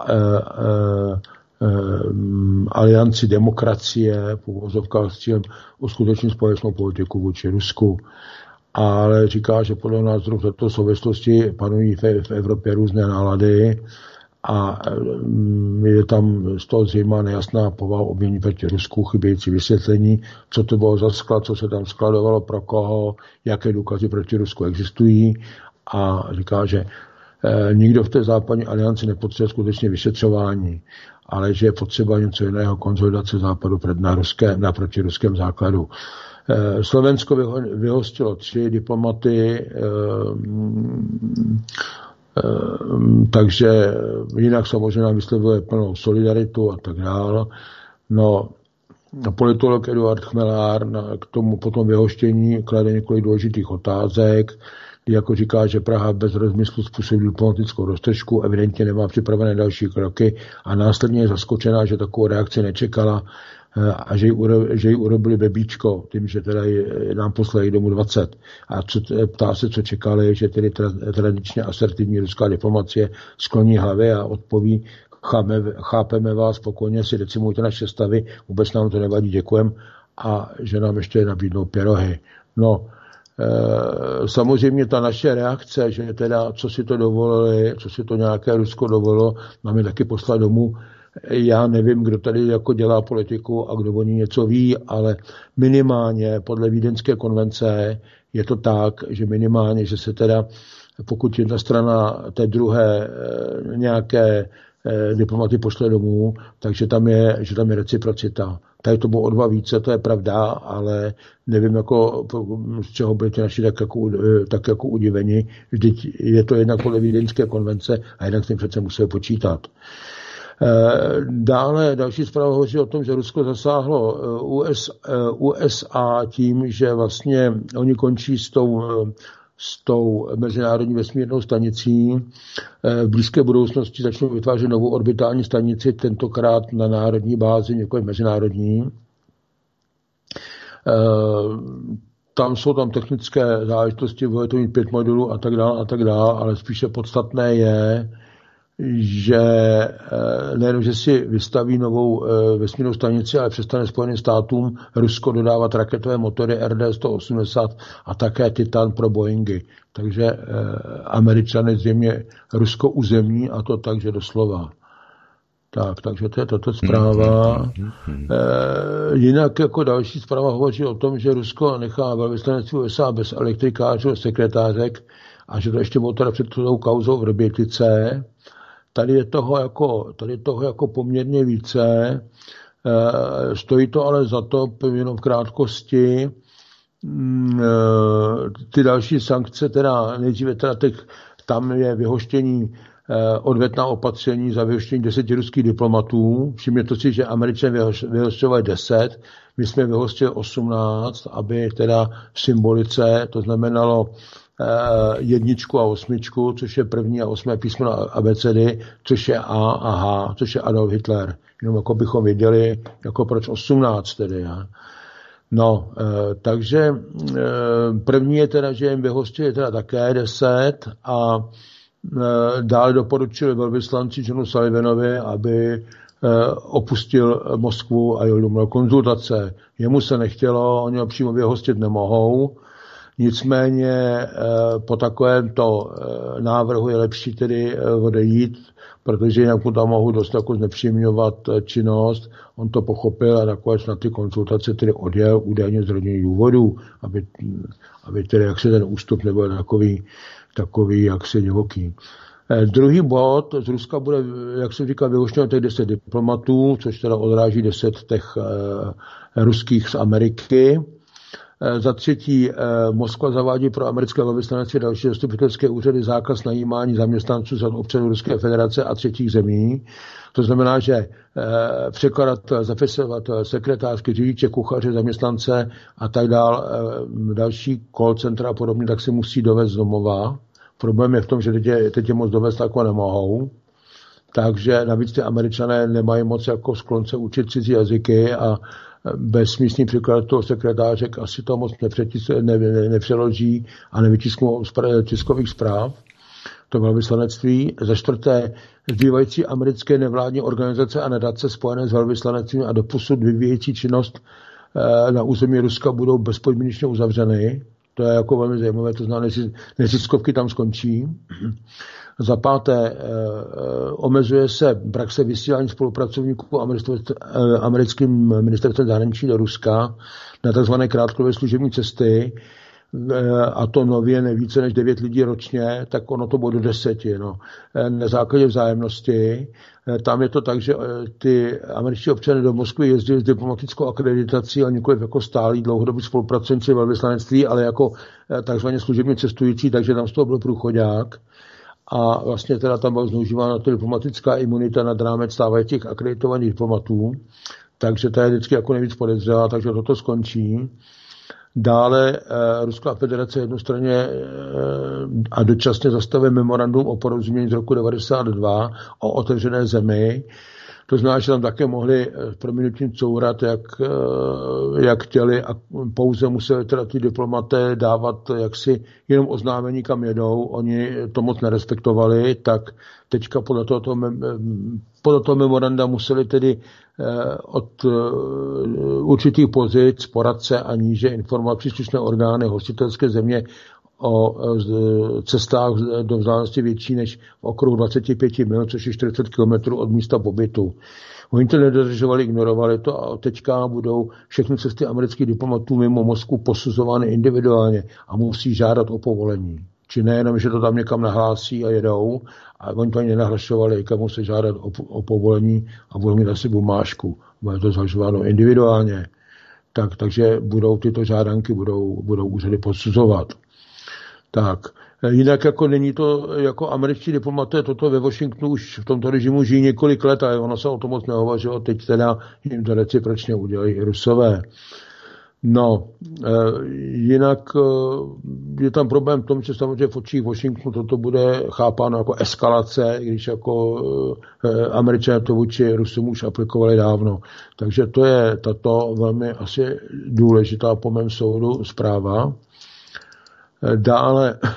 alianci demokracie v uvozovkách s cílem uskutečnit společnou politiku vůči Rusku. Ale říká, že podle názoru v této souvislosti panují v Evropě různé nálady a je tam z toho zřejmá nejasná povaha obvinění proti Rusku, chybějící vysvětlení, co to bylo za sklad, co se tam skladovalo, pro koho, jaké důkazy proti Rusku existují, a říká, že nikdo v té západní alianci nepotřebuje skutečně vyšetřování, ale že je potřeba něco jiného, konsolidace západu na protiruském základu. Slovensko vyhostilo 3 diplomaty, takže jinak samozřejmě vyslovuje plnou solidaritu a tak dále. No, politolog Eduard Chmelár k tomu potom vyhoštění klade několik důležitých otázek, jako říká, že Praha bez rozmyslu způsobí diplomatickou roztržku, evidentně nemá připravené další kroky a následně je zaskočená, že takovou reakci nečekala a že jí urobili bebíčko, tím, že teda nám poslali domů 20. A ptá se, co čekali, že tedy tradičně asertivní ruská diplomacie skloní hlavy a odpoví: chápeme vás, spokojně si decimujte naše stavy, vůbec nám to nevadí, děkujem, a že nám ještě nabídnou pyrohy. No, samozřejmě ta naše reakce, že teda, co si to dovolili, co si to nějaké Rusko dovolilo, nám je taky poslat domů. Já nevím, kdo tady jako dělá politiku a kdo o ní něco ví, ale minimálně podle Vídeňské konvence je to tak, že minimálně, že se teda, pokud jedna strana té druhé nějaké diplomaty pošle domů, takže že tam je reciprocita. Tady to bylo o 2 více, to je pravda, ale nevím, jako, z čeho byli ti naši tak jako udiveni. Vždyť je to jednak podle Vídeňské konvence a jednak s tím přece museli počítat. Dále další zpráva hovoří o tom, že Rusko zasáhlo USA tím, že vlastně oni končí s tou mezinárodní vesmírnou stanicí. V blízké budoucnosti začnou vytvářet novou orbitální stanici, tentokrát na národní bázi, několik mezinárodní. Tam jsou technické záležitosti, bude to mít 5 modulů a tak dále, ale spíše podstatné je, že nejenom, že si vystaví novou vesmírnou stanici, ale přestane Spojeným státům Rusko dodávat raketové motory RD-180 a také Titan pro Boeingy. Takže Američané zřejmě Rusko uzemní, a to takže doslova. Takže to je tato zpráva. Jinak jako další zpráva hovoří o tom, že Rusko nechá velvyslanectví USA bez elektrikářů a sekretářek a že to ještě bylo teda před tou kauzou v Vrbětice. Tady je toho jako poměrně více. Stojí to ale za to, jenom v krátkosti, ty další sankce, teda nejdříve teda tam je vyhoštění odvetná opatření za vyhoštění 10 ruských diplomatů. Všimněte si, že Američané vyhosťovali 10, my jsme vyhostili 18, aby teda v symbolice, to znamenalo 1 a 8, což je 1. a 8. písmeno abecedy, což je A a H, což je Adolf Hitler. Jenom jako bychom věděli, jako proč 18 tedy. Ja. No, takže první je teda, že jim vyhostili teda také 10 a dále doporučili velvyslanci Johnu Sullivanovi, aby opustil Moskvu a jel domů na konzultace. Jemu se nechtělo, oni ho přímo vyhostit nemohou. Nicméně po takovémto návrhu je lepší tedy odejít, protože jinak mu tam mohou dost jako znepříjemňovat činnost. On to pochopil a nakonec na ty konzultace tedy odjel údajně z rodinných důvodů, aby tedy jak se ten ústup nebyl takový jaksi divoký. Druhý bod, z Ruska bude, jak se říká, vyhoštěno těch 10 diplomatů, což teda odráží 10 těch ruských z Ameriky. Za třetí, Moskva zavádí pro americké velvyslanectví další zastupitelské úřady zákaz najímání zaměstnanců za občanů Ruské federace a třetích zemí. To znamená, že překladatel, zapisovatel, sekretářky, řidiče, kuchaře, zaměstnance a tak dál, další call centra a podobně, tak si musí dovést z domova. Problém je v tom, že teď je moc dovést jako nemohou. Takže navíc ty Američané nemají moc jako sklonce učit cizí jazyky a bez místní překladatel sekretářek asi to moc nepřeloží a nevytisknou tiskových zpráv. To velvyslanectví. Za čtvrté, zbývající americké nevládní organizace a nadace spojené s velvyslanectvím a doposud vyvíjející činnost na území Ruska budou bezpodmínečně uzavřeny. To je jako velmi zajímavé, to znamená, neziskovky tam skončí. Za páté, omezuje se praxe vysílání spolupracovníků americkým ministerstvem zahraničí do Ruska na tzv. Krátkodobé služební cesty, a to nově nevíce než 9 lidí ročně, tak ono to bude do 10. No. Na základě vzájemnosti. Tam je to tak, že ty američtí občané do Moskvy jezdili s diplomatickou akreditací, ale nikoliv jako stálí dlouhodobí spolupracovníci velvyslanectví, ale jako takzvaně služebně cestující, takže tam z toho byl průchodák. A vlastně teda tam byla zneužívána ta diplomatická imunita nad rámec stávajících akreditovaných diplomatů. Takže to je vždycky jako nejvíc podezřelá, takže toto skončí. Dále Ruská federace jednostranně a dočasně zastavuje memorandum o porozumění z roku 1992 o otevřené zemi. To znamená, že tam také mohli prominutím courat, jak chtěli, a pouze museli teda ty diplomaté dávat jaksi jenom oznámení, kam jedou. Oni to moc nerespektovali, tak teďka podle toho memoranda museli tedy od určitých pozic, poradce a níže informovat příslušné orgány hostitelské země o cestách do vzdálenosti větší než v okruhu 25 mil, což je 40 km od místa pobytu. Oni to nedodržovali, ignorovali to a teďka budou všechny cesty amerických diplomatů mimo Moskvu posuzovány individuálně a musí žádat o povolení. Či nejenom, že to tam někam nahlásí a jedou, a oni to ani nenahlašovali, kam musí žádat o povolení a budou mít asi bumášku. Bude to zvažováno individuálně. Takže budou tyto žádanky budou úřady posuzovat. Tak, jinak jako není to, jako američtí diplomaté toto ve Washingtonu už v tomto režimu žijí několik let a ono se o tom moc nehovořilo, teď teda jim to recipročně udělají i Rusové. No, jinak je tam problém v tom, že samozřejmě v očích Washingtonu toto bude chápáno jako eskalace, když jako Američané to vůči Rusům už aplikovali dávno. Takže to je tato velmi asi důležitá po mém soudu zpráva. Dále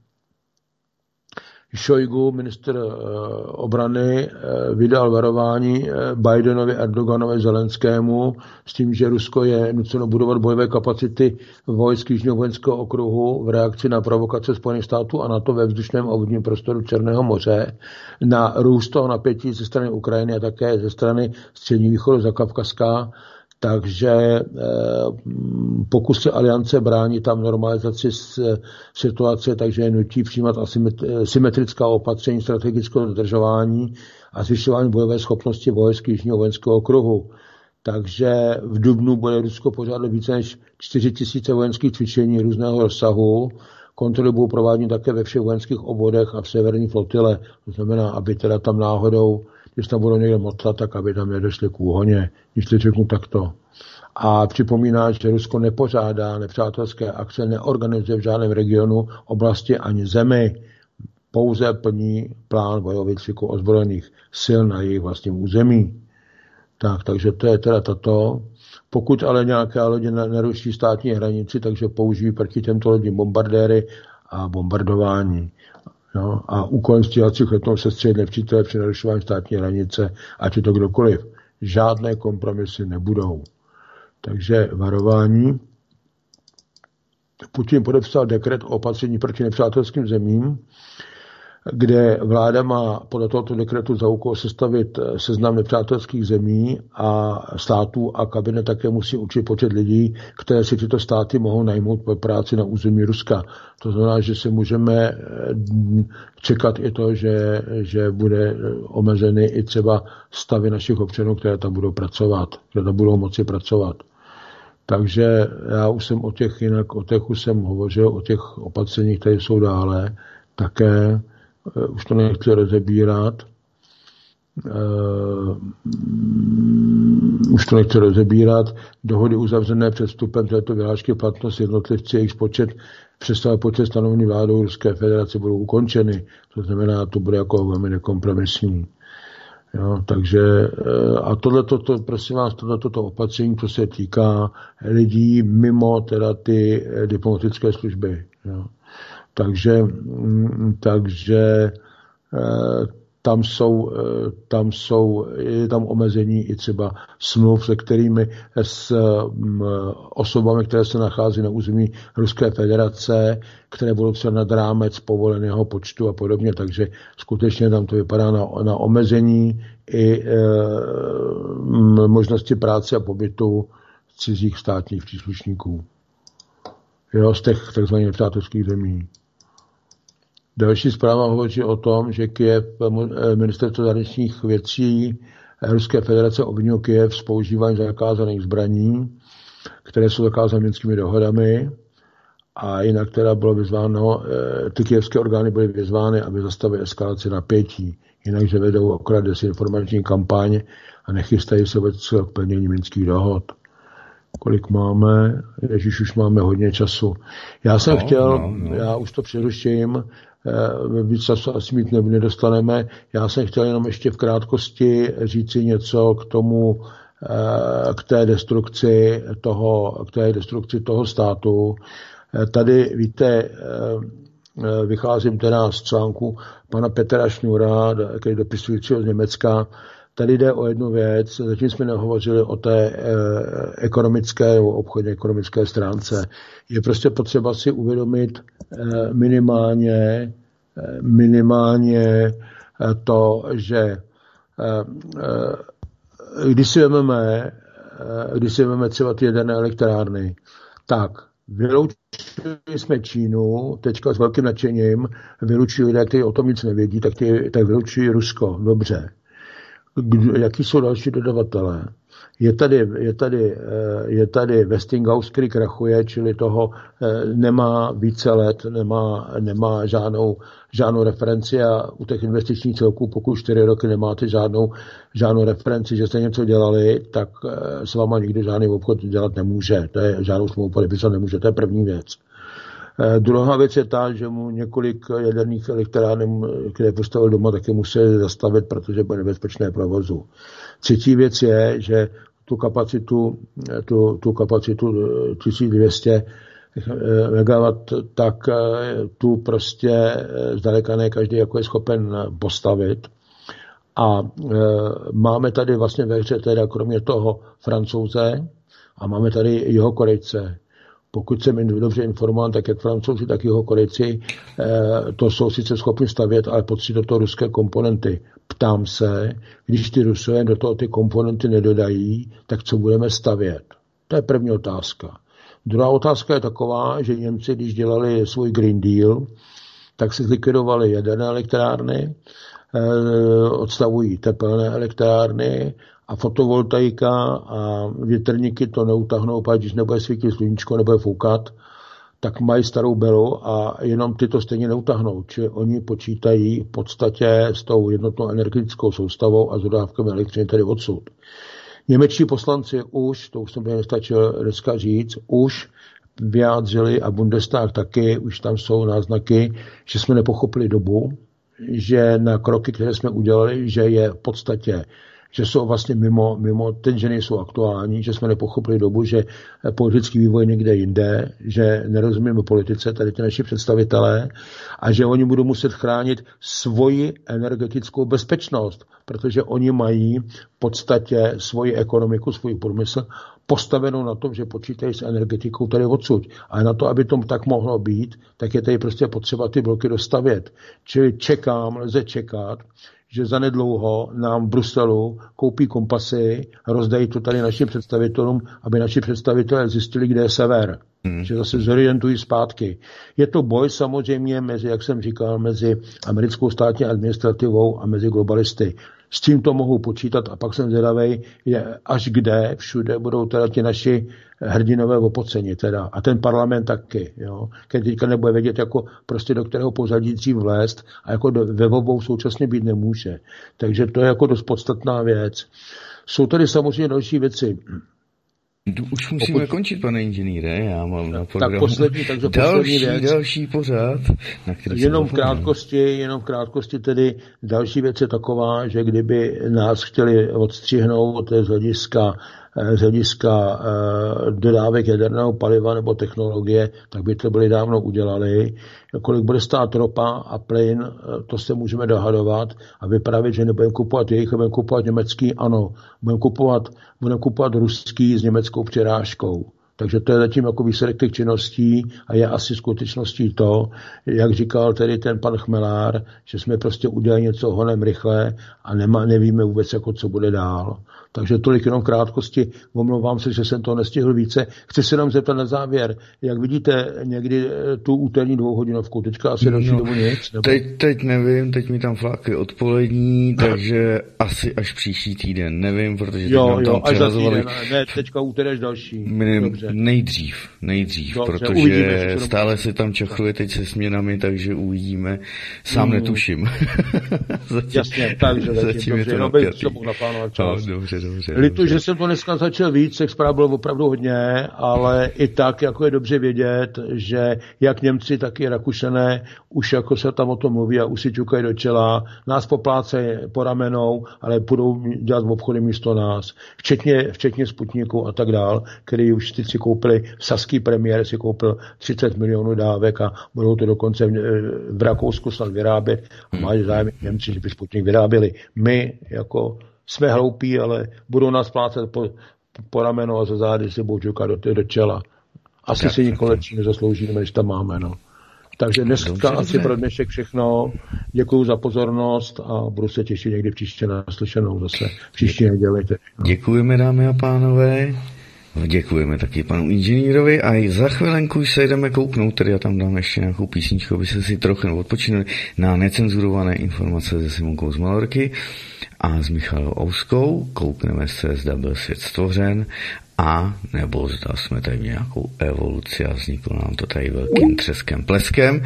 Šojgu, ministr obrany, vydal varování Bidenovi, Erdoganovi, Zelenskému s tím, že Rusko je nuceno budovat bojové kapacity vojsk Jižního vojenského okruhu v reakci na provokace Spojených států a NATO ve vzdušném a vodním prostoru Černého moře, na růst toho napětí ze strany Ukrajiny a také ze strany Středního východu Zakavkazska. Takže pokusy aliance brání tam normalizaci situace, takže je nutí přijímat symetrická opatření strategického zadržování a zvyšování bojové schopnosti vojsk Jižního vojenského okruhu. takže v dubnu bude Rusko pořádat více než 4 000 vojenských cvičení různého rozsahu. Kontroly budou prováděny také ve všech vojenských obvodech a v severní flotile. To znamená, aby teda tam náhodou, když tam budou někde motat, tak aby tam nedošli k úhoně, když to řeknu takto. A připomíná, že Rusko nepořádá nepřátelské akce, neorganizuje v žádném regionu, oblasti ani zemi, pouze plní plán bojových cviků ozbrojených sil na jejich vlastním území. Takže to je teda tato. Pokud ale nějaké lodě naruší státní hranici, takže použijí proti těmto lodím bombardéry a bombardování. No, a úkolem stíhacích letounů se střelit nepřítele při narušování státní hranice, ať je to kdokoliv. Žádné kompromisy nebudou. Takže varování. Putin podepsal dekret o opatření proti nepřátelským zemím, kde vláda má podle tohoto dekretu za úkol sestavit seznam nepřátelských zemí a států a kabinet také musí určit počet lidí, které si tyto státy mohou najmout pro práci na území Ruska. To znamená, že se můžeme čekat i to, že bude omezeny i třeba stavy našich občanů, které tam budou pracovat, které tam budou moci pracovat. Takže já už jsem o těch už jsem hovořil, o těch opatřeních, které jsou dále, také už to nechci rozebírat. Dohody uzavřené před vstupem této vyhlášky platnost jednotlivci, jejich představuje počet stanovený vládou Ruské federace budou ukončeny. To znamená, to bude jako velmi nekompromisní. Jo, takže a prosím vás, tohleto opatření, to se týká lidí mimo teda ty diplomatické služby. Jo. Takže je tam omezení i třeba smluv, se kterými s osobami, které se nachází na území Ruské federace, které budou třeba nad rámec povoleného počtu a podobně, takže skutečně tam to vypadá na omezení i možnosti práce a pobytu cizích státních příslušníků. Jo, z těch takzvaných nepřátelských zemí. Další zpráva hovoří o tom, že ministerstvo zahraničních věcí Ruské federace obvinilo Kyjev z používání zakázaných zbraní, které jsou zakázány minskými dohodami, a jinak teda bylo vyzváno, ty kyjevské orgány byly vyzvány, aby zastavily eskalaci napětí, jinak že vedou akorát desinformační kampaně a nechystají se vůbec k plnění minských dohod. Kolik máme? Ježíš, už máme hodně času. Já jsem chtěl, já už to přeruším, víc času asi mít nedostaneme. Já jsem chtěl jenom ještě v krátkosti říci něco k tomu, k té destrukci toho státu. Tady, víte, vycházím teda z článku pana Petra Šňůra, který dopisujícího z Německa. Tady jde o jednu věc, zatím jsme nehovořili o té ekonomické nebo obchodně ekonomické stránce. Je prostě potřeba si uvědomit minimálně to, že když si vezmeme třeba ty jaderné elektrárny, tak vyloučili jsme Čínu, teďka s velkým nadšením vylučují lidé, kteří o tom nic nevědí, tak vylučují Rusko. Dobře. Jaký jsou další dodavatelé? Je tady Westinghouse, který krachuje, čili toho nemá více let, nemá žádnou referenci, a u těch investičních celků, pokud 4 roky nemáte žádnou referenci, že jste něco dělali, tak s váma nikdy žádný obchod dělat nemůže. To je, žádnou smlouvu podepisat nemůže, to je první věc. Druhá věc je ta, že mu několik jaderných elektráren, které postavil doma, taky museli zastavit, protože bylo nebezpečné provozu. Třetí věc je, že tu kapacitu 1200 MW, tak tu prostě zdaleka ne každý jako je schopen postavit. A máme tady vlastně ve hře teda kromě toho Francouze a máme tady Jihokorejce. Pokud jsem dobře informován, tak jak Francouzi, tak Jihokorejci to jsou sice schopni stavět, ale potřebují do toho ruské komponenty. Ptám se, když ty Rusové do toho ty komponenty nedodají, tak co budeme stavět? To je první otázka. Druhá otázka je taková, že Němci, když dělali svůj Green Deal, tak se zlikvidovaly jaderné elektrárny, odstavují tepelné elektrárny a fotovoltaika a větrníky to neutahnou, protože když nebude svítit sluníčko, nebude foukat, tak mají starou belu a jenom ty to stejně neutahnou. Čili oni počítají v podstatě s tou jednotnou energetickou soustavou a s dodávkami elektřiny tedy odsud. Němečtí poslanci už, to už jsem tady nestačil dneska říct, už vyjádřili a Bundestag taky, už tam jsou náznaky, že jsme nepochopili dobu, že na kroky, které jsme udělali, že je v podstatě, že jsou vlastně mimo ten, že nejsou aktuální, že jsme nepochopili dobu, že politický vývoj někde jinde, že nerozumíme politice, tady ty naši představitelé, a že oni budou muset chránit svoji energetickou bezpečnost, protože oni mají v podstatě svoji ekonomiku, svůj průmysl postavenou na tom, že počítají s energetikou tady odsud. A na to, aby tomu tak mohlo být, tak je tady prostě potřeba ty bloky dostavět. Čili lze čekat, že zanedlouho nám v Bruselu koupí kompasy, rozdají to tady našim představitelům, aby naši představitelé zjistili, kde je sever. Že zase zorientují zpátky. Je to boj samozřejmě mezi, jak jsem říkal, mezi americkou státní administrativou a mezi globalisty. S tím to mohu počítat a pak jsem zvědavej, až kde všude budou teda ti naši hrdinové opoceni teda. A ten parlament taky, jo. Když teďka nebude vědět, jako prostě do kterého pozadí dřív vlézt a jako ve obou současně být nemůže. Takže to je jako dost podstatná věc. Jsou tady samozřejmě další věci. Už musíme končit, pane inženýre, já mám na programu poslední věc. Další pořád, na který jenom v krátkosti tedy další věc je taková, že kdyby nás chtěli odstřihnout z hlediska dodávek jaderného paliva nebo technologie, tak by to byli dávno udělali. Kolik bude stát ropa a plyn, to se můžeme dohadovat a vypravit, že nebudeme kupovat jejich, budeme kupovat německý, ano. Budeme kupovat ruský s německou přirážkou. Takže to je zatím jako výsledek těch činností a je asi skutečností to, jak říkal tedy ten pan Chmelár, že jsme prostě udělali něco honem rychle a nevíme vůbec, jako co bude dál. Takže tolik jenom krátkosti. Omlouvám se, že jsem to nestihl více. Chci se nám zeptat na závěr, jak vidíte někdy tu úterní 2hodinovku. Teďka asi další dobu nic? Nebo... Teď nevím, teď mi tam fláky odpolední, takže asi až příští týden. Nevím, protože teď nám tam přehazovali. Ne, teďka úterý až další. Nejdřív, dobře, protože uvidíme, stále se tam čachruje teď se směnami, takže uvidíme. Sám netuším. Jasně, takže zatím je to napjatý. Dobře. Litu, že jsem to dneska začal víc, těch zpráv bylo opravdu hodně, ale i tak, jako je dobře vědět, že jak Němci, tak i Rakušané už jako se tam o tom mluví a už si ťukají do čela, nás poplácejí po ramenou, ale budou dělat obchody místo nás, včetně Sputniku a tak dál, který už si koupili, saský premiér si koupil 30 milionů dávek a budou to dokonce v Rakousku snad vyrábět a mají zájem Němci, že by Sputnik vyráběli. My jako jsme hloupí, ale budou nás plácat po rameno a za zády si budou ťukat do čela. Asi si nikoli lepší nezasloužíme, než tam máme. No. Takže dneska asi pro dnešek všechno. Děkuju za pozornost a budu se těšit někdy příště naslyšenou zase. Příště neděli. No. Děkujeme, dámy a pánové. Děkujeme taky panu inženýrovi a i za chvilenku se jdeme kouknout, tedy já tam dám ještě nějakou písničku, aby se si trochu odpočinuli na necenzurované informace se Simonkou z Malorky a s Michalou Ouskou. Koukneme se, zda byl svět stvořen a nebo zda jsme tady nějakou evoluci a vzniklo nám to tady velkým třeskem, pleskem.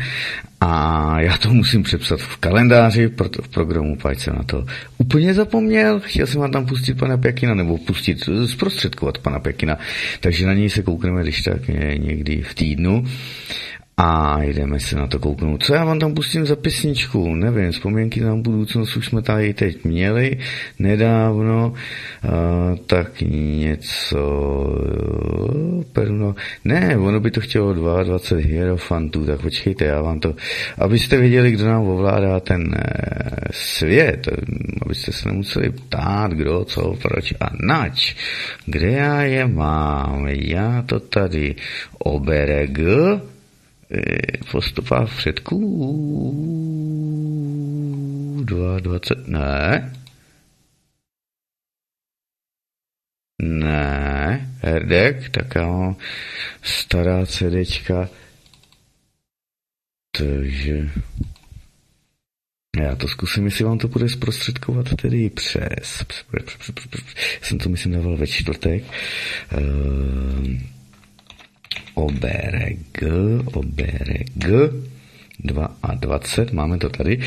A já to musím přepsat v kalendáři, proto v programu, páč jsem na to úplně zapomněl. Chtěl jsem vám tam pustit pana Pěkina, nebo zprostředkovat pana Pěkina. Takže na něj se koukneme, když tak někdy v týdnu. A jdeme se na to kouknout. Co já vám tam pustím za písničku? Nevím, vzpomínky na budoucnost už jsme tady teď měli nedávno. Tak něco... Ne, ono by to chtělo 22 hierofantů, tak počkejte, já vám to... Abyste věděli, kdo nám ovládá ten svět, abyste se nemuseli ptát, kdo, co, proč a nač. Kde já je mám? Já to tady obereg... postupách předků 22, ne, herdek, taká stará CDčka, Takže já to zkusím, jestli vám to bude zprostředkovat tedy přes. Jsem to, myslím, dával ve čtvrtek. OBRG 22, máme to tady.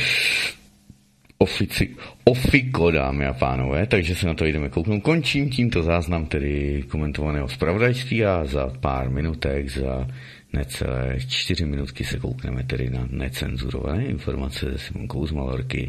Ofiko, dámy a pánové, takže se na to jdeme kouknout. Končím tímto záznam tedy komentovaného zpravodajství a za pár minutek, za necelé 4 minutky se koukneme tedy na necenzurované informace se Simonkou z Malorky.